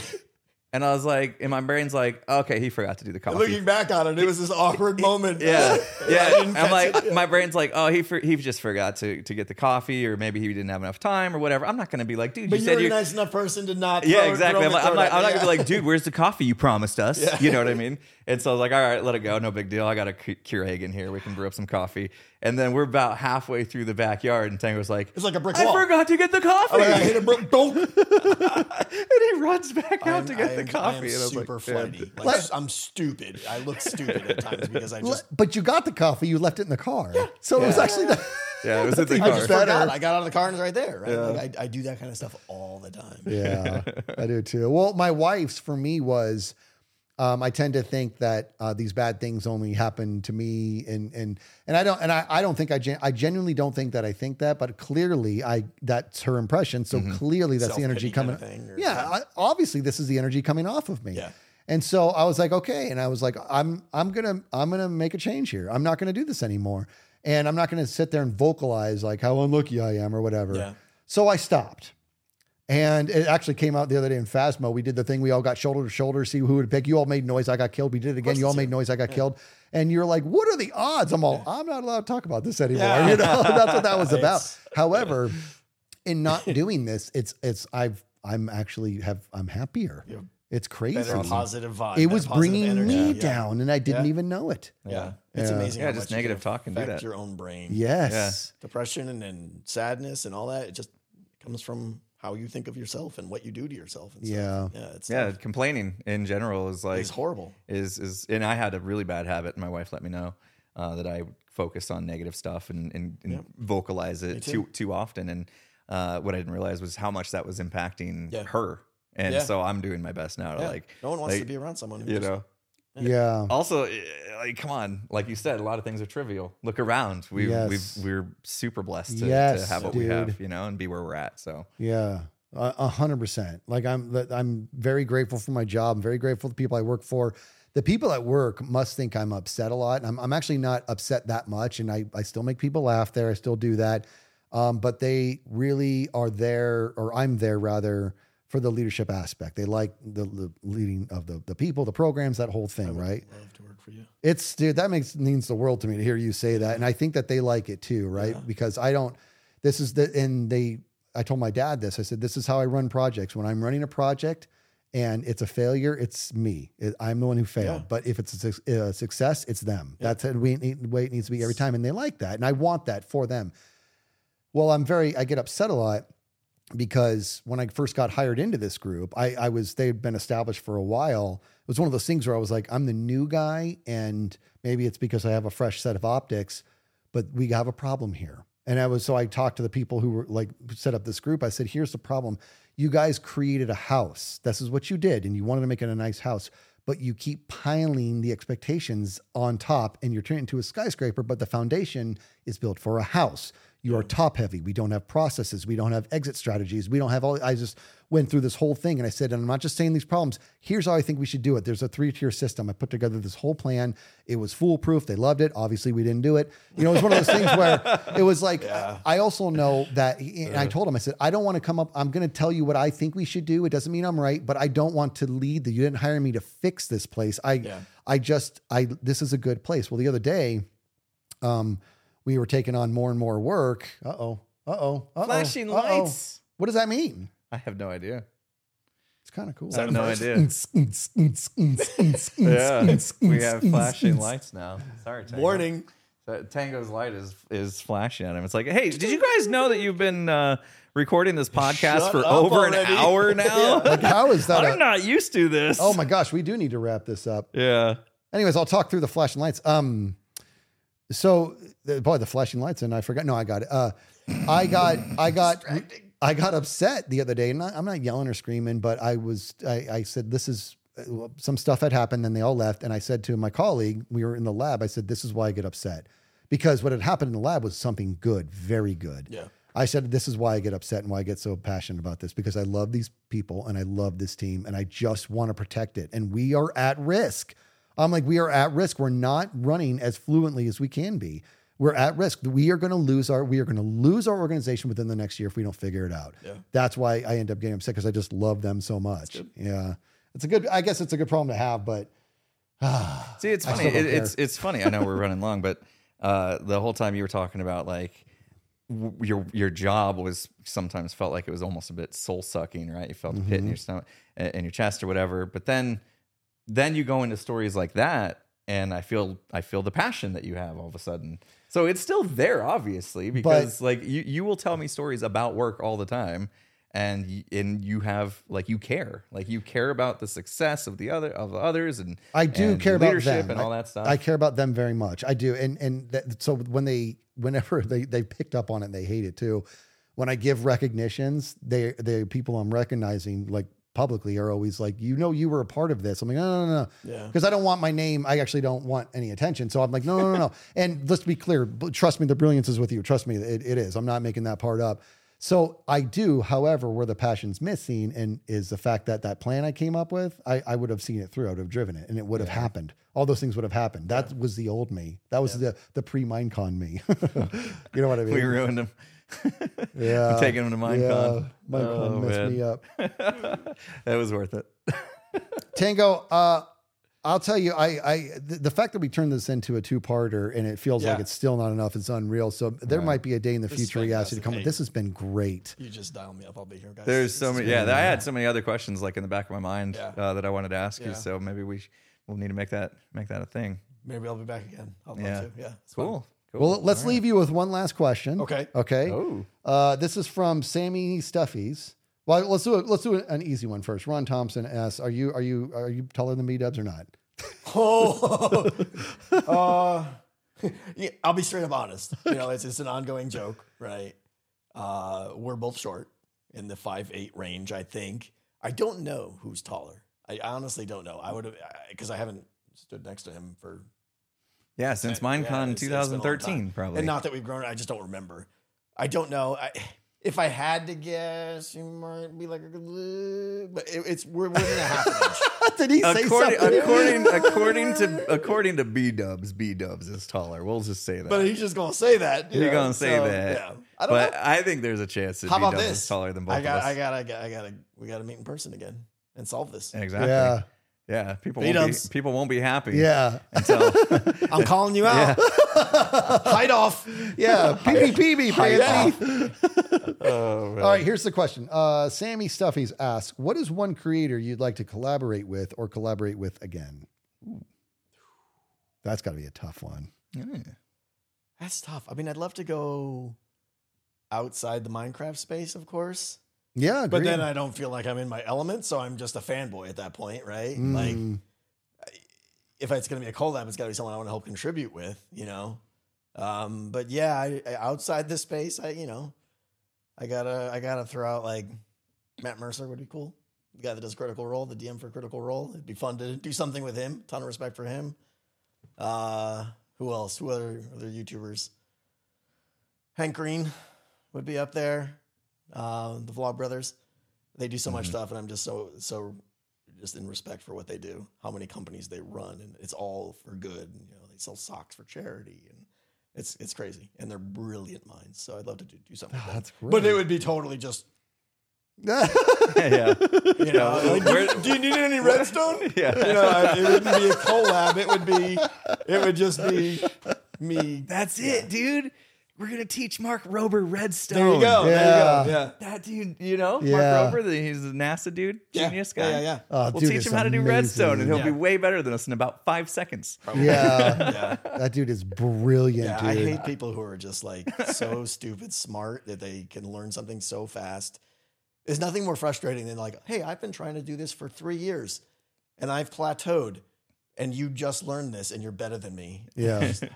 [SPEAKER 4] and I was like, and my brain's like, okay, he forgot to do the coffee.
[SPEAKER 3] Looking back on it, it was this awkward moment.
[SPEAKER 4] Yeah, yeah.
[SPEAKER 3] didn't
[SPEAKER 4] I'm
[SPEAKER 3] catch
[SPEAKER 4] like,
[SPEAKER 3] it.
[SPEAKER 4] my brain's like, oh, he for, he just forgot to to get the coffee, or maybe he didn't have enough time, or whatever. I'm not gonna be like, dude,
[SPEAKER 3] But
[SPEAKER 4] you
[SPEAKER 3] you're
[SPEAKER 4] said
[SPEAKER 3] a
[SPEAKER 4] you.
[SPEAKER 3] nice enough person to not.
[SPEAKER 4] Yeah,
[SPEAKER 3] throw-
[SPEAKER 4] exactly.
[SPEAKER 3] throw
[SPEAKER 4] I'm,
[SPEAKER 3] the
[SPEAKER 4] like, I'm,
[SPEAKER 3] throw
[SPEAKER 4] like,
[SPEAKER 3] at
[SPEAKER 4] I'm
[SPEAKER 3] me.
[SPEAKER 4] not gonna be like, dude, where's the coffee you promised us?
[SPEAKER 3] Yeah.
[SPEAKER 4] You know what I mean? And so I was like, all right, let it go, no big deal. I got a K- Keurig in here. We can brew up some coffee. And then we're about halfway through the backyard, and Tango's like,
[SPEAKER 3] It's like a brick
[SPEAKER 4] I
[SPEAKER 3] wall.
[SPEAKER 4] forgot to get the coffee.
[SPEAKER 3] I'm like, I hit a brick. Don't.
[SPEAKER 4] And he runs back out
[SPEAKER 3] I'm-
[SPEAKER 4] to get
[SPEAKER 3] I
[SPEAKER 4] the
[SPEAKER 3] am-
[SPEAKER 4] coffee.
[SPEAKER 3] I am
[SPEAKER 4] and I was
[SPEAKER 3] super
[SPEAKER 4] like, man.
[SPEAKER 3] flighty. Like,
[SPEAKER 2] Like-
[SPEAKER 3] I'm stupid. I look stupid at times because I just.
[SPEAKER 2] But you got the coffee. You left it in the car. So it was
[SPEAKER 4] Yeah.
[SPEAKER 2] actually the,
[SPEAKER 4] Yeah, it was in the
[SPEAKER 2] I
[SPEAKER 3] I
[SPEAKER 4] car.
[SPEAKER 3] just
[SPEAKER 2] better.
[SPEAKER 3] forgot. I got out of the car and it's right there. Right?
[SPEAKER 4] Yeah.
[SPEAKER 3] Like, I, I do that kind of stuff all the time.
[SPEAKER 2] yeah, I do too. Well, my wife's for me was, um, I tend to think that uh, these bad things only happen to me, and and and I don't, and I, I don't think I gen- I genuinely don't think that I think that, but clearly I that's her impression. So clearly that's the energy
[SPEAKER 3] Self-pity kind
[SPEAKER 2] coming.
[SPEAKER 3] of thing, or-
[SPEAKER 2] yeah, I, obviously this is the energy coming off of me.
[SPEAKER 3] Yeah.
[SPEAKER 2] And so I was like, okay, and I was like, I'm I'm gonna I'm gonna make a change here. I'm not gonna do this anymore, and I'm not gonna sit there and vocalize like how unlucky I am or whatever.
[SPEAKER 3] Yeah.
[SPEAKER 2] So I stopped. And it actually came out the other day in Phasmo. We did the thing. We all got shoulder to shoulder, see who would pick. You all made noise. I got killed. We did it again. You all
[SPEAKER 3] it's
[SPEAKER 2] made
[SPEAKER 3] you.
[SPEAKER 2] noise. I got killed. And you're like, what are the odds? I'm all, I'm not allowed to talk about this anymore.
[SPEAKER 3] Yeah.
[SPEAKER 2] You know, that's what that was about.
[SPEAKER 3] It's-
[SPEAKER 2] However, in not doing this, it's, it's, I've, I'm actually have, I'm happier.
[SPEAKER 3] You have
[SPEAKER 2] It's crazy.
[SPEAKER 3] Better positive vibe.
[SPEAKER 2] It
[SPEAKER 3] that
[SPEAKER 2] was
[SPEAKER 3] positive
[SPEAKER 2] bringing
[SPEAKER 3] energy.
[SPEAKER 2] me
[SPEAKER 3] Yeah.
[SPEAKER 2] down and I didn't
[SPEAKER 3] Yeah.
[SPEAKER 2] even know it.
[SPEAKER 3] Yeah. It's
[SPEAKER 2] Yeah.
[SPEAKER 3] amazing.
[SPEAKER 4] Yeah,
[SPEAKER 3] how
[SPEAKER 4] just
[SPEAKER 3] much you
[SPEAKER 4] negative
[SPEAKER 3] can
[SPEAKER 4] talk can do
[SPEAKER 3] affect
[SPEAKER 4] that.
[SPEAKER 3] your own brain.
[SPEAKER 2] Yes.
[SPEAKER 3] Depression and, and sadness and all that. It just comes from how you think of yourself and what you do to yourself. And
[SPEAKER 2] Yeah.
[SPEAKER 3] stuff. Yeah. It's
[SPEAKER 4] Yeah,
[SPEAKER 3] tough.
[SPEAKER 4] complaining in general is like
[SPEAKER 3] It's horrible.
[SPEAKER 4] is is and I had a really bad habit, and my wife let me know uh, that I focus on negative stuff and and, and
[SPEAKER 3] Yep.
[SPEAKER 4] vocalize it
[SPEAKER 3] too.
[SPEAKER 4] too too often. And uh, what I didn't realize was how much that was impacting
[SPEAKER 3] Yeah.
[SPEAKER 4] her. And
[SPEAKER 3] Yeah.
[SPEAKER 4] so I'm doing my best now to
[SPEAKER 3] Yeah.
[SPEAKER 4] like
[SPEAKER 3] no one wants
[SPEAKER 4] like,
[SPEAKER 3] to be around someone who
[SPEAKER 4] you
[SPEAKER 3] just,
[SPEAKER 4] know.
[SPEAKER 2] Yeah.
[SPEAKER 4] Also, eh, like, come on, like you said, a lot of things are trivial. Look around. We
[SPEAKER 2] Yes.
[SPEAKER 4] we've we're super blessed to,
[SPEAKER 2] Yes,
[SPEAKER 4] to have what we
[SPEAKER 2] dude.
[SPEAKER 4] have, you know, and be where we're at. So
[SPEAKER 2] Yeah, a a hundred percent. Like I'm, I'm very grateful for my job. I'm very grateful for the people I work for. The people at work must think I'm upset a lot. And I'm, I'm actually not upset that much. And I, I still make people laugh there. I still do that. Um, but they really are there, or I'm there rather, for the leadership aspect. They like the, the leading of the, the people, the programs, that whole thing, right?
[SPEAKER 3] love to work for you.
[SPEAKER 2] It's, dude, that makes means the world to me to hear you say that. And I think that they like it too, right?
[SPEAKER 3] Yeah.
[SPEAKER 2] Because I don't, this is the, and they, I told my dad this, I said, this is how I run projects. When I'm running a project and it's a failure, it's me. It, I'm the one who failed.
[SPEAKER 3] Yeah.
[SPEAKER 2] But if it's a, suc- a success, it's them. That's the way it way it needs to be every time. And they like that. And I want that for them. Well, I'm very, I get upset a lot because when I first got hired into this group, I, I was, they'd been established for a while. It was one of those things where I was like, I'm the new guy, and maybe it's because I have a fresh set of optics, but we have a problem here. And I was, so I talked to the people who were like, set up this group. I said, here's the problem. You guys created a house. This is what you did. And you wanted to make it a nice house, but you keep piling the expectations on top and you're turning it into a skyscraper, but the foundation is built for a house. You are top heavy. We don't have processes. We don't have exit strategies. We don't have all, I just went through this whole thing and I said, and I'm not just saying these problems. Here's how I think we should do it. There's a three tier system. I put together this whole plan. It was foolproof. They loved it. Obviously we didn't do it. You know, it was one of those things where it was like,
[SPEAKER 3] Yeah.
[SPEAKER 2] I also know that, and I told him, I said, I don't want to come up. I'm going to tell you what I think we should do. It doesn't mean I'm right, but I don't want to lead the, you didn't hire me to fix this place. I,
[SPEAKER 3] Yeah.
[SPEAKER 2] I just, I, this is a good place. Well, the other day, um, we were taking on more and more work. Uh-oh. Uh-oh. Uh-oh.
[SPEAKER 4] Flashing
[SPEAKER 2] uh-oh.
[SPEAKER 4] lights.
[SPEAKER 2] What does that mean?
[SPEAKER 4] I have no idea.
[SPEAKER 2] It's kind of cool.
[SPEAKER 4] I have no idea.
[SPEAKER 2] yeah.
[SPEAKER 4] Yeah, we have flashing lights now. Sorry, Tango.
[SPEAKER 3] Morning.
[SPEAKER 4] So Tango's light is is flashing at him. It's like, hey, did you guys know that you've been uh, recording this podcast
[SPEAKER 3] Shut
[SPEAKER 4] for
[SPEAKER 3] up
[SPEAKER 4] over an
[SPEAKER 3] already.
[SPEAKER 4] hour now?
[SPEAKER 2] Like, how is that?
[SPEAKER 4] I'm
[SPEAKER 2] a-
[SPEAKER 4] not used to this.
[SPEAKER 2] oh my gosh, we do need to wrap this up.
[SPEAKER 4] Yeah.
[SPEAKER 2] Anyways, I'll talk through the flashing lights. Um, so the, boy, the flashing lights, and I forgot. No, I got it. Uh, I got, I got, I got upset the other day, and I, I'm not yelling or screaming, but I was, I, I said, this is, uh, some stuff had happened, and they all left. And I said to my colleague, we were in the lab, I said, this is why I get upset. Because what had happened in the lab was something good, very good.
[SPEAKER 3] Yeah.
[SPEAKER 2] I said, this is why I get upset and why I get so passionate about this, because I love these people and I love this team and I just want to protect it. And we are at risk. I'm like, we are at risk. We're not running as fluently as we can be. We're at risk. We are going to lose our, we are going to lose our organization within the next year if we don't figure it out.
[SPEAKER 3] Yeah.
[SPEAKER 2] That's why I end up getting upset, because I just love them so much. Yeah. It's a good, I guess it's a good problem to have, but ah,
[SPEAKER 4] see, it's
[SPEAKER 2] I
[SPEAKER 4] funny.
[SPEAKER 2] still don't
[SPEAKER 4] It, it's, it's funny. I know we're running long, but uh, the whole time you were talking about like, your your job was sometimes felt like it was almost a bit soul sucking, right? You felt a pit in your stomach, in your chest or whatever. But then then you go into stories like that, and I feel I feel the passion that you have all of a sudden. So it's still there, obviously, because
[SPEAKER 2] But-
[SPEAKER 4] like you you will tell me stories about work all the time, and y- and you have like you care, like you care about the success of the other of the others, and
[SPEAKER 2] I do
[SPEAKER 4] and
[SPEAKER 2] care about
[SPEAKER 4] leadership
[SPEAKER 2] them
[SPEAKER 4] and all
[SPEAKER 2] I-
[SPEAKER 4] that stuff.
[SPEAKER 2] I care about them very much. I do. And, and that, so when they, whenever they, they picked up on it and they hate it too, when I give recognitions, they, they people I'm recognizing like publicly are always like, you know, you were a part of this. I'm like, no, no, no, no.
[SPEAKER 3] Yeah.
[SPEAKER 2] Because I don't want my name. I actually don't want any attention. So I'm like, no, no, no, no. And let's be clear. Trust me, the brilliance is with you. Trust me, it, it is. I'm not making that part up. So I do, however, where the passion's missing and is the fact that that plan I came up with, I, I would have seen it through. I would have driven it and it would have happened. All those things would have happened. That yeah. was the old me. That was yeah. the, the pre-Minecon me. You know what I mean?
[SPEAKER 4] We ruined him.
[SPEAKER 2] Yeah.
[SPEAKER 4] Taking him to Minecon.
[SPEAKER 2] Yeah. Minecon
[SPEAKER 4] oh,
[SPEAKER 2] messed
[SPEAKER 4] man.
[SPEAKER 2] me up.
[SPEAKER 4] That was worth it.
[SPEAKER 2] Tango, uh, I'll tell you, I, I, the, the fact that we turned this into a two-parter and it feels
[SPEAKER 3] Yeah.
[SPEAKER 2] like it's still not enough, it's unreal. So there
[SPEAKER 4] Right.
[SPEAKER 2] might be a day in the
[SPEAKER 3] This is
[SPEAKER 2] future he asks you to come.
[SPEAKER 3] fantastic.
[SPEAKER 2] This has been great.
[SPEAKER 3] You just dial me up. I'll be here, guys.
[SPEAKER 4] There's
[SPEAKER 3] This
[SPEAKER 4] so
[SPEAKER 3] is
[SPEAKER 4] many.
[SPEAKER 3] good.
[SPEAKER 4] Yeah, I had so many other questions like in the back of my mind
[SPEAKER 3] Yeah.
[SPEAKER 4] uh, that I wanted to ask you.
[SPEAKER 3] Yeah.
[SPEAKER 4] So maybe we sh- we'll need to make that make that a thing.
[SPEAKER 3] Maybe I'll be back again. I'll love
[SPEAKER 4] Yeah.
[SPEAKER 3] to. Yeah. It's fun.
[SPEAKER 4] Cool. cool.
[SPEAKER 2] Well, let's
[SPEAKER 4] All right.
[SPEAKER 2] leave you with one last question.
[SPEAKER 3] Okay.
[SPEAKER 2] Okay.
[SPEAKER 4] Oh,
[SPEAKER 2] Uh, this is from Sammy Stuffies. Well, let's do it. Let's do an easy one first. Ron Thompson asks, "Are you are you are you taller than me, Dubs, or not?"
[SPEAKER 3] Oh, uh, yeah, I'll be straight up honest. You know, it's, it's an ongoing joke, right? Uh, we're both short in the five eight range, I think. I don't know who's taller. I honestly don't know. I would have, because I haven't stood next to him for.
[SPEAKER 4] yeah, since
[SPEAKER 3] Yeah,
[SPEAKER 4] Minecon
[SPEAKER 3] it's- it's been a long
[SPEAKER 4] twenty thirteen,
[SPEAKER 3] time.
[SPEAKER 4] probably.
[SPEAKER 3] And not that we've grown, I just don't remember. I don't know. I, if I had to guess, you might be like, a, but it, it's we're within a half an inch.
[SPEAKER 2] Did he say
[SPEAKER 4] according,
[SPEAKER 2] something?
[SPEAKER 4] according according to according to B Dubs, B Dubs is taller. We'll just say that.
[SPEAKER 3] But he's just gonna say that. you
[SPEAKER 4] You're
[SPEAKER 3] know,
[SPEAKER 4] gonna say
[SPEAKER 3] so,
[SPEAKER 4] that.
[SPEAKER 3] Yeah. I don't
[SPEAKER 4] but
[SPEAKER 3] know.
[SPEAKER 4] I think there's a chance that
[SPEAKER 3] How
[SPEAKER 4] B
[SPEAKER 3] about
[SPEAKER 4] Dubs
[SPEAKER 3] this?
[SPEAKER 4] is taller than both
[SPEAKER 3] I got,
[SPEAKER 4] of us.
[SPEAKER 3] I got, I got, I got to, we got to meet in person again and solve this.
[SPEAKER 4] exactly.
[SPEAKER 2] Yeah.
[SPEAKER 4] Yeah. People won't be,
[SPEAKER 3] B-dubs.
[SPEAKER 4] people won't be happy.
[SPEAKER 2] Yeah.
[SPEAKER 4] Until
[SPEAKER 3] I'm calling you out. Hide off.
[SPEAKER 2] Yeah. P P P B, fancy.
[SPEAKER 4] oh, man.
[SPEAKER 2] All right, here's the question. Uh, Sammy Stuffies asks, what is one creator you'd like to collaborate with or collaborate with again? Ooh. That's got to be a tough one.
[SPEAKER 4] Yeah.
[SPEAKER 3] That's tough. I mean, I'd love to go outside the Minecraft space, of course.
[SPEAKER 2] Yeah,
[SPEAKER 3] But
[SPEAKER 2] agreed.
[SPEAKER 3] then I don't feel like I'm in my element, so I'm just a fanboy at that point, right?
[SPEAKER 2] Mm.
[SPEAKER 3] Like, if it's going to be a collab, it's got to be someone I want to help contribute with, you know? Um, but yeah, I, I, outside this space, I, you know, I gotta, I gotta throw out like Matt Mercer would be cool. The guy that does Critical Role, the D M for Critical Role. It'd be fun to do something with him. Ton of respect for him. Uh, who else? Who other, other YouTubers? Hank Green would be up there. Uh, the Vlog Brothers. They do so much stuff, and I'm just so, so just in respect for what they do, how many companies they run, and it's all for good. You know, they sell socks for charity, and it's it's crazy, and they're brilliant minds. So I'd love to do, do something.
[SPEAKER 2] Oh,
[SPEAKER 3] with
[SPEAKER 2] that's
[SPEAKER 3] them.
[SPEAKER 2] great.
[SPEAKER 3] But it would be totally just,
[SPEAKER 4] yeah.
[SPEAKER 3] you know, like, do, you- do you need any redstone?
[SPEAKER 4] Yeah.
[SPEAKER 3] You know, I- it wouldn't be a collab. It would be, it would just be me.
[SPEAKER 4] That's it, dude. We're gonna teach Mark Rober Redstone.
[SPEAKER 3] There you go.
[SPEAKER 2] Yeah.
[SPEAKER 3] There you go. Yeah.
[SPEAKER 4] That dude, you know,
[SPEAKER 2] Yeah.
[SPEAKER 4] Mark Rober, the, he's a NASA dude,
[SPEAKER 3] Yeah.
[SPEAKER 4] genius guy.
[SPEAKER 3] Yeah, yeah, yeah.
[SPEAKER 2] Oh,
[SPEAKER 4] We'll
[SPEAKER 2] dude,
[SPEAKER 4] teach
[SPEAKER 2] it's
[SPEAKER 4] him how to do
[SPEAKER 2] amazing.
[SPEAKER 4] redstone, and he'll
[SPEAKER 3] Yeah.
[SPEAKER 4] be way better than us in about five seconds.
[SPEAKER 2] Yeah.
[SPEAKER 3] Yeah.
[SPEAKER 2] That dude is brilliant,
[SPEAKER 3] Yeah,
[SPEAKER 2] dude.
[SPEAKER 3] I hate people who are just like so stupid smart that they can learn something so fast. There's nothing more frustrating than like, hey, I've been trying to do this for three years and I've plateaued and you just learned this and you're better than me.
[SPEAKER 2] Yeah.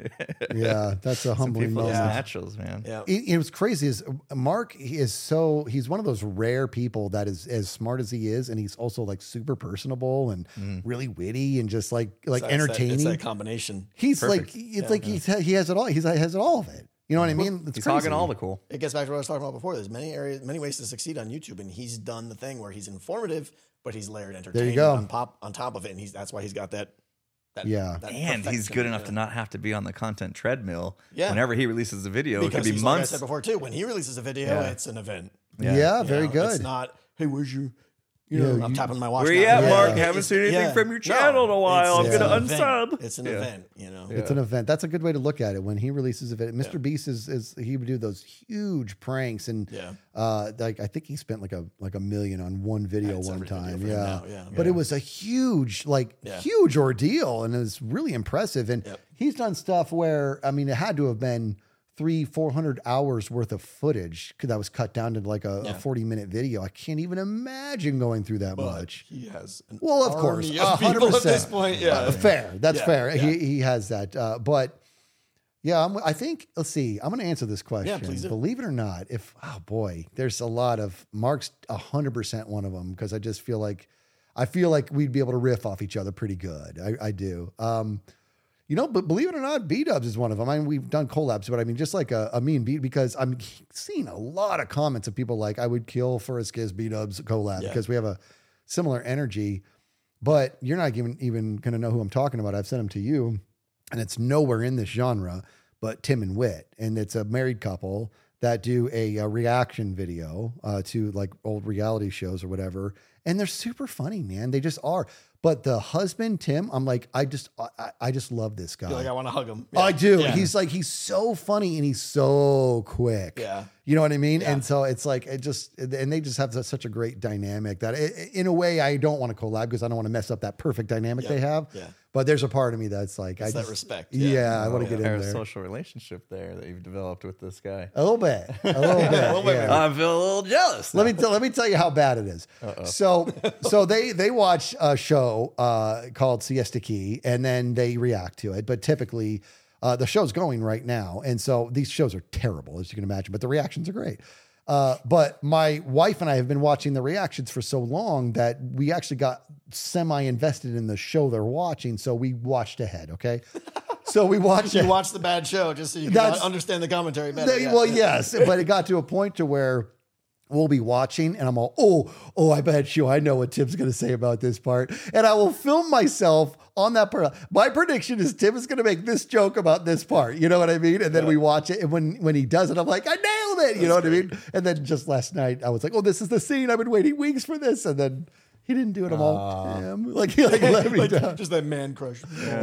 [SPEAKER 2] Yeah, that's a humbling
[SPEAKER 4] People
[SPEAKER 2] moment.
[SPEAKER 4] just naturals, man.
[SPEAKER 3] Yeah.
[SPEAKER 2] It, it was crazy. Is Mark? He is so he's one of those rare people that is as smart as he is, and he's also like super personable and really witty and just like like
[SPEAKER 3] It's that-
[SPEAKER 2] entertaining.
[SPEAKER 3] It's that combination.
[SPEAKER 2] he's
[SPEAKER 4] Perfect.
[SPEAKER 2] like it's like he's he has it all. He's he has it all of it. You know what I mean? It's
[SPEAKER 4] He's
[SPEAKER 2] crazy.
[SPEAKER 4] hogging all the cool.
[SPEAKER 3] It gets back to what I was talking about before. There's many areas, many ways to succeed on YouTube, and he's done the thing where he's informative, but he's layered entertainment
[SPEAKER 2] go.
[SPEAKER 3] on top on top of it, and he's that's why he's got that. that
[SPEAKER 2] Yeah.
[SPEAKER 3] that
[SPEAKER 4] And he's
[SPEAKER 3] perfection,
[SPEAKER 4] good enough
[SPEAKER 3] yeah.
[SPEAKER 4] to not have to be on the content treadmill.
[SPEAKER 3] Yeah.
[SPEAKER 4] Whenever he releases a video,
[SPEAKER 3] because
[SPEAKER 4] it could be
[SPEAKER 3] he's, like I
[SPEAKER 4] months.
[SPEAKER 3] said before too. When he releases a video,
[SPEAKER 4] Yeah.
[SPEAKER 3] it's an event.
[SPEAKER 2] Yeah,
[SPEAKER 4] Yeah.
[SPEAKER 2] very
[SPEAKER 3] You know,
[SPEAKER 2] good.
[SPEAKER 3] It's not. Hey, where's your? You
[SPEAKER 2] Yeah,
[SPEAKER 3] know, I'm
[SPEAKER 2] you-
[SPEAKER 3] tapping my watch.
[SPEAKER 4] Where you
[SPEAKER 3] now.
[SPEAKER 4] at,
[SPEAKER 2] Yeah.
[SPEAKER 4] Mark?
[SPEAKER 2] It's-
[SPEAKER 4] Haven't
[SPEAKER 3] it's-
[SPEAKER 4] seen anything
[SPEAKER 3] yeah.
[SPEAKER 4] from your
[SPEAKER 3] No,
[SPEAKER 4] channel in a while. I'm
[SPEAKER 3] it's
[SPEAKER 4] gonna
[SPEAKER 3] an event.
[SPEAKER 4] unsub.
[SPEAKER 3] It's an
[SPEAKER 4] Yeah.
[SPEAKER 3] event. You know.
[SPEAKER 2] It's an event. That's a good way to look at it. When he releases a video, Mister Beast is, is he would do those huge pranks and
[SPEAKER 3] Yeah.
[SPEAKER 2] uh like I think he spent like a like a million on one video
[SPEAKER 3] That's
[SPEAKER 2] one
[SPEAKER 3] every video
[SPEAKER 2] time.
[SPEAKER 3] for him
[SPEAKER 2] Yeah.
[SPEAKER 3] now, yeah.
[SPEAKER 2] But
[SPEAKER 3] Yeah.
[SPEAKER 2] it was a huge like
[SPEAKER 3] Yeah.
[SPEAKER 2] huge ordeal and it was really impressive. And
[SPEAKER 3] Yep.
[SPEAKER 2] he's done stuff where I mean it had to have been three, four hundred hours worth of footage that was cut down to like a,
[SPEAKER 3] Yeah.
[SPEAKER 2] a forty minute video. I can't even imagine going through that
[SPEAKER 3] But
[SPEAKER 2] much.
[SPEAKER 3] he has. An
[SPEAKER 2] Well, of course,
[SPEAKER 3] army
[SPEAKER 2] a
[SPEAKER 3] of
[SPEAKER 2] hundred
[SPEAKER 3] people at this
[SPEAKER 2] percent.
[SPEAKER 3] point. Yeah.
[SPEAKER 2] Uh, fair. That's
[SPEAKER 3] Yeah,
[SPEAKER 2] fair.
[SPEAKER 3] yeah.
[SPEAKER 2] He he has that. Uh, but yeah, I'm, I think. Let's see. I'm going to answer this question.
[SPEAKER 3] please do.
[SPEAKER 2] Believe it or not, if oh boy, there's a lot of Mark's a hundred percent one of them because I just feel like I feel like we'd be able to riff off each other pretty good. I, I do. Um, you know, but believe it or not, B Dubs is one of them. I mean, we've done collabs, but I mean, just like a, a me and B, because I'm seeing a lot of comments of people like, I would kill for a Skiz B Dubs collab
[SPEAKER 3] Yeah.
[SPEAKER 2] because we have a similar energy. But you're not even even going to know who I'm talking about. I've sent them to you, and it's nowhere in this genre, but Tim and Wit, and it's a married couple that do a, a reaction video uh, to like old reality shows or whatever, and they're super funny, man. They just are. But the husband, Tim, I'm like, I just, I, I just love this guy.
[SPEAKER 3] You're like I want to hug him.
[SPEAKER 2] I do.
[SPEAKER 3] Yeah.
[SPEAKER 2] He's like, he's so funny and he's so quick.
[SPEAKER 3] Yeah.
[SPEAKER 2] You know what I mean?
[SPEAKER 3] Yeah.
[SPEAKER 2] And so it's like, it just, and they just have such a great dynamic that it, in a way, I don't want to collab because I don't want to mess up that perfect dynamic
[SPEAKER 3] Yeah.
[SPEAKER 2] they have.
[SPEAKER 3] Yeah.
[SPEAKER 2] But there's a part of me that's like, I
[SPEAKER 3] It's that
[SPEAKER 2] just,
[SPEAKER 3] respect.
[SPEAKER 2] Yeah,
[SPEAKER 3] Yeah.
[SPEAKER 2] I want to
[SPEAKER 3] Oh,
[SPEAKER 2] get
[SPEAKER 4] Or
[SPEAKER 2] in
[SPEAKER 4] a
[SPEAKER 2] there.
[SPEAKER 4] social relationship there that you've developed with this guy.
[SPEAKER 2] A little bit. A little bit.
[SPEAKER 3] A little bit,
[SPEAKER 2] yeah.
[SPEAKER 3] maybe.
[SPEAKER 4] I feel a little jealous.
[SPEAKER 2] Let me tell, let me tell you how bad it is. So so they they watch a show uh, called Siesta Key and then they react to it. But typically, uh, the show's going right now, and so these shows are terrible, as you can imagine. But the reactions are great. Uh, but my wife and I have been watching the reactions for so long that we actually got semi invested in the show they're watching. So we watched ahead. Okay. So we watched.
[SPEAKER 3] You watch the bad show just so you can
[SPEAKER 2] That's-
[SPEAKER 3] understand the commentary better.
[SPEAKER 2] They-
[SPEAKER 3] yeah.
[SPEAKER 2] Well, yes, but it got to a point to where we'll be watching and I'm all, oh, oh, I bet you I know what Tim's going to say about this part. And I will film myself on that part. My prediction is Tim is going to make this joke about this part. You know what I mean? And then
[SPEAKER 3] Yeah.
[SPEAKER 2] we watch it. And when, when he does it, I'm like, I nailed it. You know what I mean? And then just last night I was like, oh, this is the scene. I've been waiting weeks for this. And then he didn't do it. I'm all, Tim. Like, he like let me
[SPEAKER 3] Like,
[SPEAKER 2] down.
[SPEAKER 3] just that man crush.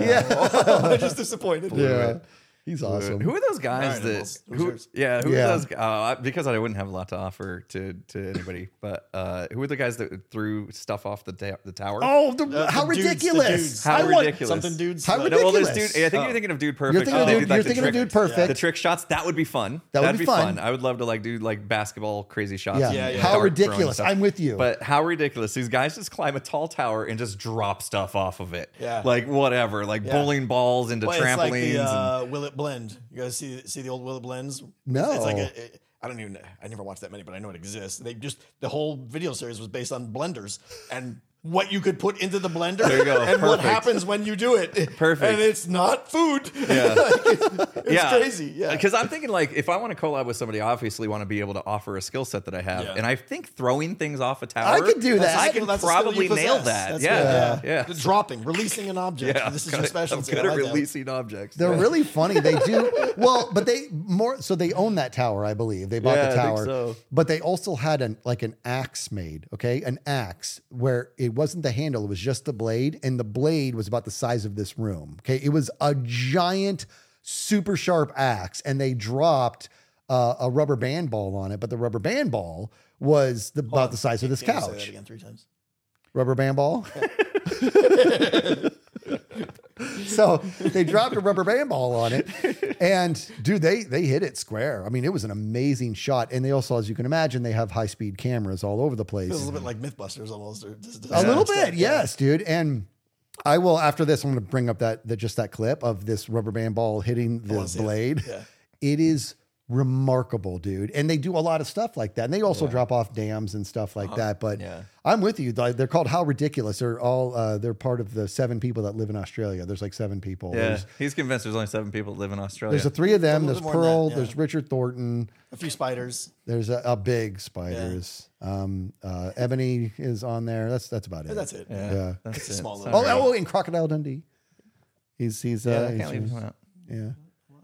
[SPEAKER 2] Yeah.
[SPEAKER 3] just disappointed.
[SPEAKER 2] Yeah. He's awesome.
[SPEAKER 4] Who are those guys
[SPEAKER 3] Ryan
[SPEAKER 4] that?
[SPEAKER 3] Animals. Who's
[SPEAKER 4] Who,
[SPEAKER 3] yours?
[SPEAKER 4] yeah, who
[SPEAKER 2] Yeah.
[SPEAKER 4] are those? Uh, I- because I wouldn't have a lot to offer to to anybody. But uh, who are the guys that threw stuff off the ta- the tower?
[SPEAKER 2] Oh, the,
[SPEAKER 3] Uh,
[SPEAKER 2] how
[SPEAKER 3] the dudes, the
[SPEAKER 2] ridiculous.
[SPEAKER 3] dudes.
[SPEAKER 4] How
[SPEAKER 2] I want-
[SPEAKER 4] ridiculous.
[SPEAKER 3] Something dudes.
[SPEAKER 2] How
[SPEAKER 3] like-
[SPEAKER 4] No, well, there's
[SPEAKER 2] ridiculous.
[SPEAKER 4] dude. I think
[SPEAKER 3] Oh.
[SPEAKER 4] you're thinking of Dude
[SPEAKER 2] You're
[SPEAKER 4] Perfect.
[SPEAKER 2] thinking of
[SPEAKER 4] They
[SPEAKER 2] Dude-
[SPEAKER 4] did, like,
[SPEAKER 2] you're
[SPEAKER 4] the
[SPEAKER 2] thinking of
[SPEAKER 4] trick-
[SPEAKER 2] Dude Perfect.
[SPEAKER 4] The trick shots that would be fun.
[SPEAKER 2] That would
[SPEAKER 4] That'd
[SPEAKER 2] be
[SPEAKER 4] be
[SPEAKER 2] fun.
[SPEAKER 4] I would love to like do like basketball crazy shots.
[SPEAKER 2] Yeah.
[SPEAKER 4] and
[SPEAKER 3] Yeah, yeah.
[SPEAKER 2] How
[SPEAKER 4] dart throwing
[SPEAKER 2] ridiculous.
[SPEAKER 4] stuff.
[SPEAKER 2] I'm with you.
[SPEAKER 4] But how ridiculous. These guys just climb a tall tower and just drop stuff off of it.
[SPEAKER 3] Yeah.
[SPEAKER 4] Like whatever. Like
[SPEAKER 3] Yeah.
[SPEAKER 4] bowling balls into
[SPEAKER 3] Well, it's
[SPEAKER 4] trampolines.
[SPEAKER 3] like the
[SPEAKER 4] and,
[SPEAKER 3] uh, Will It Blend. You guys see see the old Will It Blends?
[SPEAKER 2] No.
[SPEAKER 3] It's like a, it, I don't even. I never watched that many, but I know it exists. They just the whole video series was based on blenders and what you could put into the blender
[SPEAKER 4] There you go.
[SPEAKER 3] and what
[SPEAKER 4] Perfect.
[SPEAKER 3] happens when you do it.
[SPEAKER 4] Perfect.
[SPEAKER 3] And it's not food.
[SPEAKER 4] Yeah.
[SPEAKER 3] Like, it's it's
[SPEAKER 4] yeah.
[SPEAKER 3] crazy. Yeah.
[SPEAKER 4] Because I'm thinking like if I want to collab with somebody, I obviously want to be able to offer a skill set that I have.
[SPEAKER 3] Yeah.
[SPEAKER 4] And I think throwing things off a tower.
[SPEAKER 2] I could do
[SPEAKER 3] That's
[SPEAKER 2] that.
[SPEAKER 3] a
[SPEAKER 4] I
[SPEAKER 3] skill-
[SPEAKER 4] can
[SPEAKER 3] that's a skill
[SPEAKER 4] probably
[SPEAKER 3] you
[SPEAKER 4] nail
[SPEAKER 3] possess.
[SPEAKER 4] that.
[SPEAKER 3] That's
[SPEAKER 4] Yeah.
[SPEAKER 3] good.
[SPEAKER 4] Yeah.
[SPEAKER 3] The dropping, releasing an object.
[SPEAKER 4] Yeah.
[SPEAKER 3] This is
[SPEAKER 4] I'm
[SPEAKER 3] your
[SPEAKER 4] good-
[SPEAKER 3] specialty.
[SPEAKER 4] I'm good
[SPEAKER 3] I
[SPEAKER 4] at
[SPEAKER 3] like that.
[SPEAKER 4] releasing objects.
[SPEAKER 2] They're
[SPEAKER 4] Yeah.
[SPEAKER 2] really funny. They do well, but they more so they own that tower, I believe. They bought
[SPEAKER 4] Yeah,
[SPEAKER 2] the
[SPEAKER 4] I think
[SPEAKER 2] tower,
[SPEAKER 4] so.
[SPEAKER 2] but they also had an like an axe made. Okay, an axe where it wasn't the handle; it was just the blade, and the blade was about the size of this room. Okay, it was a giant, super sharp axe, and they dropped uh, a rubber band ball on it, but the rubber band ball was the, about the size of this
[SPEAKER 3] Can you say that
[SPEAKER 2] couch.
[SPEAKER 3] again three times?
[SPEAKER 2] Rubber band ball. So they dropped a rubber band ball on it, and dude, they they hit it square. I mean, it was an amazing shot. And they also, as you can imagine, they have high speed cameras all over the place.
[SPEAKER 3] Feels a little bit like MythBusters almost. Or just,
[SPEAKER 2] A little bit, yes, dude. And I will after this. I'm going to bring up that, that just that clip of this rubber band ball hitting
[SPEAKER 3] wanna
[SPEAKER 2] the
[SPEAKER 3] see it.
[SPEAKER 2] blade.
[SPEAKER 3] Yeah.
[SPEAKER 2] It is remarkable, dude. And they do a lot of stuff like that. And they also drop off dams and stuff like that. But
[SPEAKER 4] Yeah.
[SPEAKER 2] I'm with you. Like, they're called How Ridiculous. They're all uh, they're part of the seven people that live in Australia. There's like seven people.
[SPEAKER 4] Yeah,
[SPEAKER 2] There's,
[SPEAKER 4] he's convinced there's only seven people that live in Australia.
[SPEAKER 2] there's the three of them.
[SPEAKER 3] A
[SPEAKER 2] There's
[SPEAKER 3] little bit more than
[SPEAKER 2] Pearl.
[SPEAKER 3] that, yeah.
[SPEAKER 2] There's Richard Thornton.
[SPEAKER 3] A few spiders.
[SPEAKER 2] There's a, a big spiders. Um, uh, Ebony is on there. That's that's about it.
[SPEAKER 3] That's it.
[SPEAKER 4] yeah,
[SPEAKER 2] Yeah.
[SPEAKER 4] that's it.
[SPEAKER 3] Small
[SPEAKER 4] Sorry.
[SPEAKER 3] little-
[SPEAKER 2] Oh, oh, and Crocodile Dundee. He's he's
[SPEAKER 4] yeah,
[SPEAKER 2] uh,
[SPEAKER 4] I
[SPEAKER 2] he's,
[SPEAKER 4] can't leave him out.
[SPEAKER 2] yeah.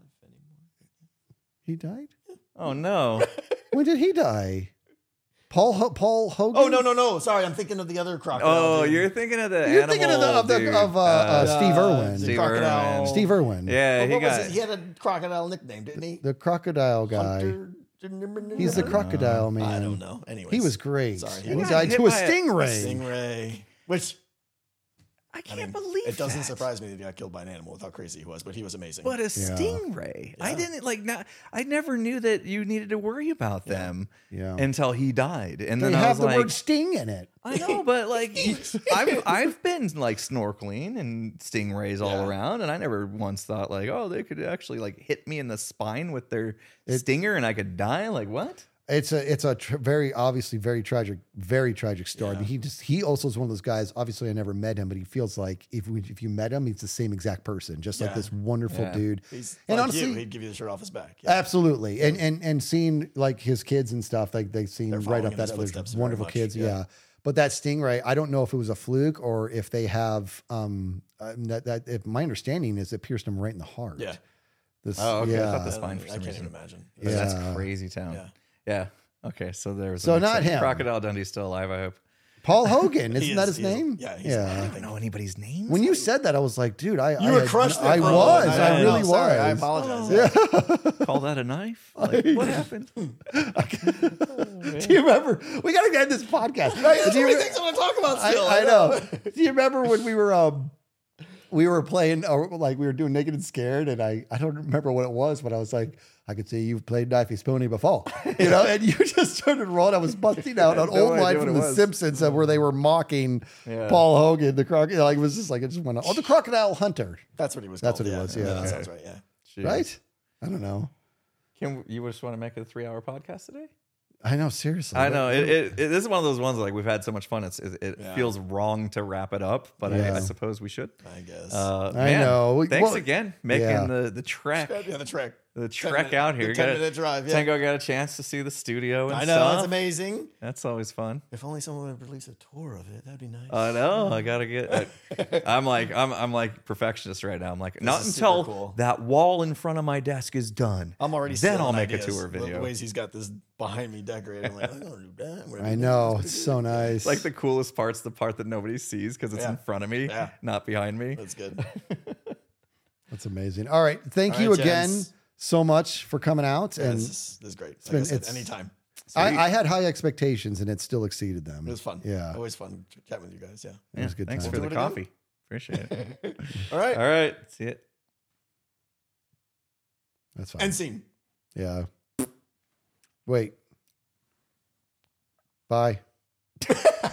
[SPEAKER 2] He died.
[SPEAKER 4] Oh no!
[SPEAKER 2] When did he die? Paul Ho- Paul Hogan.
[SPEAKER 3] Oh no no no! Sorry, I'm thinking of the other crocodile.
[SPEAKER 4] Oh,
[SPEAKER 3] dude.
[SPEAKER 4] you're thinking of the
[SPEAKER 2] You're
[SPEAKER 4] animal
[SPEAKER 2] thinking of the of, the,
[SPEAKER 4] dude.
[SPEAKER 2] of uh, uh,
[SPEAKER 3] Uh,
[SPEAKER 2] Steve Irwin.
[SPEAKER 3] the
[SPEAKER 4] Steve
[SPEAKER 3] crocodile.
[SPEAKER 4] Irwin.
[SPEAKER 2] Steve Irwin.
[SPEAKER 4] Yeah,
[SPEAKER 3] Oh,
[SPEAKER 4] he
[SPEAKER 3] what was
[SPEAKER 4] got.
[SPEAKER 3] it? He had a crocodile nickname, didn't he?
[SPEAKER 2] The crocodile guy.
[SPEAKER 3] Hunter-
[SPEAKER 2] He's the crocodile man.
[SPEAKER 3] I don't know. Anyways,
[SPEAKER 2] He was great.
[SPEAKER 3] Sorry, he
[SPEAKER 2] and he
[SPEAKER 3] was-
[SPEAKER 2] died
[SPEAKER 4] Hit
[SPEAKER 2] to a
[SPEAKER 4] by a-
[SPEAKER 2] stingray.
[SPEAKER 3] Stingray, which
[SPEAKER 4] I
[SPEAKER 3] I
[SPEAKER 4] can't
[SPEAKER 3] mean,
[SPEAKER 4] believe
[SPEAKER 3] it doesn't
[SPEAKER 4] that.
[SPEAKER 3] surprise me that he got killed by an animal with how crazy he was, but he was amazing.
[SPEAKER 4] But a stingray, I
[SPEAKER 3] Yeah.
[SPEAKER 4] didn't like. Now I never knew that you needed to worry about them
[SPEAKER 2] Yeah.
[SPEAKER 4] until he died, and
[SPEAKER 2] They
[SPEAKER 4] then I
[SPEAKER 2] have
[SPEAKER 4] was
[SPEAKER 2] the
[SPEAKER 4] like,
[SPEAKER 2] word sting in it.
[SPEAKER 4] I know, but like I've I've been like snorkeling and stingrays all
[SPEAKER 3] Yeah.
[SPEAKER 4] around, and I never once thought like, oh, they could actually like hit me in the spine with their stinger and I could die. Like what?
[SPEAKER 2] It's a it's a tr- very obviously very tragic, very tragic story. I mean, he just he also is one of those guys. Obviously, I never met him, but he feels like if we, if you met him, he's the same exact person, just like
[SPEAKER 3] Yeah.
[SPEAKER 2] this wonderful
[SPEAKER 4] Yeah.
[SPEAKER 2] dude.
[SPEAKER 3] He's
[SPEAKER 2] And
[SPEAKER 3] like
[SPEAKER 2] honestly-
[SPEAKER 3] you, he'd give you the shirt off his back. Yeah.
[SPEAKER 2] Absolutely, and and and seeing like his kids and stuff, like they seem
[SPEAKER 3] They're
[SPEAKER 2] right
[SPEAKER 3] following
[SPEAKER 2] up
[SPEAKER 3] in
[SPEAKER 2] that
[SPEAKER 3] his
[SPEAKER 2] other
[SPEAKER 3] footsteps very
[SPEAKER 2] wonderful
[SPEAKER 3] much,
[SPEAKER 2] kids.
[SPEAKER 3] yeah.
[SPEAKER 2] Yeah. But that stingray, I don't know if it was a fluke or if they have. Um, uh, that that if my understanding is it pierced him right in the heart.
[SPEAKER 3] Yeah.
[SPEAKER 2] This,
[SPEAKER 4] Oh, okay. I
[SPEAKER 2] yeah.
[SPEAKER 4] thought this-
[SPEAKER 3] I,
[SPEAKER 4] fine for
[SPEAKER 3] I
[SPEAKER 4] some
[SPEAKER 3] can't
[SPEAKER 4] reason.
[SPEAKER 3] even imagine.
[SPEAKER 4] But That's
[SPEAKER 2] Yeah.
[SPEAKER 4] crazy town.
[SPEAKER 3] Yeah.
[SPEAKER 4] Yeah. Okay, so there's
[SPEAKER 2] So not him.
[SPEAKER 4] Crocodile Dundee's still alive. I hope.
[SPEAKER 2] Paul Hogan,
[SPEAKER 3] He
[SPEAKER 2] isn't
[SPEAKER 3] is-
[SPEAKER 2] that his
[SPEAKER 3] he is-
[SPEAKER 2] name?
[SPEAKER 3] yeah, he's-
[SPEAKER 2] yeah.
[SPEAKER 4] I don't know anybody's names.
[SPEAKER 2] When you said that, I was like, dude, I
[SPEAKER 3] You
[SPEAKER 2] I
[SPEAKER 3] were
[SPEAKER 2] had-
[SPEAKER 3] crushed.
[SPEAKER 2] I
[SPEAKER 3] there for a
[SPEAKER 2] was.
[SPEAKER 3] moment.
[SPEAKER 2] I
[SPEAKER 3] know,
[SPEAKER 2] really was.
[SPEAKER 3] sorry, I apologize. Yeah.
[SPEAKER 4] call that a knife? Like, what happened?
[SPEAKER 2] Do you remember? We got to end this podcast.
[SPEAKER 3] There's
[SPEAKER 2] Do you
[SPEAKER 3] so many
[SPEAKER 2] re-
[SPEAKER 3] things I want to talk about
[SPEAKER 2] I,
[SPEAKER 3] still.
[SPEAKER 2] I know. Do you remember when we were um we were playing or like we were doing Naked and Scared, and I I don't remember what it was, but I was like, I could see you've played Knifey Spoony before, you know, and you just started rolling. I was busting out an
[SPEAKER 4] no
[SPEAKER 2] old
[SPEAKER 4] idea
[SPEAKER 2] line
[SPEAKER 4] what
[SPEAKER 2] from
[SPEAKER 4] it
[SPEAKER 2] The
[SPEAKER 4] was.
[SPEAKER 2] Simpsons of where they were mocking
[SPEAKER 4] Yeah.
[SPEAKER 2] Paul Hogan, the crocodile. Like it was just like it just went on. Oh, the Crocodile Hunter,
[SPEAKER 3] That's what he was.
[SPEAKER 2] That's
[SPEAKER 3] called,
[SPEAKER 2] what he was, yeah.
[SPEAKER 3] that
[SPEAKER 2] Okay.
[SPEAKER 3] sounds right. Yeah.
[SPEAKER 4] Jeez.
[SPEAKER 2] right? I don't know.
[SPEAKER 4] Can you just want to make it a three-hour podcast today?
[SPEAKER 2] I know, seriously.
[SPEAKER 4] I know it, it, it. This is one of those ones like we've had so much fun. It's it, it
[SPEAKER 3] Yeah.
[SPEAKER 4] feels wrong to wrap it up, but I,
[SPEAKER 2] Yeah.
[SPEAKER 4] I suppose we should.
[SPEAKER 3] I guess.
[SPEAKER 4] Uh,
[SPEAKER 2] I
[SPEAKER 4] man,
[SPEAKER 2] know. We-
[SPEAKER 4] Thanks
[SPEAKER 2] well,
[SPEAKER 4] again, making
[SPEAKER 2] yeah.
[SPEAKER 4] the the trek,
[SPEAKER 3] yeah, the trek.
[SPEAKER 4] the
[SPEAKER 3] Ten
[SPEAKER 4] trek
[SPEAKER 3] minute-
[SPEAKER 4] out
[SPEAKER 3] the
[SPEAKER 4] here.
[SPEAKER 3] ten
[SPEAKER 4] Got a-
[SPEAKER 3] minute drive. Yeah.
[SPEAKER 4] Tango got a chance to see the studio and
[SPEAKER 3] I know
[SPEAKER 4] stuff.
[SPEAKER 3] it's amazing.
[SPEAKER 4] That's always fun.
[SPEAKER 3] If only someone would release a tour of it, that'd be nice.
[SPEAKER 4] I know. I gotta get. I, I'm like I'm I'm like perfectionist right now. I'm like not
[SPEAKER 3] is
[SPEAKER 4] until
[SPEAKER 3] super cool.
[SPEAKER 4] that wall in front of my desk is done.
[SPEAKER 3] I'm already.
[SPEAKER 4] Then
[SPEAKER 3] stealing
[SPEAKER 4] I'll make
[SPEAKER 3] ideas.
[SPEAKER 4] a tour
[SPEAKER 3] The-
[SPEAKER 4] video.
[SPEAKER 3] The ways he's got this behind me decorated. I'm like, I'm gonna do that. I'm gonna
[SPEAKER 2] I
[SPEAKER 3] do
[SPEAKER 2] know.
[SPEAKER 3] that.
[SPEAKER 2] It's so nice.
[SPEAKER 4] Like the coolest part's the part that nobody sees because it's
[SPEAKER 3] Yeah.
[SPEAKER 4] in front of me,
[SPEAKER 3] Yeah.
[SPEAKER 4] not behind me.
[SPEAKER 3] That's good.
[SPEAKER 2] That's amazing. All right. Thank
[SPEAKER 3] All
[SPEAKER 2] you
[SPEAKER 3] right,
[SPEAKER 2] again
[SPEAKER 3] gents.
[SPEAKER 2] so much for coming out.
[SPEAKER 3] Yeah,
[SPEAKER 2] And
[SPEAKER 3] this, is, this is great. Like
[SPEAKER 2] been-
[SPEAKER 3] I said,
[SPEAKER 2] it's-
[SPEAKER 3] anytime.
[SPEAKER 2] I, I had high expectations and it still exceeded them.
[SPEAKER 3] It was fun.
[SPEAKER 2] Yeah.
[SPEAKER 3] Always fun chatting with you guys. Yeah.
[SPEAKER 2] It was a good
[SPEAKER 4] Thanks
[SPEAKER 2] time.
[SPEAKER 4] for
[SPEAKER 3] We'll
[SPEAKER 4] the
[SPEAKER 3] do it again.
[SPEAKER 4] coffee. Appreciate it.
[SPEAKER 3] All right.
[SPEAKER 4] All right. See it.
[SPEAKER 2] That's fine.
[SPEAKER 3] End scene.
[SPEAKER 2] Yeah. Wait. Bye.